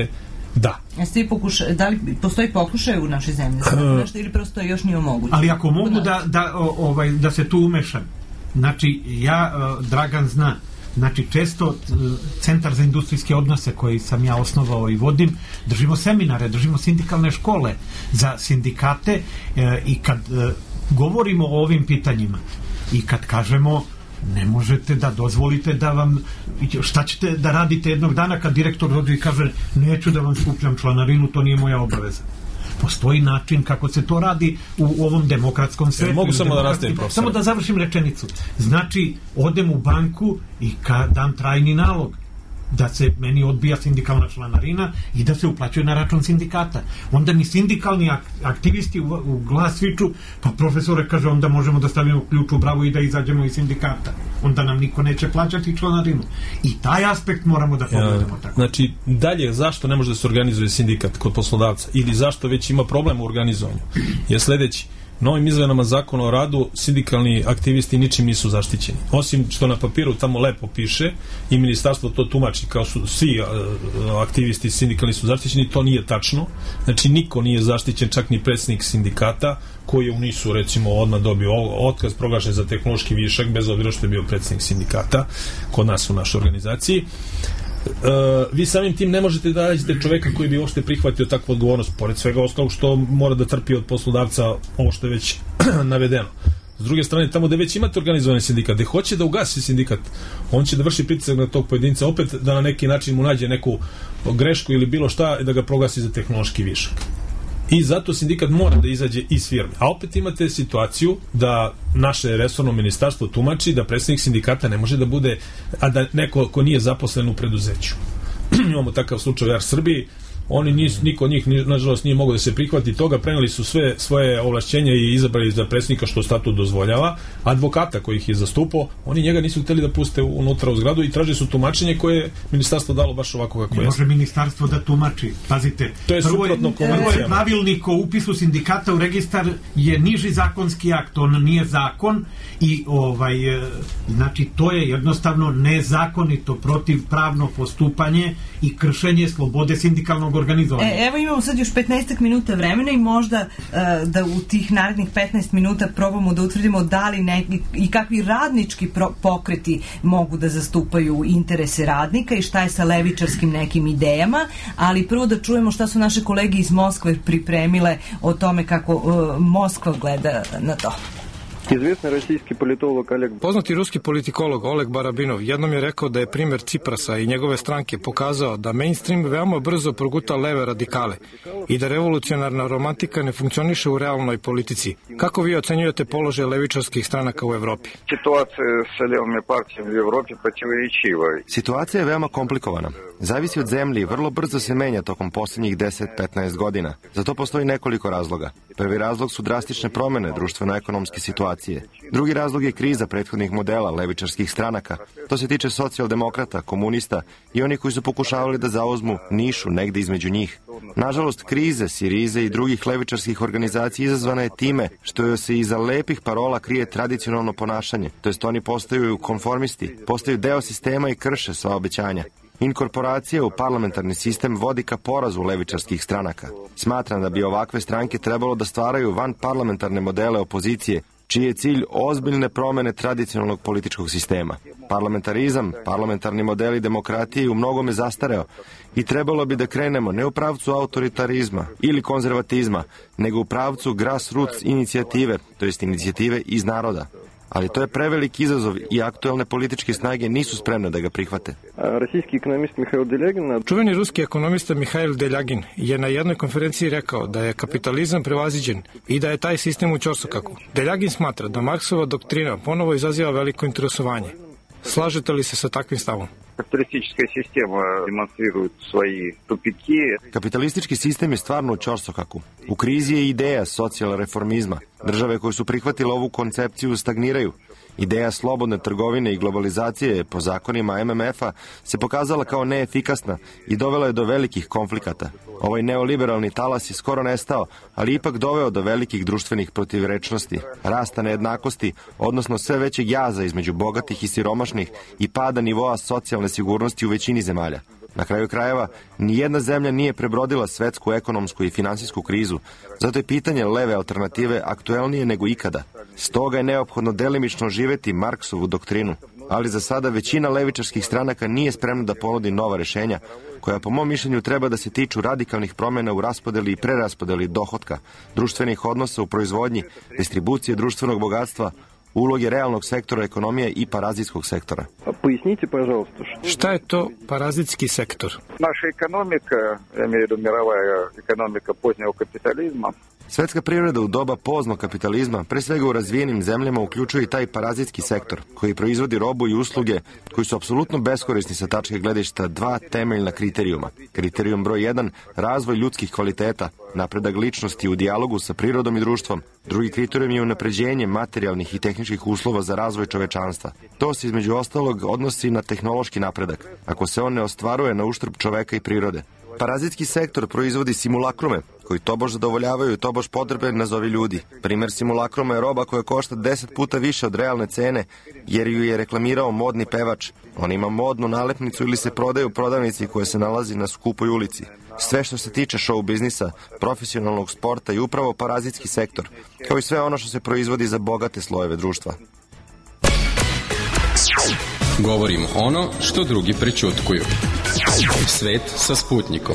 S13: Da.
S3: Da li postoji pokušaj u našoj zemlji nešto ili prosto još nije omogućeno?
S15: Ali ako mogu da se tu umešam, znači Dragan zna, znači često Centar za industrijske odnose koji sam ja osnovao i vodim, držimo seminare, držimo sindikalne škole za sindikate i kad govorimo o ovim pitanjima i kad kažemo ne možete da dozvolite da vam, šta ćete da radite jednog dana kad direktor dođe i kaže neću da vam skupljam članarinu, to nije moja obaveza. Postoji način kako se to radi u ovom demokratskom svetu.
S13: Mogu samo da nastavim, profesor.
S15: Samo da završim rečenicu. Znači, odem u banku i dam trajni nalog da se meni odbija sindikalna članarina i da se uplaćuje na račun sindikata. Onda mi sindikalni aktivisti u glas viču, pa profesore, kaže, onda možemo da stavimo ključ u bravu i da izađemo iz sindikata. Onda nam niko neće plaćati članarinu. I taj aspekt moramo da pogledamo tako.
S13: Znači, dalje, zašto ne može da se organizuje sindikat kod poslodavca ili zašto već ima problem u organizovanju je sledeći. Novim izmenama zakona o radu sindikalni aktivisti ničim nisu zaštićeni. Osim što na papiru tamo lepo piše i ministarstvo to tumači kao su svi aktivisti sindikalni su zaštićeni, to nije tačno. Znači niko nije zaštićen, čak ni predsjednik sindikata koji je u NIS-u recimo odmah dobio otkaz proglašen za tehnološki višak bez obzira što je bio predsjednik sindikata kod nas u našoj organizaciji. Vi samim tim ne možete da nađete čoveka koji bi uopšte prihvatio takvu odgovornost, pored svega ostalog što mora da trpi od poslodavca ovo što je već navedeno. S druge strane, tamo gde već imate organizovani sindikat, gde hoće da ugasi sindikat, on će da vrši pritisak na tog pojedinca opet da na neki način mu nađe neku grešku ili bilo šta i da ga proglasi za tehnološki višak. I zato sindikat mora da izađe iz firme. A opet imate situaciju da naše resorno ministarstvo tumači da predsjednik sindikata ne može da bude, a da neko ko nije zaposlen u preduzeću. Imamo takav slučaj u Air Srbiji, niko od njih nažalost nije mogao da se prihvati toga, preneli su sve svoje ovlašćenja i izabrali za predsjednika što statut dozvoljava. Advokata koji ih je zastupao, oni njega nisu hteli da puste unutra u zgradu i tražili su tumačenje koje je ministarstvo dalo baš ovako kako je.
S15: Ne može ministarstvo da tumači, pazite.
S13: To je suprotno konvencijama.
S15: Pravilnik o upisu sindikata u registar je niži zakonski akt, on nije zakon i znači to je jednostavno nezakonito, protivpravno postupanje i kršenje slobode sindikalnog organizovanja.
S3: Evo imamo sad još 15 minuta vremena i možda da u tih narednih 15 minuta probamo da utvrdimo da li i kakvi radnički pokreti mogu da zastupaju interese radnika i šta je sa levičarskim nekim idejama, ali prvo da čujemo šta su naše kolege iz Moskve pripremile o tome kako Moskva gleda na to.
S7: Poznati ruski politikolog Oleg Barabinov jednom je rekao da je primjer Ciprasa i njegove stranke pokazao da mainstream veoma brzo proguta leve radikale i da revolucionarna romantika ne funkcioniše u realnoj politici. Kako vi ocenjujete položaj levičarskih stranaka u Evropi?
S16: Situacija je veoma komplikovana. Zavisi od zemlje i vrlo brzo se menja tokom posljednjih 10-15 godina. Za to postoji nekoliko razloga. Prvi razlog su drastične promjene društveno-ekonomske situacije. Drugi razlog je kriza prethodnih modela levičarskih stranaka. To se tiče socijaldemokrata, komunista i onih koji su pokušavali da zauzmu nišu negde između njih. Nažalost, krize, Sirize i drugih levičarskih organizacija izazvana je time što se iza lepih parola krije tradicionalno ponašanje, to jest oni postaju konformisti, postaju deo sistema i krše sva obećanja. Inkorporacija u parlamentarni sistem vodi ka porazu levičarskih stranaka. Smatram da bi ovakve stranke trebalo da stvaraju van parlamentarne modele opozicije, čiji je cilj ozbiljne promjene tradicionalnog političkog sistema. Parlamentarizam, parlamentarni modeli demokratije u mnogome zastareo i trebalo bi da krenemo ne u pravcu autoritarizma ili konzervatizma, nego u pravcu grassroots inicijative, to jest inicijative iz naroda. Ali to je prevelik izazov i aktuelne političke snage nisu spremne da ga prihvate.
S7: Čuveni ruski ekonomista Mihail Deljagin je na jednoj konferenciji rekao da je kapitalizam prevaziđen i da je taj sistem u ćorsokaku. Deljagin smatra da Marksova doktrina ponovo izaziva veliko interesovanje. Slažete li se sa takvim stavom?
S16: Kapitalistički sistem je stvarno u ćorsokaku. U krizi je ideja socijalreformizma. Države koje su prihvatile ovu koncepciju stagniraju. Ideja slobodne trgovine i globalizacije po zakonima MMF-a se pokazala kao neefikasna i dovela je do velikih konflikata. Ovaj neoliberalni talas je skoro nestao, ali ipak doveo do velikih društvenih protivrečnosti, rasta nejednakosti, odnosno sve većeg jaza između bogatih i siromašnih i pada nivoa socijalne sigurnosti u većini zemalja. Na kraju krajeva, nijedna zemlja nije prebrodila svetsku ekonomsku i finansijsku krizu, zato je pitanje leve alternative aktuelnije nego ikada. Stoga je neophodno delimično živeti Marksovu doktrinu, ali za sada većina levičarskih stranaka nije spremna da ponudi nova rešenja, koja po mom mišljenju treba da se tiču radikalnih promjena u raspodeli i preraspodeli dohotka, društvenih odnosa u proizvodnji, distribucije društvenog bogatstva, uloge realnog sektora ekonomije i parazitskog sektora.
S17: Поясните, пожалуйста.
S11: Šta je to parazitski sektor?
S17: Наша экономика, я имею в виду мировая экономика позднего капитализма.
S16: Svetska privreda u doba poznog kapitalizma, pre svega u razvijenim zemljama, uključuje i taj parazitski sektor, koji proizvodi robu i usluge koji su apsolutno beskorisni sa tačke gledišta dva temeljna kriterijuma. Kriterijum broj 1, razvoj ljudskih kvaliteta, napredak ličnosti u dijalogu sa prirodom i društvom. Drugi kriterijum je unapređenje materijalnih i tehničkih uslova za razvoj čovečanstva. To se između ostalog odnosi na tehnološki napredak, ako se on ne ostvaruje na uštrb čoveka i prirode. Parazitski sektor proizvodi simulakrume, koji tobož zadovoljavaju tobož potrebe nazovi ljudi. Primer simulakruma je roba koja košta 10 puta više od realne cene, jer ju je reklamirao modni pevač. On ima modnu nalepnicu ili se prodaje u prodavnici koja se nalazi na skupoj ulici. Sve što se tiče show biznisa, profesionalnog sporta i upravo parazitski sektor, kao i sve ono što se proizvodi za bogate slojeve društva.
S1: Govorimo ono što drugi prećutkuju. Svet sa Sputnikom.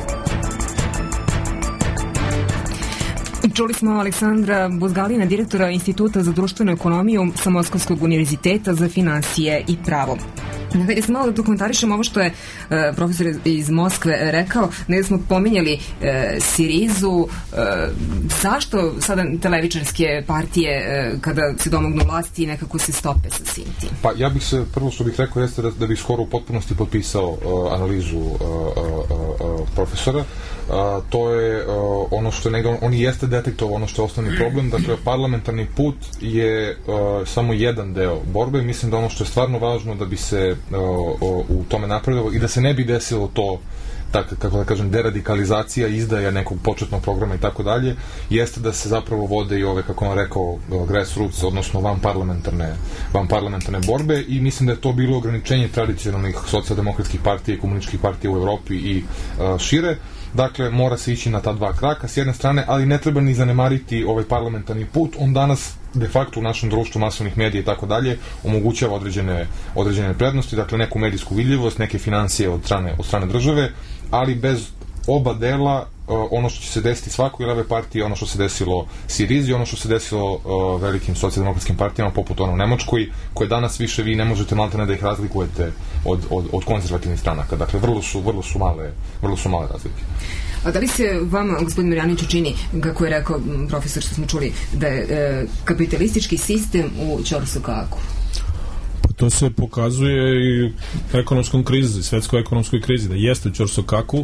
S2: Čuli smo Aleksandra Buzgalina, direktora Instituta za društvenu ekonomiju sa Moskovskog univerziteta za finansije i pravo. Hajde se malo da dokomentarišemo ovo što je profesor iz Moskve rekao. Ne smo pominjali Sirizu. Zašto sada te levičarske partije kada se domognu vlasti nekako se stope sa svim tim?
S14: Pa ja bih se, prvo što bih rekao jeste da bih skoro u potpunosti potpisao analizu profesora. To je ono što on i jeste detektovao ono što je osnovni problem. Dakle, parlamentarni put je samo jedan deo borbe. Mislim da ono što je stvarno važno da bi se u tome napredovalo i da se ne bi desilo to, kako da kažem, deradikalizacija, izdaja nekog početnog programa i tako dalje, jeste da se zapravo vode i ove, kako on rekao, grassroots, odnosno vanparlamentarne borbe, i mislim da je to bilo ograničenje tradicionalnih socijaldemokratskih partija i komunističkih partija u Evropi i šire. Dakle, mora se ići na ta dva kraka s jedne strane, ali ne treba ni zanemariti ovaj parlamentarni put. On danas de facto u našem društvu masovnih medija i tako dalje omogućava određene prednosti, dakle neku medijsku vidljivost, neke financije od strane države, ali bez oba dela ono što će se desiti svakoj leve partiji, ono što se desilo Sirizi, ono što se desilo velikim socijaldemokratskim partijama poput ono u Nemačkoj, koje danas više vi ne možete maltene da ih razlikujete od konzervativnih stranaka. Dakle, vrlo su male razlike.
S2: A da li se vama, gospodin Marjaniću, čini, kako je rekao profesor što smo čuli, da je kapitalistički sistem u ćorsokaku?
S13: To se pokazuje i ekonomskom krizi, svetskoj ekonomskoj krizi, da jeste u ćorsokaku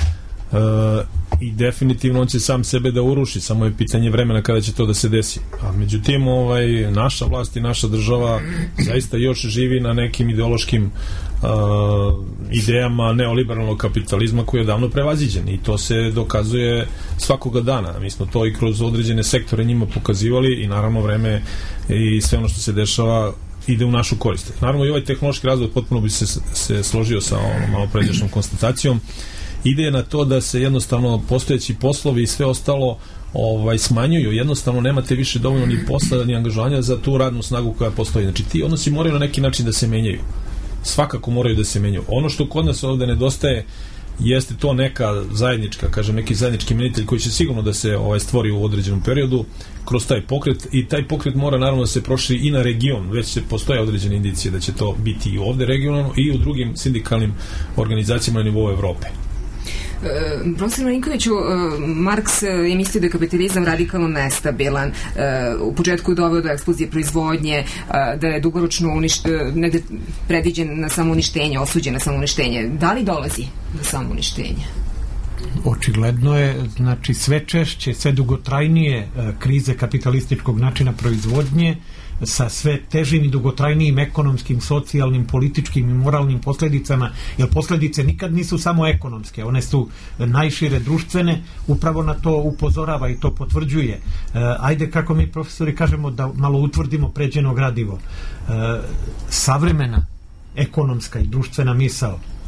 S13: i definitivno on će sam sebe da uruši, samo je pitanje vremena kada će to da se desi. A međutim, naša vlast i naša država zaista još živi na nekim ideološkim idejama neoliberalnog kapitalizma koji je davno prevaziđen, i to se dokazuje svakoga dana. Mi smo to i kroz određene sektore njima pokazivali, i naravno vreme i sve ono što se dešava ide u našu korist. Naravno i ovaj tehnološki razvoj, potpuno bi se složio sa malo pređašnjom konstatacijom, ide na to da se jednostavno postojeći poslovi i sve ostalo smanjuju, jednostavno nemate više dovoljno ni posla ni angažovanja za tu radnu snagu koja postoji. Znači ti odnosi moraju na neki način da se menjaju, svakako moraju da se menjaju. Ono što kod nas ovde nedostaje jeste to neka zajednička, neki zajednički imenitelj koji će sigurno da se stvori u određenom periodu kroz taj pokret, i taj pokret mora naravno da se proširi i na region. Već se postoje određene indicije da će to biti i ovde regionalno i u drugim sindikalnim organizacijama na nivou Evrope.
S2: Profesor Marinkoviću, Marks je mislio da je kapitalizam radikalno nestabilan. U početku je doveo do eksplozije proizvodnje, da je dugoročno negde predviđen na samouništenje, osuđen na samouništenje. Da li dolazi do samouništenja?
S15: Očigledno je, znači sve češće, sve dugotrajnije krize kapitalističkog načina proizvodnje sa sve težim i dugotrajnijim ekonomskim, socijalnim, političkim i moralnim posledicama, jer posledice nikad nisu samo ekonomske, one su najšire društvene, upravo na to upozorava i to potvrđuje. Ajde, kako mi profesori kažemo, da malo utvrdimo pređeno gradivo. Savremena ekonomska i društvena misao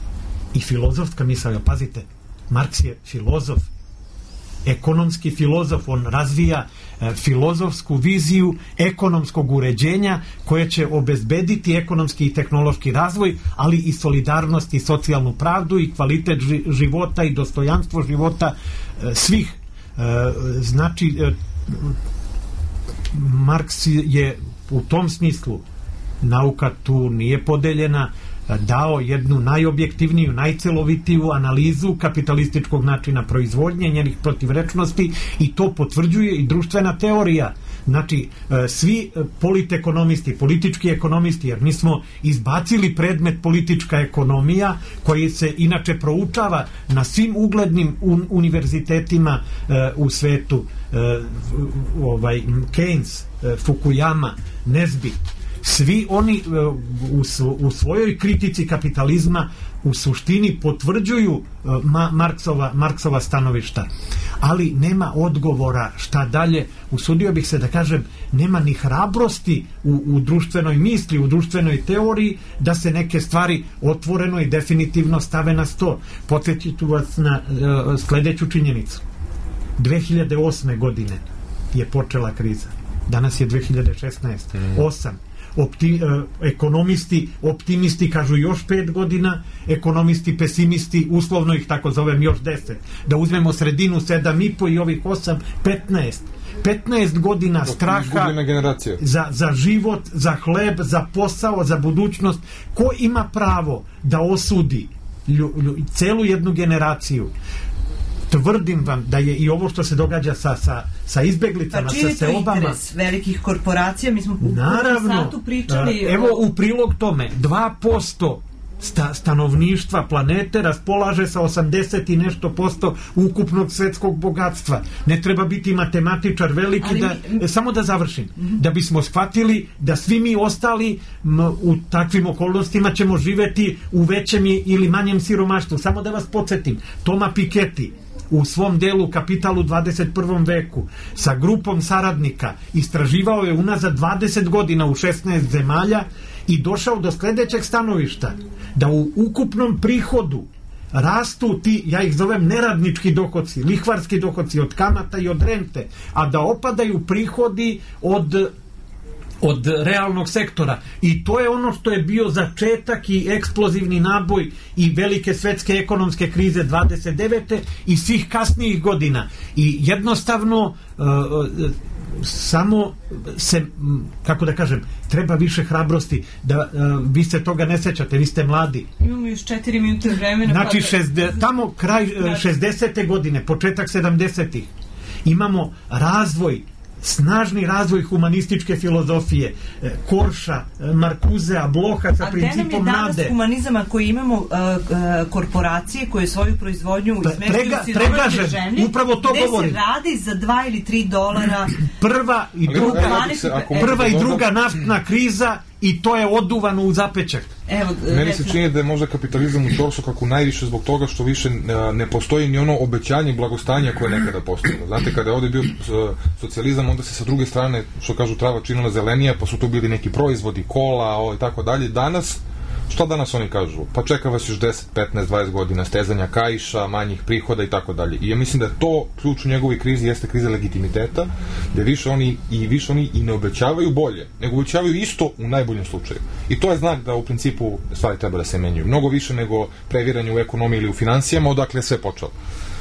S15: i filozofska misao. Pazite, Marks je filozof, ekonomski filozof, on razvija filozofsku viziju ekonomskog uređenja koje će obezbediti ekonomski i tehnološki razvoj, ali i solidarnost i socijalnu pravdu i kvalitet života i dostojanstvo života svih. Znači, Marks je u tom smislu, nauka tu nije podeljena, dao jednu najobjektivniju, najcelovitiju analizu kapitalističkog načina proizvodnje, njenih protivrečnosti, i to potvrđuje i društvena teorija. Znači, svi politekonomisti, politički ekonomisti, jer mi smo izbacili predmet politička ekonomija, koji se inače proučava na svim uglednim univerzitetima u svetu, Keynes, Fukuyama, Nesbitt, svi oni u svojoj kritici kapitalizma u suštini potvrđuju Marksova stanovišta, ali nema odgovora šta dalje. Usudio bih se da kažem, nema ni hrabrosti u društvenoj misli, u društvenoj teoriji, da se neke stvari otvoreno i definitivno stave na sto. Podsjetit ću vas na sledeću činjenicu. 2008. godine je počela kriza, danas je 2016. 8. Ekonomisti, optimisti kažu još 5 godina, ekonomisti, pesimisti, uslovno ih tako zovem, još 10. Da uzmemo sredinu 7,5 i ovih 8, 15 godina straha za život, za hleb, za posao, za budućnost. Ko ima pravo da osudi celu jednu generaciju? Tvrdim vam da je i ovo što se događa sa izbeglicama, sa seobama. Pa čiji je to interes velikih korporacija? Mi smo u satu pričali... Evo u prilog tome, 2% stanovništva planete raspolaže sa 80 i nešto posto ukupnog svetskog bogatstva. Ne treba biti matematičar veliki samo da završim. Da bismo shvatili da svi mi ostali u takvim okolnostima ćemo živeti u većem ili manjem siromaštvu. Samo da vas podsjetim, Toma Piketty u svom delu Kapital u 21. veku sa grupom saradnika istraživao je unazad 20 godina u 16 zemalja i došao do sledećeg stanovišta, da u ukupnom prihodu rastu ti, ja ih zovem neradnički dohoci, lihvarski dohoci od kamata i od rente, a da opadaju prihodi od realnog sektora. I to je ono što je bio začetak i eksplozivni naboj i velike svetske ekonomske krize 29. i svih kasnijih godina. I jednostavno samo se, kako da kažem, treba više hrabrosti, da vi se toga ne sećate, vi ste mladi.
S3: Imamo još 4 minute vremena.
S15: Znači, tamo kraj 60. godine, početak 70. imamo razvoj, snažni razvoj humanističke filozofije, Korša, Markuzea, Bloha sa principom nade. A gde nam je danas humanizama koji imamo korporacije koje svoju proizvodnju izmeštuju u siromašne zemlje, upravo to govorim. Gde se radi za $2 ili $3 prva i druga naftna kriza i to je oduvano u zapećak.
S14: Meni se čini da je možda kapitalizam u ćorsokako najviše zbog toga što više ne postoji ni ono obećanje blagostanja koje je nekada postojalo. Znate, kada je ovdje bio socijalizam, onda se sa druge strane, što kažu, trava činila zelenija, pa su tu bili neki proizvodi, kola i tako dalje. Danas, što danas oni kažu? Pa čeka vas još 10, 15, 20 godina stezanja kaiša, manjih prihoda i tako dalje. I ja mislim da je to ključ u njegovoj krizi, jeste kriza legitimiteta, da više oni i ne obećavaju bolje, nego obećavaju isto u najboljem slučaju. I to je znak da u principu stvari treba da se menjaju. Mnogo više nego previranje u ekonomiji ili u financijama, odakle sve počelo.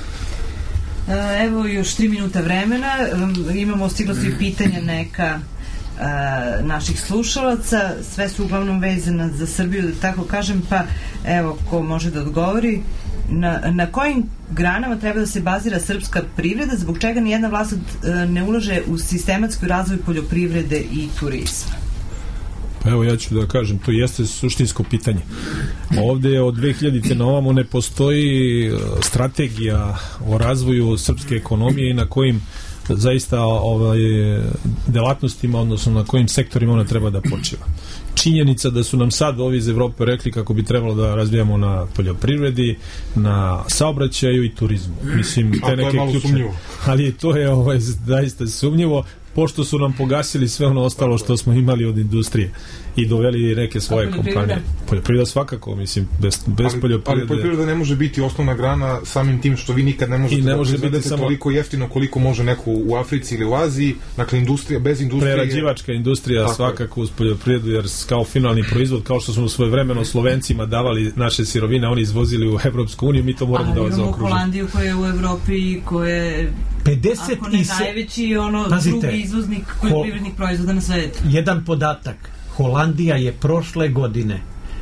S3: Evo još 3 minuta vremena, imamo stiglo svi pitanja neka naših slušalaca, sve su uglavnom vezane za Srbiju, da tako kažem, pa evo ko može da odgovori. Na kojim granama treba da se bazira srpska privreda, zbog čega nijedna vlast ne ulaže u sistematski razvoj poljoprivrede i turizma?
S13: Pa evo, ja ću da kažem, to jeste suštinsko pitanje. Ovde od 2000. na ovamo ne postoji strategija o razvoju srpske ekonomije i na kojim zaista delatnostima, odnosno na kojim sektorima ona treba da počiva. Činjenica da su nam sad ovi iz Evrope rekli kako bi trebalo da razvijamo na poljoprivredi, na saobraćaju i turizmu. Mislim, te neke ključne, ali to je zaista sumnjivo. pošto su nam pogasili sve ono ostalo što smo imali od industrije i doveli neke svoje kompanije. Poljoprivreda svakako, mislim, bez poljoprivrede.
S14: Ali poljoprivreda ne može biti osnovna grana samim tim što vi nikad ne možete da proizvedete toliko jeftino koliko može neko u Africi ili u Aziji, dakle industrija, bez industrije...
S13: Prerađivačka industrija tako svakako uz poljoprivredu, jer kao finalni proizvod, kao što smo svojevremeno Slovencima davali naše sirovine, oni izvozili u Evropsku uniju, mi to moramo da zaokružimo.
S3: Holandiju koja je u Evropi, koja je
S15: 50
S3: ako ne najveći drugi izvoznik poljoprivrednih proizvoda na svetu.
S15: Jedan podatak, Holandija je prošle godine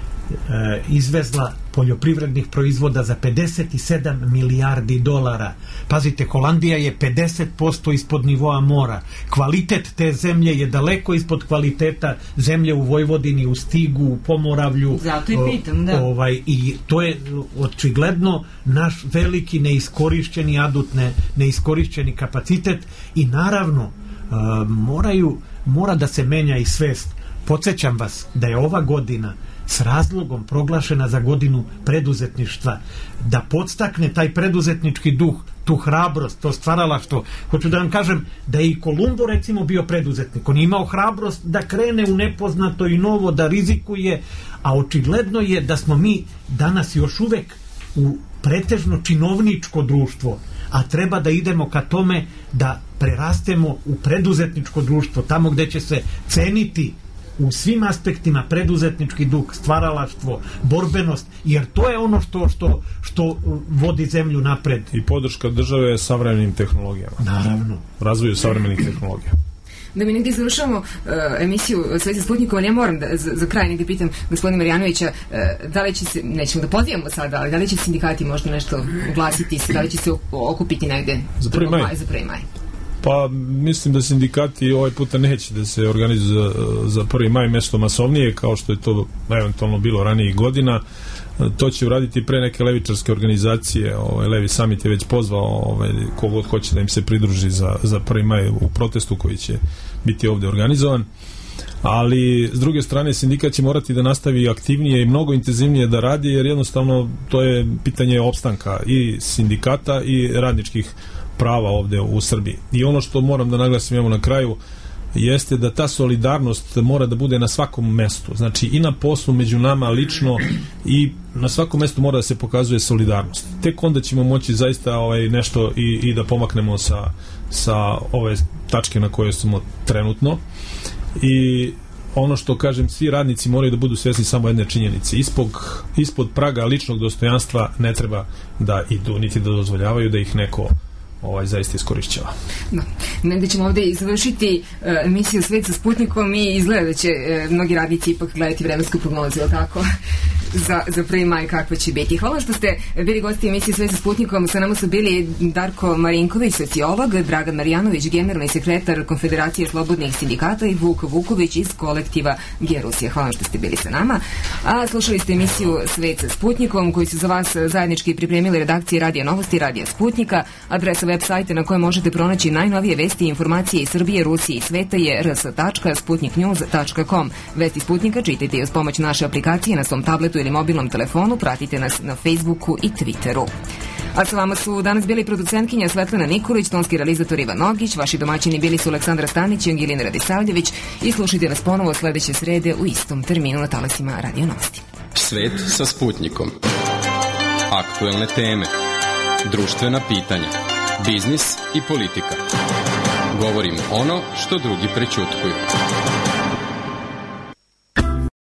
S15: izvezla poljoprivrednih proizvoda za 57 milijardi dolara. Pazite, Holandija je 50% ispod nivoa mora. Kvalitet te zemlje je daleko ispod kvaliteta zemlje u Vojvodini, u Stigu, u Pomoravlju.
S3: Zato i pitam, da.
S15: I to je očigledno naš veliki neiskorišćeni adut, neiskorišćeni kapacitet i naravno mora da se menja i svest. Podsjećam vas da je ova godina s razlogom proglašena za godinu preduzetništva, da podstakne taj preduzetnički duh, tu hrabrost, to stvaralaštvo. Hoću da vam kažem da je i Kolumbo recimo bio preduzetnik. On je imao hrabrost da krene u nepoznato i novo, da rizikuje, a očigledno je da smo mi danas još uvek u pretežno činovničko društvo, a treba da idemo ka tome da prerastemo u preduzetničko društvo, tamo gde će se ceniti u svim aspektima preduzetnički duh, stvaralaštvo, borbenost, jer to je ono što vodi zemlju napred.
S13: I podrška države savremenim tehnologijama.
S15: Naravno.
S13: Razvoju savremenih tehnologija.
S2: Da mi negdje završamo emisiju Svet sa Sputnikom, ali ja moram da za kraj negdje pitam gospodina Marjanovića, da li će se, nećemo da pozivamo sada, ali da li će sindikati možda nešto oglasiti, da li će se okupiti negdje
S13: za 1.
S2: maj?
S13: Pa mislim da sindikati ovaj puta neće da se organizuju za 1. maj mesto masovnije, kao što je to eventualno bilo ranijih godina. To će uraditi pre neke levičarske organizacije. Levi Summit je već pozvao kogod hoće da im se pridruži za 1. maj u protestu koji će biti ovdje organizovan. Ali s druge strane sindikat će morati da nastavi aktivnije i mnogo intenzivnije da radi, jer jednostavno to je pitanje opstanka i sindikata i radničkih prava ovdje u Srbiji. I ono što moram da naglasim na kraju jeste da ta solidarnost mora da bude na svakom mestu. Znači i na poslu, među nama lično, i na svakom mestu mora da se pokazuje solidarnost. Tek onda ćemo moći zaista nešto i da pomaknemo sa ove tačke na koje smo trenutno. I ono što kažem, svi radnici moraju da budu svjesni samo jedne činjenice. Ispod praga ličnog dostojanstva ne treba da idu, niti da dozvoljavaju da ih neko zaista iskorišćava.
S2: Da. Negdje ćemo ovdje izvršiti emisiju Svet sa Sputnikom i izgleda da će mnogi radnici ipak gledati vremensku prognozu, ili tako? Za 1. maj kakva će biti. Hvala što ste bili gosti emisije Sve sa Sputnikom. Sa nama su bili Darko Marinković, sociolog, Dragan Marjanović, generalni sekretar Konfederacije slobodnih sindikata i Vuk Vuković iz kolektiva G-Rusija. Hvala što ste bili sa nama. A slušali ste emisiju Svet sa Sputnikom koju su za vas zajednički pripremili redakcije Radija Novosti, Radija Sputnika. Adresa web sajta na kojoj možete pronaći najnovije vesti i informacije iz Srbije, Rusije i sveta je rs.sputniknews.com. Vesti Sputnika čitajte i uz pomoć naše aplikacije na svom tabletu ili mobilnom telefonu, pratite nas na Facebooku i Twitteru. A sa vama su danas bili producentkinja Svetlana Nikolić, tonski realizator Ivan Nogić, vaši domaćini bili su Aleksandra Stanić i Angelina Radisavljević i slušajte nas ponovo sledeće srede u istom terminu na talasima Radio Novosti.
S1: Svet sa Sputnikom. Aktuelne teme, društvena pitanja, biznis i politika. Govorim ono što drugi prećutkuju.